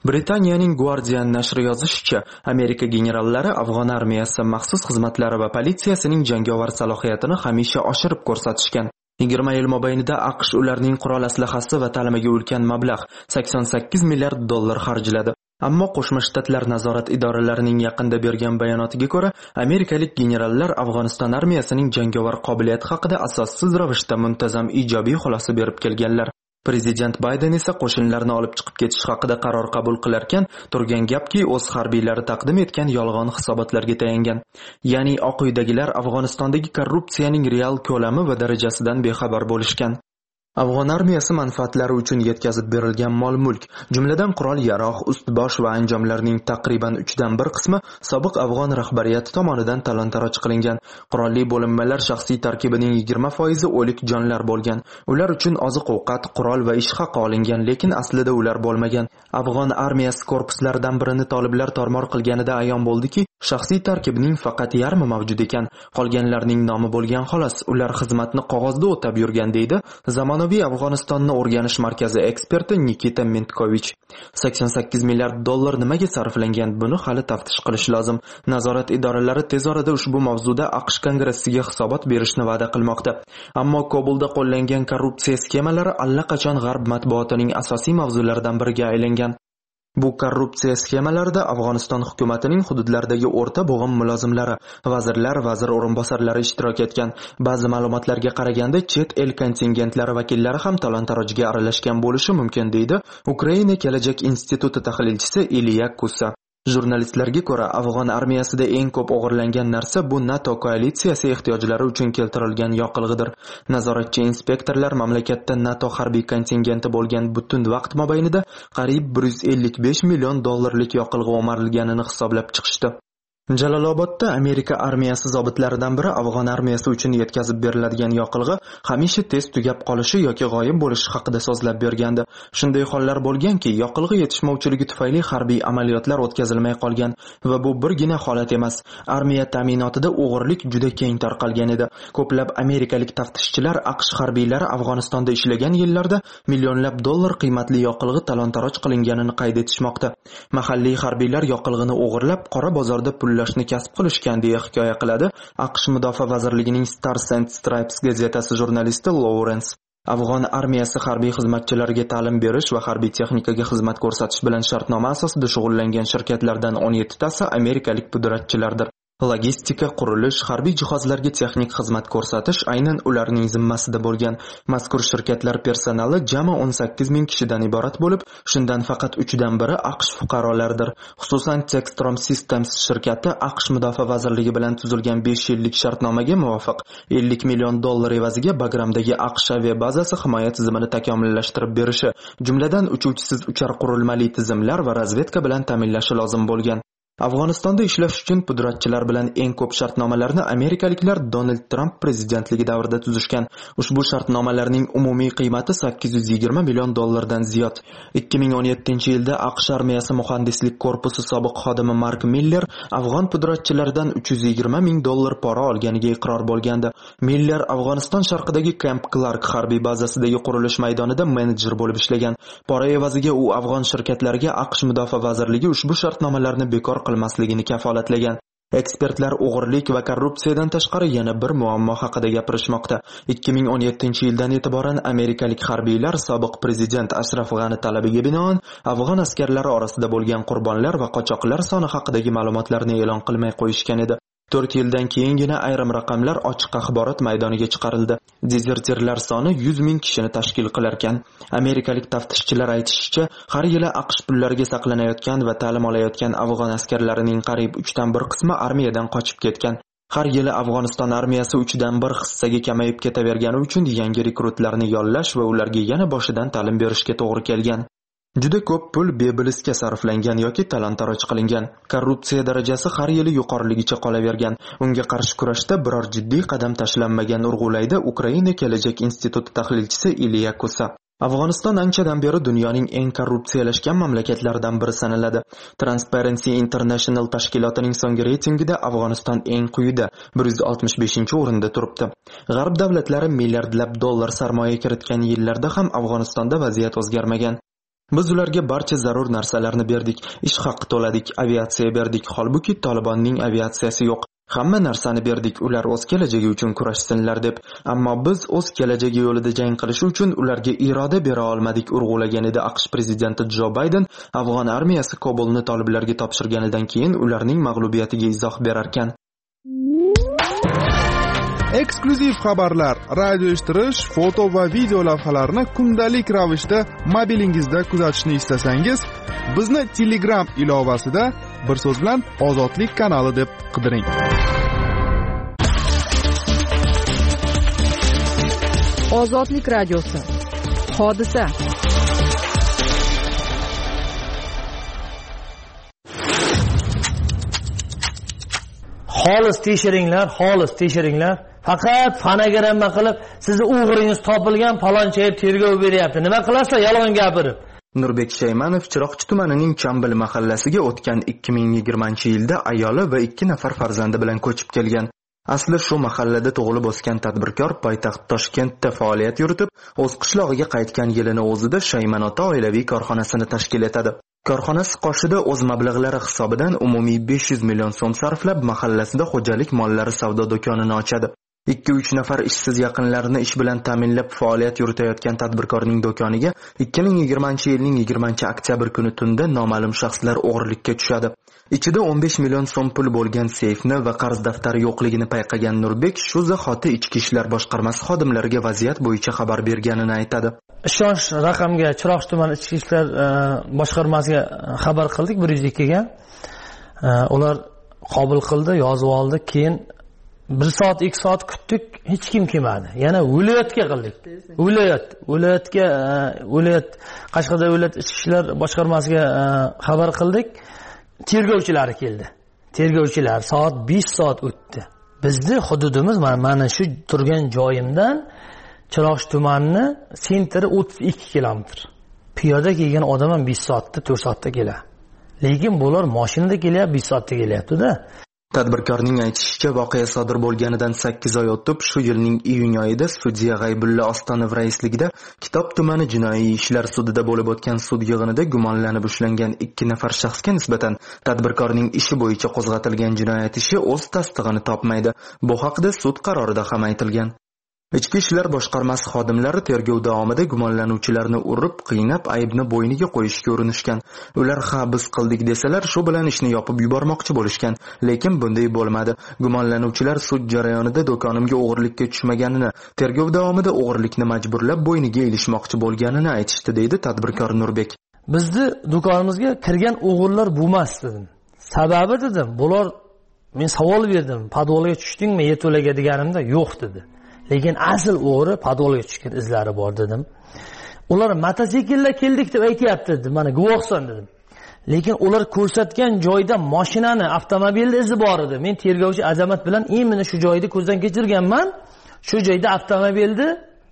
Britaniyaning Guardian nashri yozishicha, Amerika generallari Afg'on armiyasi, maxsus xizmatlari va politsiyasining jangovar salohiyatini hamisha oshirib ko'rsatishgan. yigirma yil mobaynida AQSh ularning qurol aslahasi va ta'limiga ulkan mablag' sakson sakkiz milliard dollar xarjladi. Ammo Qo'shma Shtatlar nazorat idoralarining yaqinda bergan bayonotiga ko'ra, amerikalik generallar Afg'oniston armiyasining jangovar qobiliyati haqida asossiz ravishda muntazam ijobiy xulosa berib kelganlar. Prezident Bayden esa qo'shinlarni olib chiqib ketish haqida qaror qabul qilarkan, turgan gapki, o'z harbiylari taqdim etgan yolg'on hisobotlarga tayangan. Ya'ni Oq uydagilar Afg'onistondagi korrupsiyaning real ko'lami va darajasidan bexabar bo'lishgan. Afg'on armiyasi manfaatlari uchun yetkazib berilgan mol-mulk, jumladan qurol-yarog', ust-bosh va anjomlarning taqriban uchdan bir qismi sobiq afg'on rahbariyati tomonidan talon-taroj qilingan. Qurolli bo'linmalar shaxsiy tarkibining yigirma foizi o'lik jonlar bo'lgan. Ular uchun oziq-ovqat, qurol va ish haqi olingan, lekin aslida ular bo'lmagan. Afg'on armiyasi korpuslaridan birini toliblar tormor qilganida ayon bo'ldiki, shaxsiy tarkibning faqat yarmi mavjud ekan. Qolganlarning nomi bo'lgan xolos, ular xizmatni qog'ozda o'tab yurgan, deydi zamonaviy Afg'onistonni o'rganish markazi eksperti Nikita Mentkovich. sakson sakkiz milliard dollar nimaga sarflangan, buni hali taftish qilish lozim. Nazorat idoralari tez orada ushbu mavzuda AQSh kongressiga hisobot berishni va'da qilmoqda. Ammo Kobulda qo'llangan korrupsiya sxemalari allaqachon g'arb matbuotining asosiy mavzularidan biriga aylangan. Bu korrupsiya sxemalarida Afg'oniston hukumatining hududlardagi o'rta bo'g'im mulozimlari, vazirlar, vazir o'rinbosarlari ishtirok etgan. Ba'zi ma'lumotlarga qaraganda chet el kontingentlari vakillari ham talon-tarojga aralashgan bo'lishi mumkin, deydi Ukraina kelajak instituti tahlilchisi Iliya Kusa. Jurnalistlarga ko'ra, Afg'on armiyasida eng ko'p o'g'irlangan narsa bu NATO koalitsiyasi ehtiyojlari uchun keltirilgan yoqilg'idir. Nazoratchi inspektorlar mamlakatda NATO harbiy kontingenti bo'lgan butun vaqt mobaynida qariyb bir yuz ellik besh million dollarlik yoqilg'i o'marilganini hisoblab chiqishdi. Jalolobodda Amerika armiyasi zobitlaridan biri Afg'on armiyasi uchun yetkazib beriladigan yoqilg'i hamisha tez tugab qolishi yoki g'oyib bo'lishi haqida so'zlab bergandi. Shunday hollar bo'lganki, yoqilg'i yetishmovchiligi tufayli harbiy amaliyotlar o'tkazilmay qolgan va bu birgina holat emas. Armiya ta'minotida o'g'irlik juda keng tarqalgan edi. Ko'plab amerikalik taftishchilar AQSh harbiylari Afg'onistonda ishlagan yillarda millionlab dollar qiymatli yoqilg'i talon-taroj qilinganini qayd etishmoqda. Mahalliy harbiylar yoqilg'ini o'g'irlab qora bozorda pul lashni kasb qilishgan deya hikoya qiladi AQSh Mudofaa vazirligining Stars and Stripes gazetasi jurnalisti Lawrence. Afg'on armiyasi harbiy xizmatchilariga ta'lim berish va harbiy texnikaga xizmat ko'rsatish bilan shartnoma asosida shug'ullangan shirkatlardan o'n yetti tasi amerikalik pudratchilardir. Logistika, qurilish, harbiy jihozlarga texnik xizmat ko'rsatish aynan ularning zimmasida bo'lgan. Mazkur shirkatlar personali jami o'n sakkiz ming kishidan iborat bo'lib, shundan faqat uchdan biri AQSh fuqarolaridir. Xususan, Textron Systems shirkati AQSh Mudofaa vazirligi bilan tuzilgan besh yillik shartnomaga muvofiq ellik million dollar evaziga Bagramdagi AQSh aviabazasi himoya tizimini takomillashtirib berishi, jumladan uchuvchisiz uchar qurilmali tizimlar va razvedka bilan ta'minlashi lozim bo'lgan. Afg'onistonda ishlash uchun pudratchilar bilan eng ko'p shartnomalarni amerikaliklar Donald Trump prezidentligi davrida tuzishgan. Ushbu shartnomalarning umumiy qiymati sakkiz yuz yigirma million dollardan ziyod. ikki ming o'n yettinchi yilda AQSh armiyasi muhandislik korpusi sobiq xodimi Mark Miller afg'on pudratchilaridan uch yuz yigirma ming dollar pora olganiga iqror bo'lgandi. Miller Afg'oniston sharqidagi Camp Clark harbiy bazasidagi qurilish maydonida menejer bo'lib ishlagan. Pora evaziga u afg'on shirkatlariga AQSh Mudofaa vazirligi ushbu shartnomalarni bekor qilmasligini kafolatlagan. Ekspertlar o'g'irlik va korrupsiyadan tashqari yana bir muammo haqida gapirishmoqda. ikki ming o'n yettinchi yildan e'tiboran amerikalik harbiylar sobiq prezident Ashraf G'ani talabiga binoan afg'on askarlari orasida bo'lgan qurbonlar va qochoqlar soni haqidagi ma'lumotlarni e'lon qilmay qo'yishgan edi. to'rt yildan keyingina ayrim raqamlar ochiq axborot maydoniga chiqarildi. Dezertirlar soni yuz ming kishini tashkil qilar ekan. Amerikalik taftishchilar aytishicha, har yili AQSh pullariga saqlanayotgan va ta'lim olayotgan afg'on askarlarining qariyb uchdan bir qismi armiyadan qochib ketgan. Har yili Afg'oniston armiyasi uchdan bir hissaga kamayib ketavergani uchun yangi rekrutlarni yollash va ularga yana boshidan ta'lim berishga to'g'ri kelgan. Juda ko'p pul bebilisga sarflangan yoki talon-taroj qilingan. Korrupsiya darajasi har yili yuqoriligicha qolavergan. Unga qarshi kurashda biror jiddiy qadam tashlanmagan urg'ulayda Ukraina kelajak instituti tahlilchisi Iliya Kusa. Afg'oniston anchadan beri dunyoning eng korrupsiyalashgan mamlakatlaridan biri sanaladi. Transparency International tashkilotining so'nggi reytingida Afg'oniston eng quyida bir yuz oltmish beshinchi o'rinda turibdi. G'arb davlatlari milliardlab dollar sarmoya kiritgan yillarda ham Afg'onistonda vaziyat o'zgarmagan. Biz ularga barcha zarur narsalarni berdik, ish haqi to'ladik, aviatsiya berdik, holbuki Tolibonning aviatsiyasi yo'q. Hamma narsani berdik, ular o'z kelajagi uchun kurashsinlar deb. Ammo biz o'z kelajagi yo'lida jang qilish uchun ularga iroda bera olmadik, urg'ulagan edi AQSh prezidenti Jo Bayden afg'on armiyasi Kobulni toliblarga topshirganidan keyin ularning mag'lubiyatiga izoh berar ekan. Eksklyuziv xabarlar, radio eshittirish, foto va video lavhalarni kundalik ravishda mobilingizda kuzatishni istasangiz, bizni Telegram ilovasida bir so'z bilan Ozodlik kanali deb qidiring. Ozodlik radiosi. Hodisa. Xolis tekshiringlar, xolis tekshiringlar. Faqat fonogramma qilib, sizni o'g'ringiz topilgan palonchaga tergov beryapti. Nima qilasizlar yolg'on gapirib? Nurbek Shaymanov Chiroqchi tumanining Chambil mahallasiga o'tgan ikki ming yigirmanchi yilda ayoli va ikki nafar farzandi bilan ko'chib kelgan. Asli shu mahallada tug'ilib o'sgan tadbirkor poytaxt Toshkentda faoliyat yuritib, o'z qishlog'iga qaytgan yilini o'zida Shayman ota oilaviy korxonasini tashkil etadi. Korxonasi qoshida o'z mablag'lari hisobidan umumiy besh yuz million so'm sarflab mahallasida xo'jalik mollari savdo do'konini ochadi. ikki uch nafar ishsiz yaqinlarini ish bilan ta'minlab faoliyat yuritayotgan tadbirkorning do'koniga ikki ming yigirmanchi yilning yigirmanchi oktyabr kuni tunda noma'lum shaxslar o'g'irlikka tushadi. Ichida o'n besh million so'm pul bo'lgan seyfni va qarz daftari yo'qligini payqagan Nurbek shu zahoti Ichki ishlar boshqarmasi xodimlariga vaziyat bo'yicha xabar berganini aytadi. Ishonch raqamga Chiroqchi tumani Ichki ishlar boshqarmasiga xabar qildik bir yuz ikki ga. Ular qabul qildi, yozib oldi, keyin bir soat ikki soat kutdik, hech kim kelmadi. Yana viloyatga qildik. Viloyat, viloyatga, viloyat Qashqadaryo viloyat ichki ishlar boshqarmasiga xabar qildik. Tergovchilari keldi. Tergovchilar soat besh soat o'tdi. Bizning hududimiz mana shu turgan joyimdan Chiroqchi tumani sentri o'ttiz ikki kilometr. Piyoda kelgan odam ham besh soatda, to'rt soatda keladi. Lekin bular mashinada kelyapti, besh soatda kelyapti-da. Tadbirkorning aytishicha, voqea sodir bo'lganidan sakkiz oy o'tib, shu yilning iyun oyida sudya G'aybulla Ostonov raisligida Kitob tumani jinoiy ishlar sudida bo'lib o'tgan sud yig'inida gumonlanib ushlangan ikki nafar shaxsga nisbatan tadbirkorning ishi bo'yicha qo'zg'atilgan jinoyat ishi o'z tasdig'ini topmaydi. Bu haqda sud qarorida ham aytilgan. Ichki ishlar boshqarmasi xodimlari tergov davomida gumonlanuvchilarni urib, qiynab, aybni bo'yniga qo'yishga urinishgan. Ular ha biz qildik desalar, shu bilan ishni yopib yubormoqchi bo'lishgan, lekin bunday bo'lmadi. Gumonlanuvchilar sud jarayonida do'konimga o'g'irlikka tushmaganini, tergov davomida o'g'irlikni majburlab bo'yniga ilishmoqchi bo'lganini aytishdi, deydi tadbirkor Nurbek. Bizni do'konimizga kirgan o'g'irlar bo'lmas dedim. Sababi dedim, bular men savol berdim, podvolga tushdingmi, yeto'laga deganimda yo'q dedi. Lekin asl o'g'ri podvolga tushgan izlari bor dedim. Ular mototsiklda keldik deb aytayapti dedi. Mana guvohsan dedim. Lekin ular ko'rsatgan joyda mashinani, avtomobilni izi bor edi. Men tergovchi Azamat bilan "Meni shu joyda ko'zdan kechirganman. Shu joyda avtomobilni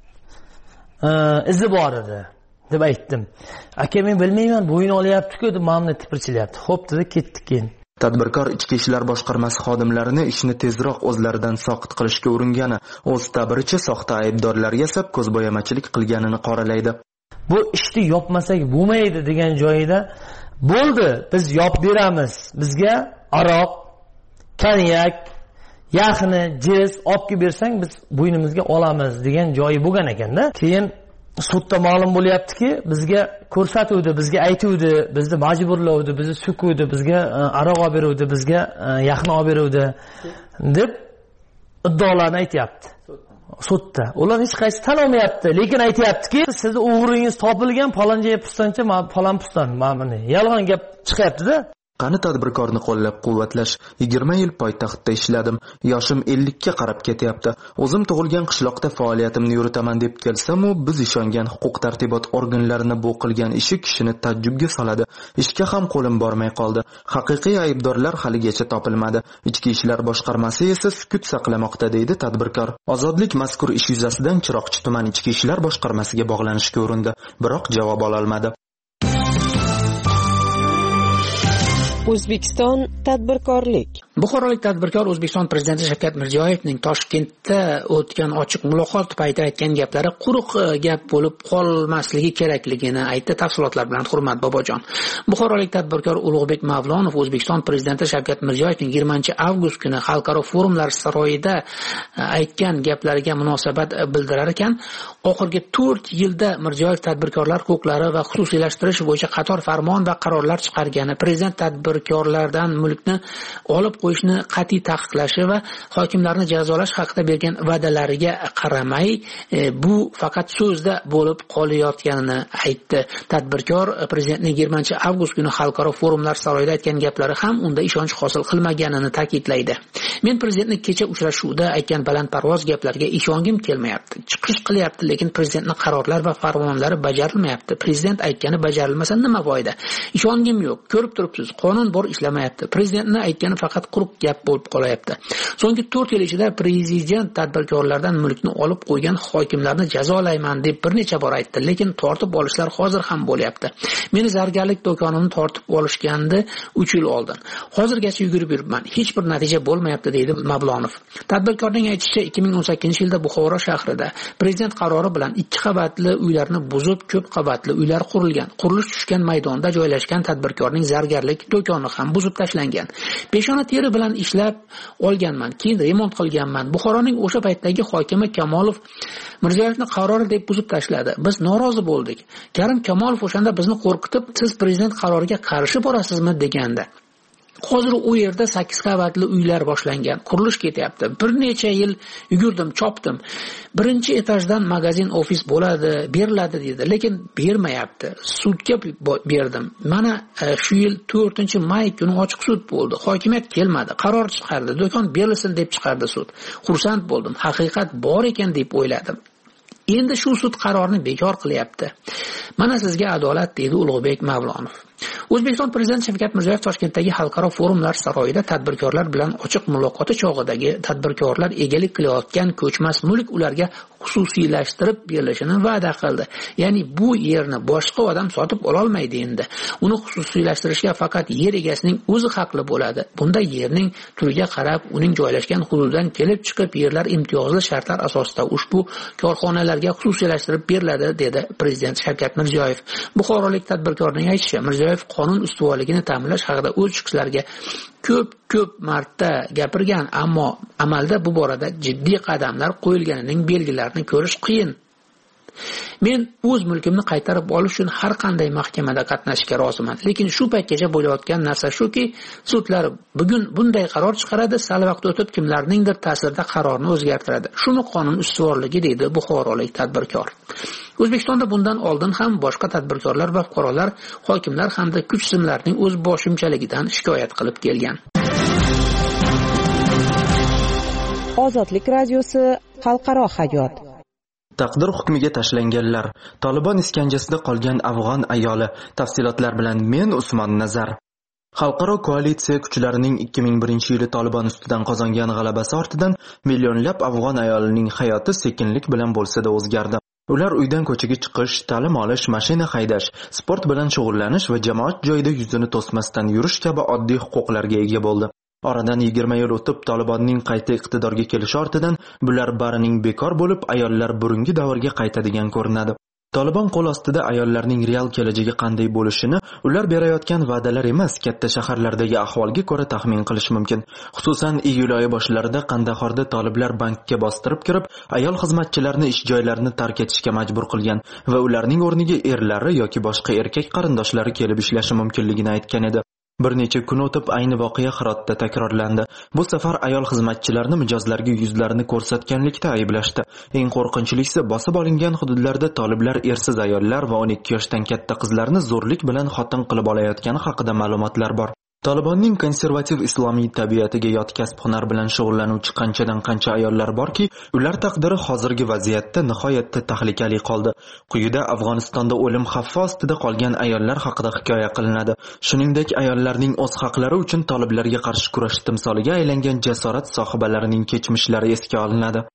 izi bor edi" deb aytdim. Aka men bilmayman, bo'yin olyapti-ku deb mamni tipirchilyapti. Xo'p dedi, ketdik keyin. Tadbirkor Ichki ishlar boshqarmasi xodimlarini ishni tezroq o'zlaridan soqit qilishga uringani, o'z ta'biricha soxta aybdorlar yasab ko'zbo'yamachilik qilganini qoralaydi. Bu ishni yopmasak bo'lmaydi degan joyida bo'ldi, biz yop beramiz. Bizga aroq, konyak, yaxni, jiz olib kelib bersang biz bo'ynimizga olamiz degan joyi bo'lgan ekanda. Keyin sudda ma'lum bo'lyaptiki, bizga ko'rsatuvdi, bizga aytuvdi, bizni majburlovdi, bizni sukuvdi, bizga aroq olib beruvdi, bizga yaxni olib beruvdi deb iddaolarni aytayapti. Sudda. Ular hech qaysi tan olmayapti, lekin aytayaptiki, sizni o'g'ringiz topilgan, faloncha pustancha, falon pustan, mana yolg'on gap chiqyapti-da. Qani tadbirkorni qo'llab-quvvatlash. yigirma yil poytaxtda ishladim. Yoshim ellikka qarab ketyapti. O'zim tug'ilgan qishloqda faoliyatimni yuritaman deb kelsam-u, biz ishongan huquq-tartibot organlarini bu qilgan ishi kishini tajjubga soladi. Ishga ham qo'lim bormay qoldi. Haqiqiy aybdorlar haligacha topilmadi. Ichki ishlar boshqarmasi esa sukut saqlamoqda, deydi tadbirkor. Ozodlik mazkur ish yuzasidan Chiroqchi tuman ichki ishlar boshqarmasiga bog'lanishga urindi, biroq javob ola olmadi. O'zbekiston tadbirkorlik Buxorolik tadbirkor O'zbekiston Prezidenti Shavkat Mirziyoyevning Toshkentda o'tgan ochiq muloqot paytida aytgan gaplari quruq gap bo'lib qolmasligi kerakligini aytdi. Tafsilotlar bilan Hurmat Bobojon. Buxorolik tadbirkor Ulug'bek Mavlonov O'zbekiston Prezidenti Shavkat Mirziyoyevning yigirmanchi avgust kuni Xalqaro forumlar saroyida aytgan gaplariga munosabat bildirar ekan, oxirgi to'rt yilda Mirziyoyev tadbirkorlar huquqlari va xususiylashtirish bo'yicha qator farmon va qarorlar chiqargani, prezident tadbirkorlardan mulkni olib qo'yishni qat'iy taqiqlashi va hokimlarni jazolash haqida bergan va'dalariga qaramay, e, bu faqat so'zda bo'lib qolayotganini aytdi. Tadbirkor prezidentning yigirmanchi avgust kuni Xalqaro forumlar saroyida aytgan gaplari ham unda ishonch hosil qilmaganini ta'kidlaydi. Men prezidentning kecha uchrashuvda aytgan balandparvoz gaplarga ishongim kelmayapti. Chiqish qilyapti, lekin prezidentning qarorlar va farmonlari bajarilmayapti. Prezident aytgani bajarilmasa nima foyda? Ishongim yo'q. Ko'rib turibsiz, qonun bor ishlamayapti. Prezidentning aytgani faqat quruq gap bo'lib qolayapti. So'nggi to'rt yil ichida prezident tadbirkorlardan mulkni olib qo'ygan hokimlarni jazolayman deb bir necha bor aytdi, lekin tortib olishlar hozir ham bo'lyapti. Meni zargarlik do'konimni tortib olishgandi uch yil oldin. Hozirgacha yugurib yuribman. Hech bir natija bo'lmayapti, deydi Mavlonov. Tadbirkorning aytishicha, ikki ming o'n sakkizinchi yilda Buxoro shahrida prezident qarori bilan ikki qavatli uylarni buzib ko'p qavatli uylar qurilgan. Qurilish tushgan maydonda joylashgan tadbirkorning zargarlik do'koni ham buzib tashlangan. Peshona teri bilan ishlab olganman, keyin remont qilganman. Buxoroning o'sha paytdagi hokimi Kamolov Mirziyoyevning qarori deb buzib tashladi. Biz norozi bo'ldik. Karim Kamolov o'shanda bizni qo'rqitib, siz prezident qaroriga qarshi borasizmi degandi. Hozir u yerda sakkiz qavatli uylar boshlangan, qurilish ketyapti. Bir necha yil yugurdim, chopdim. Birinchi etajdan magazin, ofis bo'ladi, beriladi dedi, lekin bermayapti. Sudga berdim. Mana shu yil to'rtinchi may kuni ochiq sud bo'ldi. Hokimiyat kelmadi, qaror chiqardi, do'kon berilsin deb chiqardi sud. Xursand bo'ldim. Haqiqat bor ekan deb o'yladim. Endi shu sud qarorini bekor qilyapti. Mana sizga adolat, deydi Ulug'bek Mavlonov. O'zbekiston Prezidenti Shavkat Mirziyoyev Toshkentdagi Xalqaro forumlar saroyida tadbirkorlar bilan ochiq muloqoti chog'idagi tadbirkorlar egalik qilayotgan ko'chmas mulk ularga xususiylashtirib berilishini va'da qildi. Ya'ni bu yerni boshqa odam sotib ola olmaydi endi. Uni xususiylashtirishga faqat yer egasining o'zi haqli bo'ladi. Bunda yerning turiga qarab, uning joylashgan hududdan kelib chiqib yerlar imtiyozli shartlar asosida ushbu korxonalarga xususiylashtirib beriladi, dedi Prezident Shavkat Mirziyoyev. Buxorolik tadbirkorning aytishicha, Mirziyoyev qonun ustuvorligini ta'minlash haqida o'z chiqishlariga ko'p-ko'p marta gapirgan, ammo amalda bu borada jiddiy qadamlar qo'yilganining belgilarini ko'rish qiyin. Men o'z mulkimni qaytarib olish uchun har qanday mahkamada qatnashishga roziman, lekin shu paytgacha bo'layotgan narsa shuki, sudlar bugun bunday qaror chiqaradi, sal vaqt o'tib kimlarningdir ta'sirida qarorni o'zgartiradi. Shuni qonun ustuvorligi, deydi buxorolik tadbirkor. O'zbekistonda bundan oldin ham boshqa tadbirkorlar va fuqarolar hokimlar hamda kuch tizimlarining o'z boshimchaligidan shikoyat qilib kelgan. Ozodlik radiosi, xalqaro hayot. Taqdir hukmiga tashlanganlar, Taliban iskanjasida qolgan afg'on ayoli. Tafsilotlar bilan men Usmon Nazar. Xalqaro koalitsiya kuchlarining ikki ming birinchi yili Taliban ustidan qozongan g'alabasi ortidan millionlab afg'on ayolining hayoti sekinlik bilan bo'lsa-da o'zgardi. Ular uydan ko'chaga chiqish, ta'lim olish, mashina haydash, sport bilan shug'ullanish va jamoat joyida yuzini to'smasdan yurish kabi oddiy huquqlarga ega bo'ldi. Oradan yigirma yil o'tib Talibanning qayta iqtidorga kelishi ortidan bular barining bekor bo'lib, ayollar burungi davrga qaytadigan ko'rinadi. Taliban qo'l ostida ayollarning real kelajagi qanday bo'lishini ular berayotgan va'dalar emas, katta shaharlardagi ahvolga ko'ra taxmin qilish mumkin. Xususan, iyul oyi boshlarida Qandahorda toliblar bankka bostirib kirib, ayol xizmatchilarni ish joylarini tark etishga majbur qilgan va ularning o'rniga erlari yoki boshqa erkak qarindoshlari kelib ishlashi mumkinligini aytgan edi. Bir necha kun o'tib ayni voqea Hirotda takrorlandi. Bu safar ayol xizmatchilarni mijozlarga yuzlarini ko'rsatganlikda ayblashdi. Eng qo'rqinchlisi, bosib olingan hududlarda toliblar ersiz ayollar va o'n ikki yoshdan katta qizlarni zo'rlik bilan xotin qilib olayotgani haqida ma'lumotlar bor. Talibanning konservativ islomiy tabiatiga yot kasb-hunar bilan shug'ullanuvchi qanchadan qancha ayollar borki, ular taqdiri hozirgi vaziyatda nihoyatda tahlikali qoldi. Quyida Afg'onistonda o'lim xavfi ostida qolgan ayollar haqida hikoya qilinadi. Shuningdek, ayollarning o'z haqlari uchun toliblarga qarshi kurash timsoliga aylangan jasorat sohibalarining kechmishlari esga olinadi.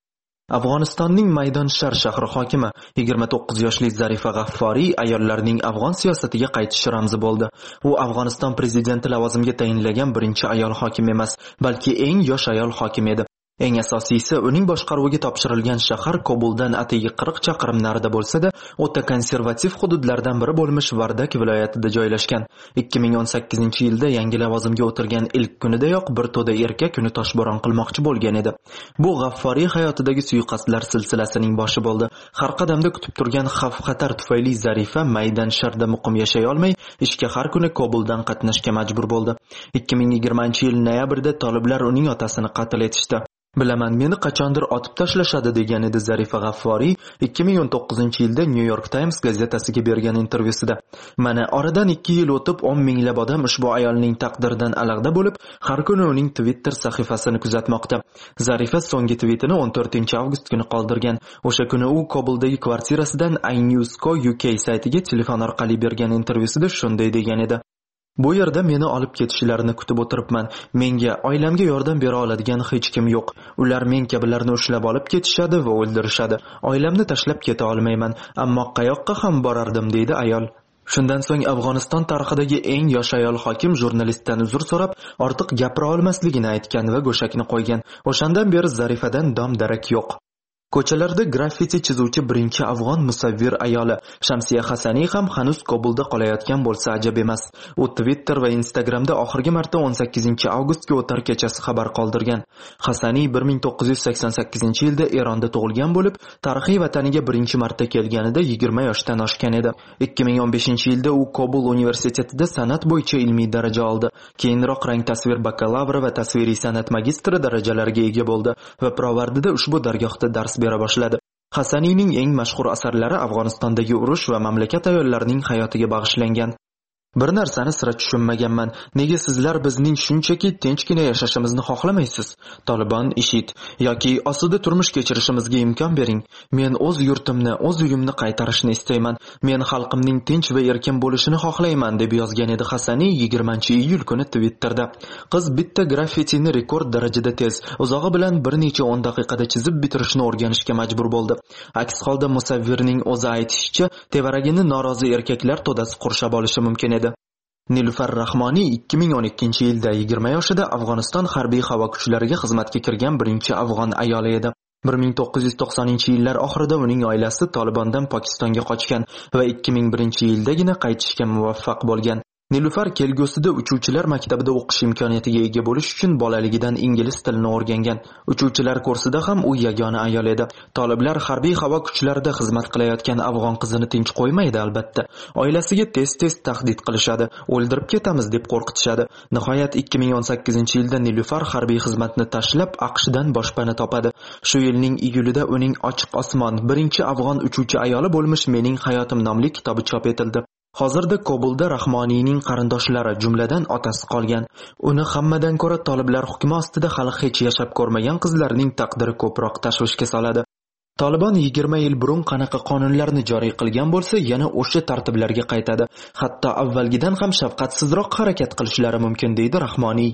Afg'onistonning Maydonshar shahri hokimi yigirma to'qqiz yoshli Zarifa G'afforiy ayollarning afg'on siyosatiga qaytish ramzi bo'ldi. U Afg'oniston prezidenti lavozimiga tayinlagan birinchi ayol hokim emas, balki eng yosh ayol hokim edi. Eng asosiysi, uning boshqaruviga topshirilgan shahar Kobuldan atigi qirq chaqirim narida bo'lsa-da, o'ta konservativ hududlardan biri bo'lmish Vardak viloyatida joylashgan. ikki ming o'n sakkizinchi yilda yangi lavozimga o'tirgan ilk kunidayoq bir to'da erkak uni toshbo'ron qilmoqchi bo'lgan edi. Bu G'afforiy hayotidagi suiqasdlar silsilasining boshi bo'ldi. Har qadamda kutib turgan xavf-xatar tufayli Zarifa Maydansharda muqim yashay olmay, ishga har kuni Kobuldan qatnashga majbur bo'ldi. ikki ming yigirmanchi yil noyabrda toliblar uning otasini qatl etishdi. Bilaman, meni qachondir otib tashlashadi degan edi Zarifa G'afforiy ikki ming o'n to'qqizinchi yilda New York Times gazetasiga bergan intervyusida. Mana oradan ikki yil o'tib o'n minglab odam ushbu ayolning taqdiridan alag'da bo'lib, har kuni uning Twitter sahifasini kuzatmoqda. Zarifa so'nggi tweetini o'n to'rtinchi avgust kuni qoldirgan. O'sha kuni u Kobuldagi kvartirasidan iNewsco U K saytiga telefon orqali bergan intervyusida shunday degan edi: Bu yerda meni olib ketishlarini kutib o'tiribman. Menga, oilamga yordam bera oladigan hech kim yo'q. Ular men kabilarni ushlab olib ketishadi va o'ldirishadi. Oilamni tashlab keta olmayman, ammo qayoqqa ham borardim, deydi ayol. Shundan so'ng Afg'oniston tarixidagi eng yosh ayol hokim jurnalistdan uzr so'rab, ortiq gapira olmasligini aytgan va go'shakni qo'ygan. O'shandan beri Zarifadan dom-darak yo'q. Ko'chalarda graffiti chizuvchi birinchi afg'on musavvir ayoli Shamsiya Hasaniy ham hanuz Kobulda qolayotgan bo'lsa ajab emas. U Twitter va Instagramda oxirgi marta o'n sakkizinchi avgustga o'tar kechasi xabar qoldirgan. Hasaniy bir ming to'qqiz yuz sakson sakkizinchi yilda Eronda tug'ilgan bo'lib, tarixiy vataniga birinchi marta kelganida yigirma yoshdan oshgan edi. ikki ming o'n beshinchi yilda u Kobul universitetida san'at bo'yicha ilmiy daraja oldi. Keyinroq rang tasvir bakalavri va tasviriy san'at magistri darajalariga ega bo'ldi va Provardida ushbu dargohda dars bera boshladi. Hasaniyning eng mashhur asarlari Afg'onistondagi urush va mamlakat ayollarining hayotiga bag'ishlangan. Bir narsani sira tushunmaganman. Nega sizlar bizning shunchaki tinchgina yashashimizni xohlamaysiz? Tolibon, IShID yoki osuda turmush kechirishimizga imkon bering. Men o'z yurtimni, o'z uyimni qaytarishni istayman. Men xalqimning tinch va erkin bo'lishini xohlayman, deb yozgan edi Hasaniy yigirmanchi iyul kuni Twitterda. Qiz bitta graffitini rekord darajada tez, uzog'i bilan bir necha o'n daqiqada chizib bitirishni o'rganishga majbur bo'ldi. Aks holda musavvirning o'zi aytishicha, tevaragini norozi erkaklar to'dasi qurshab olishi mumkin edi. Nilufar Rahmoniy ikki ming o'n ikkinchi yilda yigirma yoshida Afg'oniston harbiy havo kuchlariga xizmatga kirgan birinchi afg'on ayoli edi. bir ming to'qqiz yuz to'qsoninchi yillar oxirida uning oilasi Tolibondan Pokistonga qochgan va ikki ming birinchi yildagina qaytishga muvaffaq bo'lgan. Nilufar kelgusida uchuvchilar maktabida o'qish imkoniyatiga ega bo'lish uchun bolaligidan ingliz tilini o'rgangan. Uchuvchilar kursida ham u yagona ayol edi. Toliblar harbiy havo kuchlarida xizmat qilayotgan afg'on qizini tinch qo'ymaydi albatta. Oilasiga tez-tez tahdid qilishadi, o'ldirib ketamiz deb qo'rqitishadi. Nihoyat ikki ming o'n sakkizinchi yilda Nilufar harbiy xizmatni tashlab AQShdan boshpana topadi. Shu yilning iyulida uning Ochiq osmon, birinchi afg'on uchuvchi ayoli bo'lmish Mening hayotim nomli kitobi chop etildi. Hozirda Kobulda Rahmoniyning qarindoshlari, jumladan otasi qolgan. Uni hammadan ko'ra toliblar hukmi ostida hali hech yashab ko'rmagan qizlarning taqdiri ko'proq tashvishga soladi. Tolibon yigirma yil burun qanaqa qonunlarni joriy qilgan bo'lsa, yana o'sha tartiblarga qaytadi. Hatto avvalgidan ham shafqatsizroq harakat qilishlari mumkin, deydi Rahmoniy.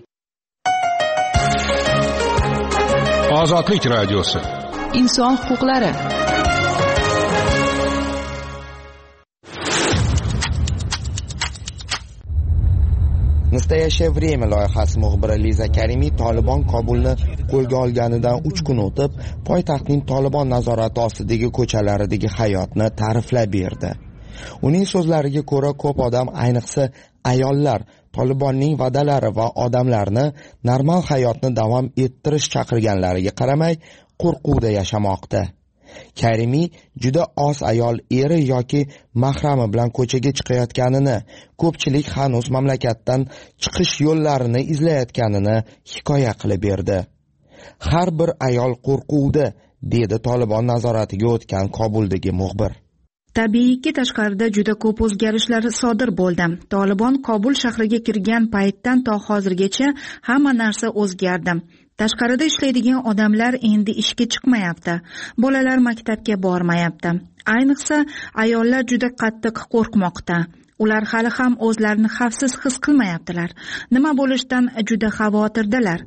Ozodlik radiosi. Inson huquqlari. Настоящее время loyihasi muxbiri Liza Karimiy Tolibon Kobulni qo'lga olganidan uch kun o'tib, poytaxtning Tolibon nazorati ostidagi ko'chalaridagi hayotni ta'riflab berdi. Uning so'zlariga ko'ra, ko'p odam, ayniqsa ayollar, Tolibonning va'dalari va odamlarni normal hayotni davom ettirish chaqirganlariga qaramay, qo'rquvda yashamoqda. Karimiy juda oz ayol eri yoki mahrami bilan ko'chaga chiqayotganini, ko'pchilik hanuz mamlakatdan chiqish yo'llarini izlayotganini hikoya qilib berdi. Har bir ayol qo'rquvda, dedi Tolibon nazoratiga o'tgan Kobuldagi muxbir. Tabiiyki, tashqarida juda ko'p o'zgarishlar sodir bo'ldi. Tolibon Kobul shahriga kirgan paytdan to hozirgacha hamma narsa o'zgardi. Tashqarida ishlaydigan odamlar endi ishga chiqmayapti. Bolalar maktabga bormayapti. Ayniqsa ayollar juda qattiq qo'rqmoqda. Ular hali ham o'zlarini xavfsiz his qilmayaptilar. Nima bo'lishidan juda xavotirdalar.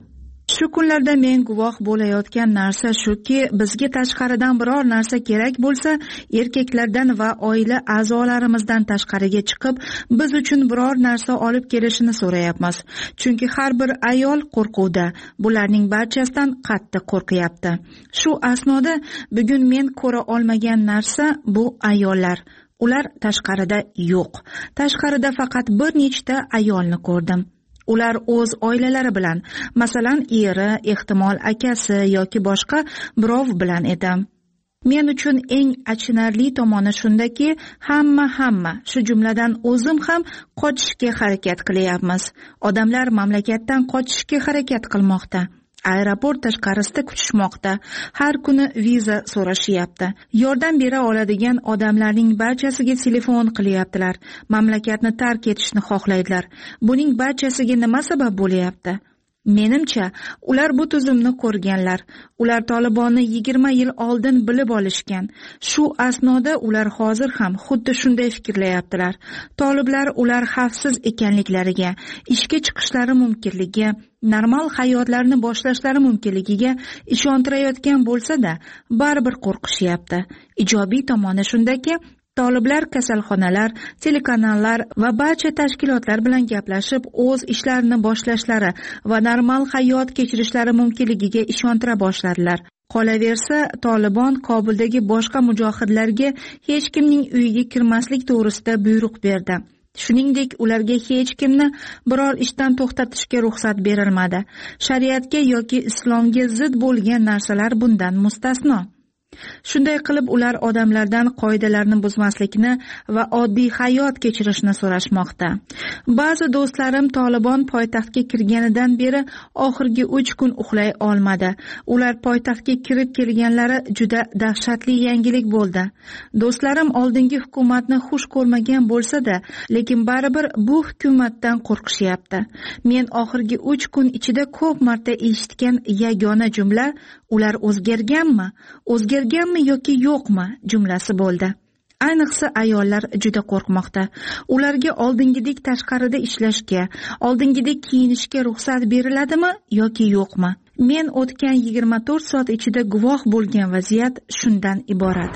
Shu kunlarda men guvoh bo'layotgan narsa shuki, bizga tashqaridan biror narsa kerak bo'lsa, erkaklardan va oila a'zolarimizdan tashqariga chiqib, biz uchun biror narsa olib kelishini so'rayapmiz. Chunki har bir ayol qo'rquvda, bularning barchasidan qattiq qo'rqyapti. Shu asnoda bugun men ko'ra olmagan narsa bu ayollar. Ular tashqarida yo'q. Tashqarida faqat bir nechta ayolni ko'rdim. Ular o'z oilalari bilan, masalan, eri, ehtimol akasi yoki boshqa birov bilan edi. Men uchun eng achinarli tomoni shundaki, hamma hamma, shu jumladan o'zim ham qochishga harakat qilyapmiz. Odamlar mamlakatdan qochishga harakat qilmoqda. Aeroport tashqarisida kutishmoqda. Har kuni viza so'rashyapti. Yordam bera oladigan odamlarning barchasiga telefon qilyaptilar. Mamlakatni tark etishni xohlaydilar. Buning barchasiga nima sabab bo'lyapti? Menimcha, ular bu tuzumni ko'rganlar. Ular Tolibonni yigirma yil oldin bilib olishgan. Shu asnoda ular hozir ham xuddi shunday fikrlayaptilar. Toliblar ular xavfsiz ekanliklariga, ishga chiqishlari mumkinligi, normal hayotlarini boshlashlari mumkinligiga ishontirayotgan bo'lsa-da, baribir qo'rqishyapti. Ijobiy tomoni shundaki, Toliblar kasalxonalar, telekanallar va barcha tashkilotlar bilan gaplashib, o'z ishlarini boshlashlari va normal hayot kechirishlari mumkinligiga ishontira boshladilar. Qolaversa, Tolibon Kobuldagi boshqa mujohidlarga hech kimning uyiga kirmaslik to'g'risida buyruq berdi. Shuningdek, ularga hech kimni biror ishdan to'xtatishga ruxsat berilmadi. Shariatga yoki islomga zid bo'lgan narsalar bundan mustasno. Shunday qilib ular odamlardan qoidalarni buzmaslikni va oddiy hayot kechirishni so'rashmoqda. Ba'zi do'stlarim Tolibon poytaxtga kirganidan beri oxirgi uch kun uxlay olmadi. Ular poytaxtga kirib kelganlari juda dahshatli yangilik bo'ldi. Do'stlarim oldingi hukumatni xush ko'rmagan bo'lsa-da, lekin baribir bu hukumatdan qo'rqishyapti. Men oxirgi uch kun ichida ko'p marta eshitgan yagona jumla ular o'zgarganmi? O'zgarganmi yoki yo'qmi jumlasi bo'ldi. Ayniqsa ayollar juda qo'rqmoqda. Ularga oldingidek tashqarida ishlashga, oldingidek kiyinishga ruxsat beriladimi yoki yo'qmi? Men o'tgan yigirma to'rt soat ichida guvoh bo'lgan vaziyat shundan iborat.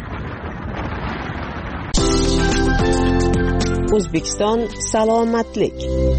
O'zbekiston salomatlik.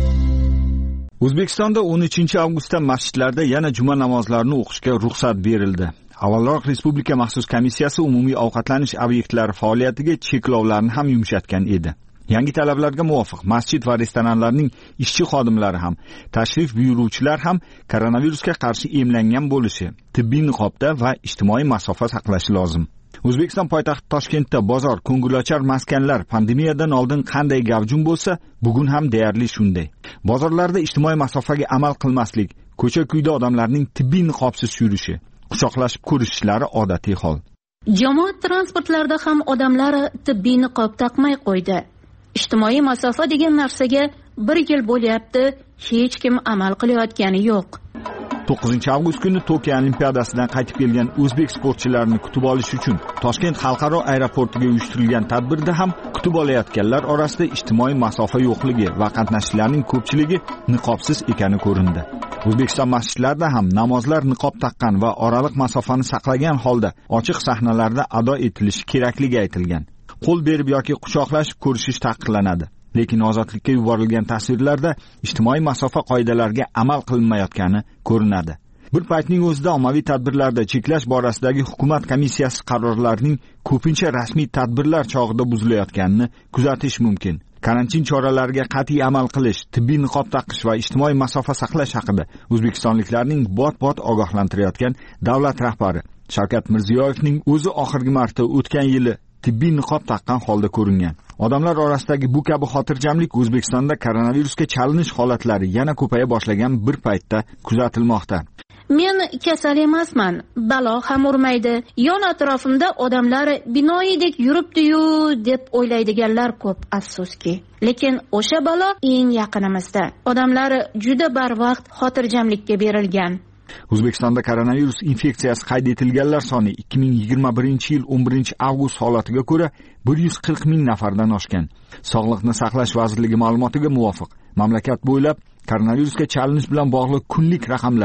O'zbekistonda o'n uchinchi avgustda masjidlarda yana juma namozlarini o'qishga ruxsat berildi. Avvalroq Respublika maxsus komissiyasi umumiy ovqatlanish obyektlari faoliyatiga cheklovlarni ham yumshatgan edi. Yangi talablarga muvofiq masjid va restoranlarning ishchi xodimlari ham, tashrif buyuruvchilar ham koronavirusga qarshi emlangan bo'lishi, tibbiy niqobda va ijtimoiy masofa saqlashi lozim. O'zbekiston poytaxti Toshkentda bozor, ko'ngilochar maskanlar pandemiyadan oldin qanday gavjum bo'lsa, bugun ham deyarli shunday. Bozorlarda ijtimoiy masofaga amal qilmaslik, ko'cha-kuyda odamlarning tibbiy niqobsiz yurishi, quchoqlashib ko'rishishlari odatiy hol. Jamoat transportlarida ham odamlar tibbiy niqob taqmay qo'ydi. Ijtimoiy masofa degan narsaga bir yil bo'lyapti, hech kim amal qilayotgani yo'q. to'qqizinchi avgust kuni Tokio Olimpiadasidan qaytib kelgan o'zbek sportchilarini kutib olish uchun Toshkent xalqaro aeroportiga uyushtirilgan tadbirda ham kutib olayotganlar orasida ijtimoiy masofa yo'qligi va qatnashchilarning ko'pchiligi niqobsiz ekani ko'rindi. O'zbekiston masjidlarida ham namozlar niqob taqqan va oraliq masofani saqlagan holda ochiq sahnalarda ado etilishi kerakligi aytilgan. Qo'l berib yoki quchoqlashib ko'rishish taqiqlanadi. Lekin ozodlikka yuborilgan tasvirlarda ijtimoiy masofa qoidalariga amal qilinmayotgani ko'rinadi. Bir paytning o'zida ommaviy tadbirlarda cheklash borasidagi hukumat komissiyasi qarorlarining ko'pincha rasmiy tadbirlar chog'ida buzilayotganini kuzatish mumkin. Karantin choralariga qat'iy amal qilish, tibbiy niqob taqish va ijtimoiy masofa saqlash haqida o'zbekistonliklarning bot-bot ogohlantirayotgan davlat rahbari Shavkat Mirziyoyevning o'zi oxirgi marta o'tgan yili tibbiy niqob taqqan holda ko'ringan. Odamlar orasidagi bu kabi xotirjamlik O'zbekistonda koronavirusga chalinish holatlari yana ko'paya boshlagan bir paytda kuzatilmoqda. Men kasal emasman, balo ham urmaydi. Yon atrofimda odamlar binoyidek yuribdi-yu deb o'ylaydiganlar ko'p, afsuski. Lekin o'sha balo eng yaqinimizda. Odamlar juda barvaqt xotirjamlikka berilgan. O'zbekistonda koronavirus infeksiyasi qayd etilganlar soni ikki ming yigirma birinchi yil o'n birinchi avgust holatiga ko'ra bir yuz qirq ming nafardan oshgan. Sog'liqni saqlash vazirligi ma'lumotiga muvofiq, mamlakat bo'ylab koronavirusga chalinish bilan bog'liq kunlik raqamlar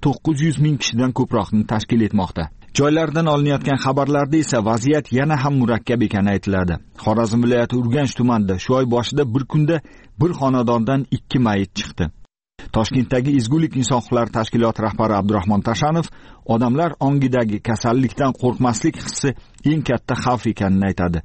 to'qqiz yuz ming kishidan ko'proqni tashkil etmoqda. Joylardan olinayotgan xabarlarda esa vaziyat yana ham murakkab ekani aytiladi. Xorazm viloyati Urganch tumanida shu oy boshida bir kunda bir xonadondan ikki mayit chiqdi. Toshkentdagi Ezgulik inson huquqlari tashkiloti rahbari Abdurahmon Tashanov odamlar ongidagi kasallikdan qo'rqmaslik hissi eng katta xavf ekanini aytadi.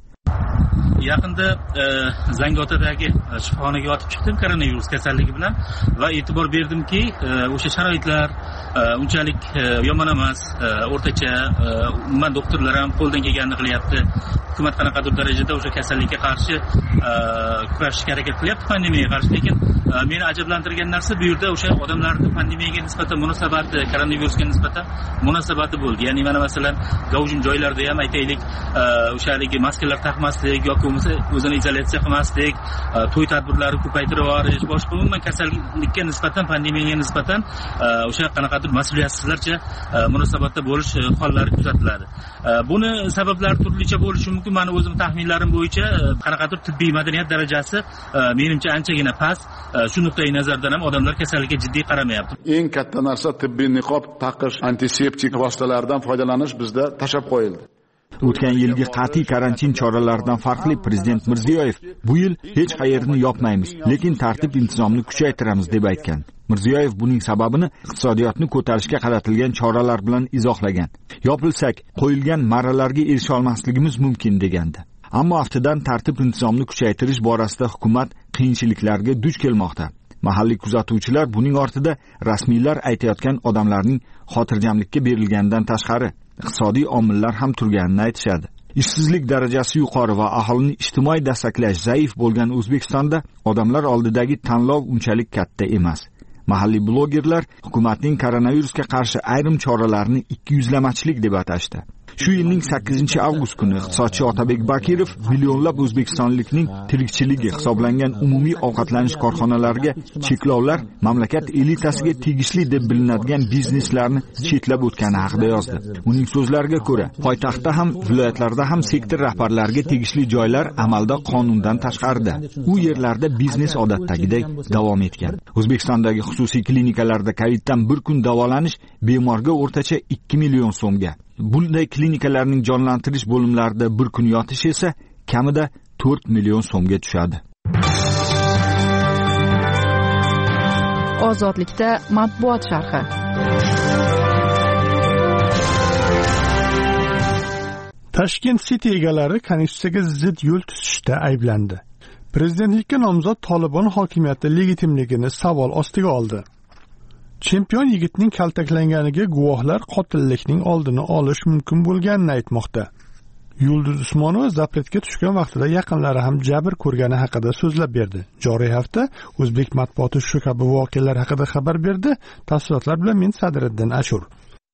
Yaqinda e, Zangiotadagi shifoxonaga yotib chiqdim koronavirus kasalligi bilan va e'tibor berdimki, e, o'sha sharoitlar e, unchalik e, yomon emas, e, o'rtacha, e, umuman doktorlar ham qo'ldan kelganini qilyapti. Hukumat qanaqadir darajada o'sha kasallikka qarshi e, kurashishga harakat qilyapti, pandemiyaga qarshi. Lekin e, meni ajablantirgan narsa bu yerda o'sha odamlarning pandemiyaga nisbatan munosabati, koronavirusga nisbatan munosabati bo'ldi. Ya'ni mana masalan, gavjum joylarda ham aytaylik, e, o'sha haligi maskalar taqmaslik yoki o'zini izolyatsiya qilmaslik, to'y tadbirlari ko'paytirib yuborish, boshqa umuman kasallikka nisbatan, pandemiyaga nisbatan o'sha qanaqadir mas'uliyatsizlarcha munosabatda bo'lish hollari kuzatiladi. Buni sabablari turlicha bo'lishi mumkin. Meni o'zim taxminlarim bo'yicha qanaqadir tibbiy madaniyat darajasi menimcha anchagina past. Shu nuqtai nazardan ham odamlar kasallikka jiddiy qaramayapti. Eng katta narsa tibbiy niqob taqish, antiseptik vositalardan foydalanish bizda tashab qo'yildi. O'tgan yilgi qat'iy karantin choralaridan farqli Prezident Mirziyoyev bu yil hech qayerni yopmaymiz, lekin tartib intizomni kuchaytiramiz deb aytgan. Mirziyoyev buning sababini iqtisodiyotni ko'tarishga qaratilgan choralar bilan izohlagan. Yopilsak, qo'yilgan marralarga erisha olmasligimiz mumkin degandi. Ammo aftidan tartib intizomni kuchaytirish borasida hukumat qiyinchiliklarga duch kelmoqda. Mahalliy kuzatuvchilar buning ortida rasmiylar aytayotgan odamlarning xotirjamlikka berilganidan tashqari iqtisodiy omillar ham turganini aytishadi. Ishsizlik darajasi yuqori va aholini ijtimoiy dastaklash zaif bo'lgan O'zbekistonda odamlar oldidagi tanlov unchalik katta emas. Mahalliy blogerlar hukumatning koronavirusga qarshi ayrim choralarini ikkiyuzlamachilik deb atashdi. Shu yilning sakkizinchi avgust kuni iqtisodchi Otabek Bakirov millionlab o'zbekistonlikning tirikchiligi hisoblangan umumiy ovqatlanish korxonalariga cheklovlar mamlakat elitasiga tegishli deb bilinadigan bizneslarni chetlab o'tgani haqida yozdi. Uning so'zlariga ko'ra, poytaxtda ham, viloyatlarda ham sektor rahbarlariga tegishli joylar amalda qonundan tashqarida. U yerlarda biznes odatdagidek davom etgan. O'zbekistondagi xususiy klinikalarda koviddan bir kun davolanish bemorga o'rtacha ikki million so'mga. Bunday klinikalarning jonlantirish bo'limlarida bir kun yotish esa kamida to'rt million so'mga tushadi. Ozodlikda matbuot sharhi. Tashkent City egalari konstitutsiyaga zid yo'l tutishda ayblandi. Prezidentlikka nomzod Tolibon hokimiyati legitimligini savol ostiga oldi. Chempion yigitning kaltaklanganiga guvohlar qotillikning oldini olish mumkin bo'lganini aytmoqda. Yulduz Usmonova zapretga tushgan vaqtida yaqinlari ham jabr ko'rgani haqida so'zlab berdi. Joriy hafta o'zbek matbuoti shu kabi voqealar haqida xabar berdi. Tafsilotlar bilan men Sadriddin Ashur.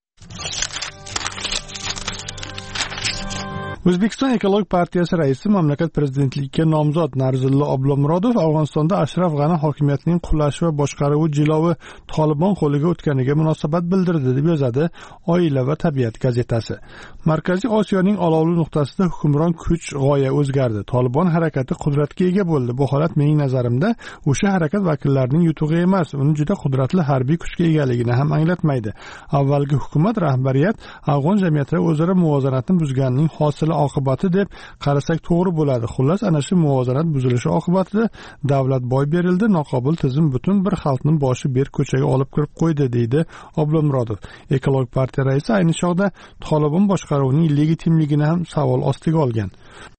O'zbekiston Ekologik partiyasi raisi mamlakat prezidentligiga nomzod Narzullo Oblomurodov Afg'onistonda Ashraf G'ani hokimiyatining qulashi va boshqaruvi jilovi Tolibon qo'liga o'tganiga munosabat bildirdi deb yozadi Oila va tabiat gazetasi. Markaziy Osiyoning olovli nuqtasida hukmron kuch g'oya o'zgardi. Tolibon harakati qudratga ega bo'ldi. Bu holat mening nazarimda o'sha harakat vakillarining yutug'i emas, uni juda qudratli harbiy kuchga egaligini ham anglatmaydi. Avvalgi hukumat rahbariyat afg'on jamiyatida o'zaro muvozanatni buzganining hosili oqibati deb qarasak to'g'ri bo'ladi. Xullas, ana shu muvozanat buzilishi oqibatida davlat boy berildi, noqobil tizim butun bir xalqning boshi ber ko'chaga olib kirib qo'ydi, deydi Oblomurodov. Ekologik partiya raisi ayni chog'da Tolibon boshqaruvining legitimligini ham savol ostiga olgan.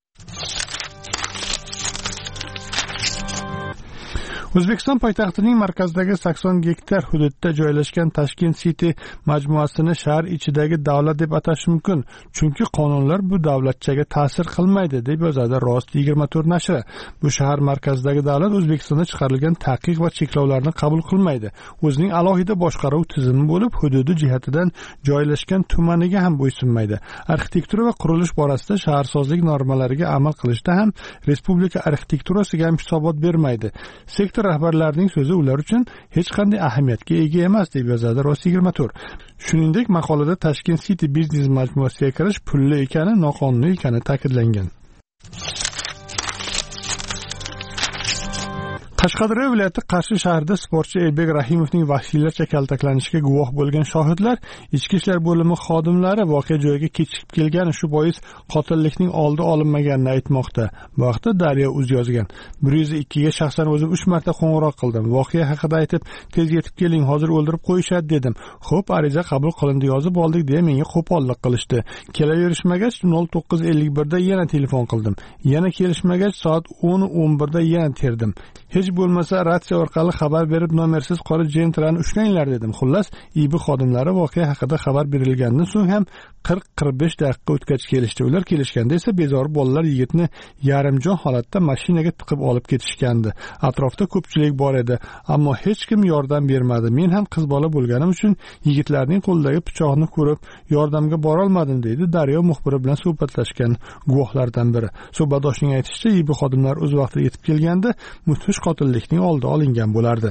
O'zbekiston poytaxtining markazidagi sakson gektar hududda joylashgan Tashkent City majmuasini shahar ichidagi davlat deb atash mumkin, chunki qonunlar bu davlatchaga ta'sir qilmaydi, deb yozadi Rost yigirma to'rt nashri. Bu shahar markazidagi davlat O'zbekistonda chiqarilgan taqiq va cheklovlarni qabul qilmaydi. O'zining alohida boshqaruv tizimi bo'lib, hududi jihatidan joylashgan tumaniga ham bo'ysunmaydi. Arxitektura va qurilish borasida shaharsozlik normalariga amal qilishda ham respublika arxitekturasiga ham hisobot bermaydi. Sektor rahbarlarining so'zi ular uchun hech qanday ahamiyatga ega emas, deb yozadi Rost yigirma to'rt. Shuningdek, maqolada Tashkent City biznes majmuasiga kirish pulli ekani, noqonuniy ekani ta'kidlangan. Qashqadaryo viloyati Qarshi shahrida sportchi Elbek Rahimovning vahshiylarcha kaltaklanishiga guvoh bo'lgan shohidlar ichki ishlar bo'limi xodimlari voqea joyiga kechikib kelgani shu bois qotillikning oldi olinmaganini aytmoqda. Bu haqda Daryo uz yozgan. bir yuz ikki ga shaxsan o'zim uch marta qo'ng'iroq qildim. Voqea haqida aytib, tez yetib keling, hozir o'ldirib qo'yishadi dedim. Xo'p, ariza qabul qilindi, yozib oldik deya menga qo'pollik qilishdi. Kelaverishmagach nol to'qqiz ellik bir da yana telefon qildim. Yana kelishmagach soat o'n o'n bir da yana terdim. Hech bo'lmasa ratsiya orqali xabar berib nomersiz qora jentrani ushlanglar dedim. Xullas, I B xodimlari voqea haqida xabar berilgandan so'ng ham qirq qirq besh daqiqa o'tgach kelishdi. Ular kelishganda esa bezor bolalar yigitni yarimjon holatda mashinaga tiqib olib ketishgandi. Atrofda ko'pchilik bor edi, ammo hech kim yordam bermadi. Men ham qiz bola bo'lganim uchun yigitlarning qo'lidagi pichoqni ko'rib yordamga bora olmadim deydi Daryo muxbiri bilan suhbatlashgan guvohlardan biri. Suhbatdoshning aytishicha, I B xodimlar o'z vaqtida yetib kelganda mudhish qotillikning oldi olingan bo'lardi.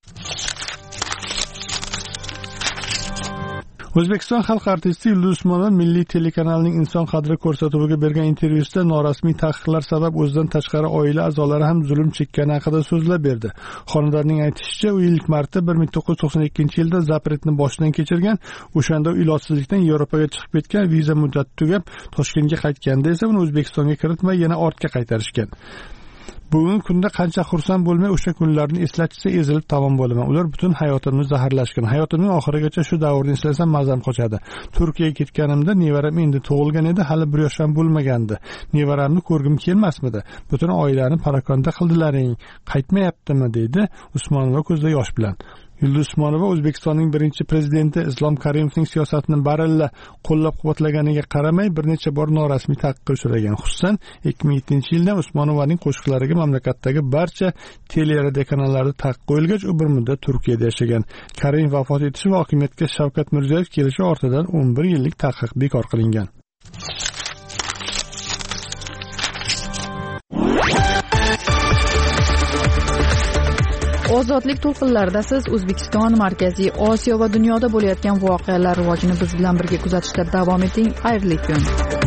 O'zbekiston xalq artisti Yulduz Usmonova Milliy telekanalining Inson qadri ko'rsatuviga bergan intervyusida norasmiy taqiqlar sabab o'zidan tashqari oila a'zolari ham zulm chekkani haqida so'zlab berdi. Xonandaning aytishicha, u ilk marta bir ming to'qqiz yuz to'qson ikkinchi yilda zapretni boshdan kechirgan, o'shanda ilojsizlikdan Yevropaga chiqib ketgan, viza muddati tugab Toshkentga qaytganda esa uni O'zbekistonga kiritmay yana ortga qaytarishgan. Bugungi kunda qancha xursand bo'lmay o'sha kunlarni eslatishsa ezilib tamom bo'laman. Ular butun hayotimni zaharlashgan. Hayotimning oxirigacha shu davrni eslasam mazam qochadi. Turkiyaga ketganimda nevaram endi tug'ilgan edi, hali bir yosh ham bo'lmagandi. Nevaramni ko'rgim kelmasmidi? Butun oilani parakanda qildilaring. Qaytmayaptimi dedi Usmonova ko'zda yosh bilan. Yulduz Usmonova O'zbekistonning birinchi prezidenti Islom Karimovning siyosatini baralla qo'llab-quvvatlaganiga qaramay bir necha bor norasmiy taqiqqa uchragan. Xususan, ikki ming yettinchi yilda Usmonovaning qo'shiqlariga mamlakatdagi barcha teleradio kanallarda taqiq qo'yilgach, u bir muddat Turkiyada yashagan. Karimov vafot etishi va hokimiyatga Shavkat Mirziyoyev kelishi ortidan o'n bir yillik taqiq bekor qilingan. Ozodlik to'lqinlarida siz O'zbekiston, Markaziy Osiyo va dunyoda bo'layotgan voqealar rivojini biz bilan birga kuzatishda davom eting. Xayrli kun.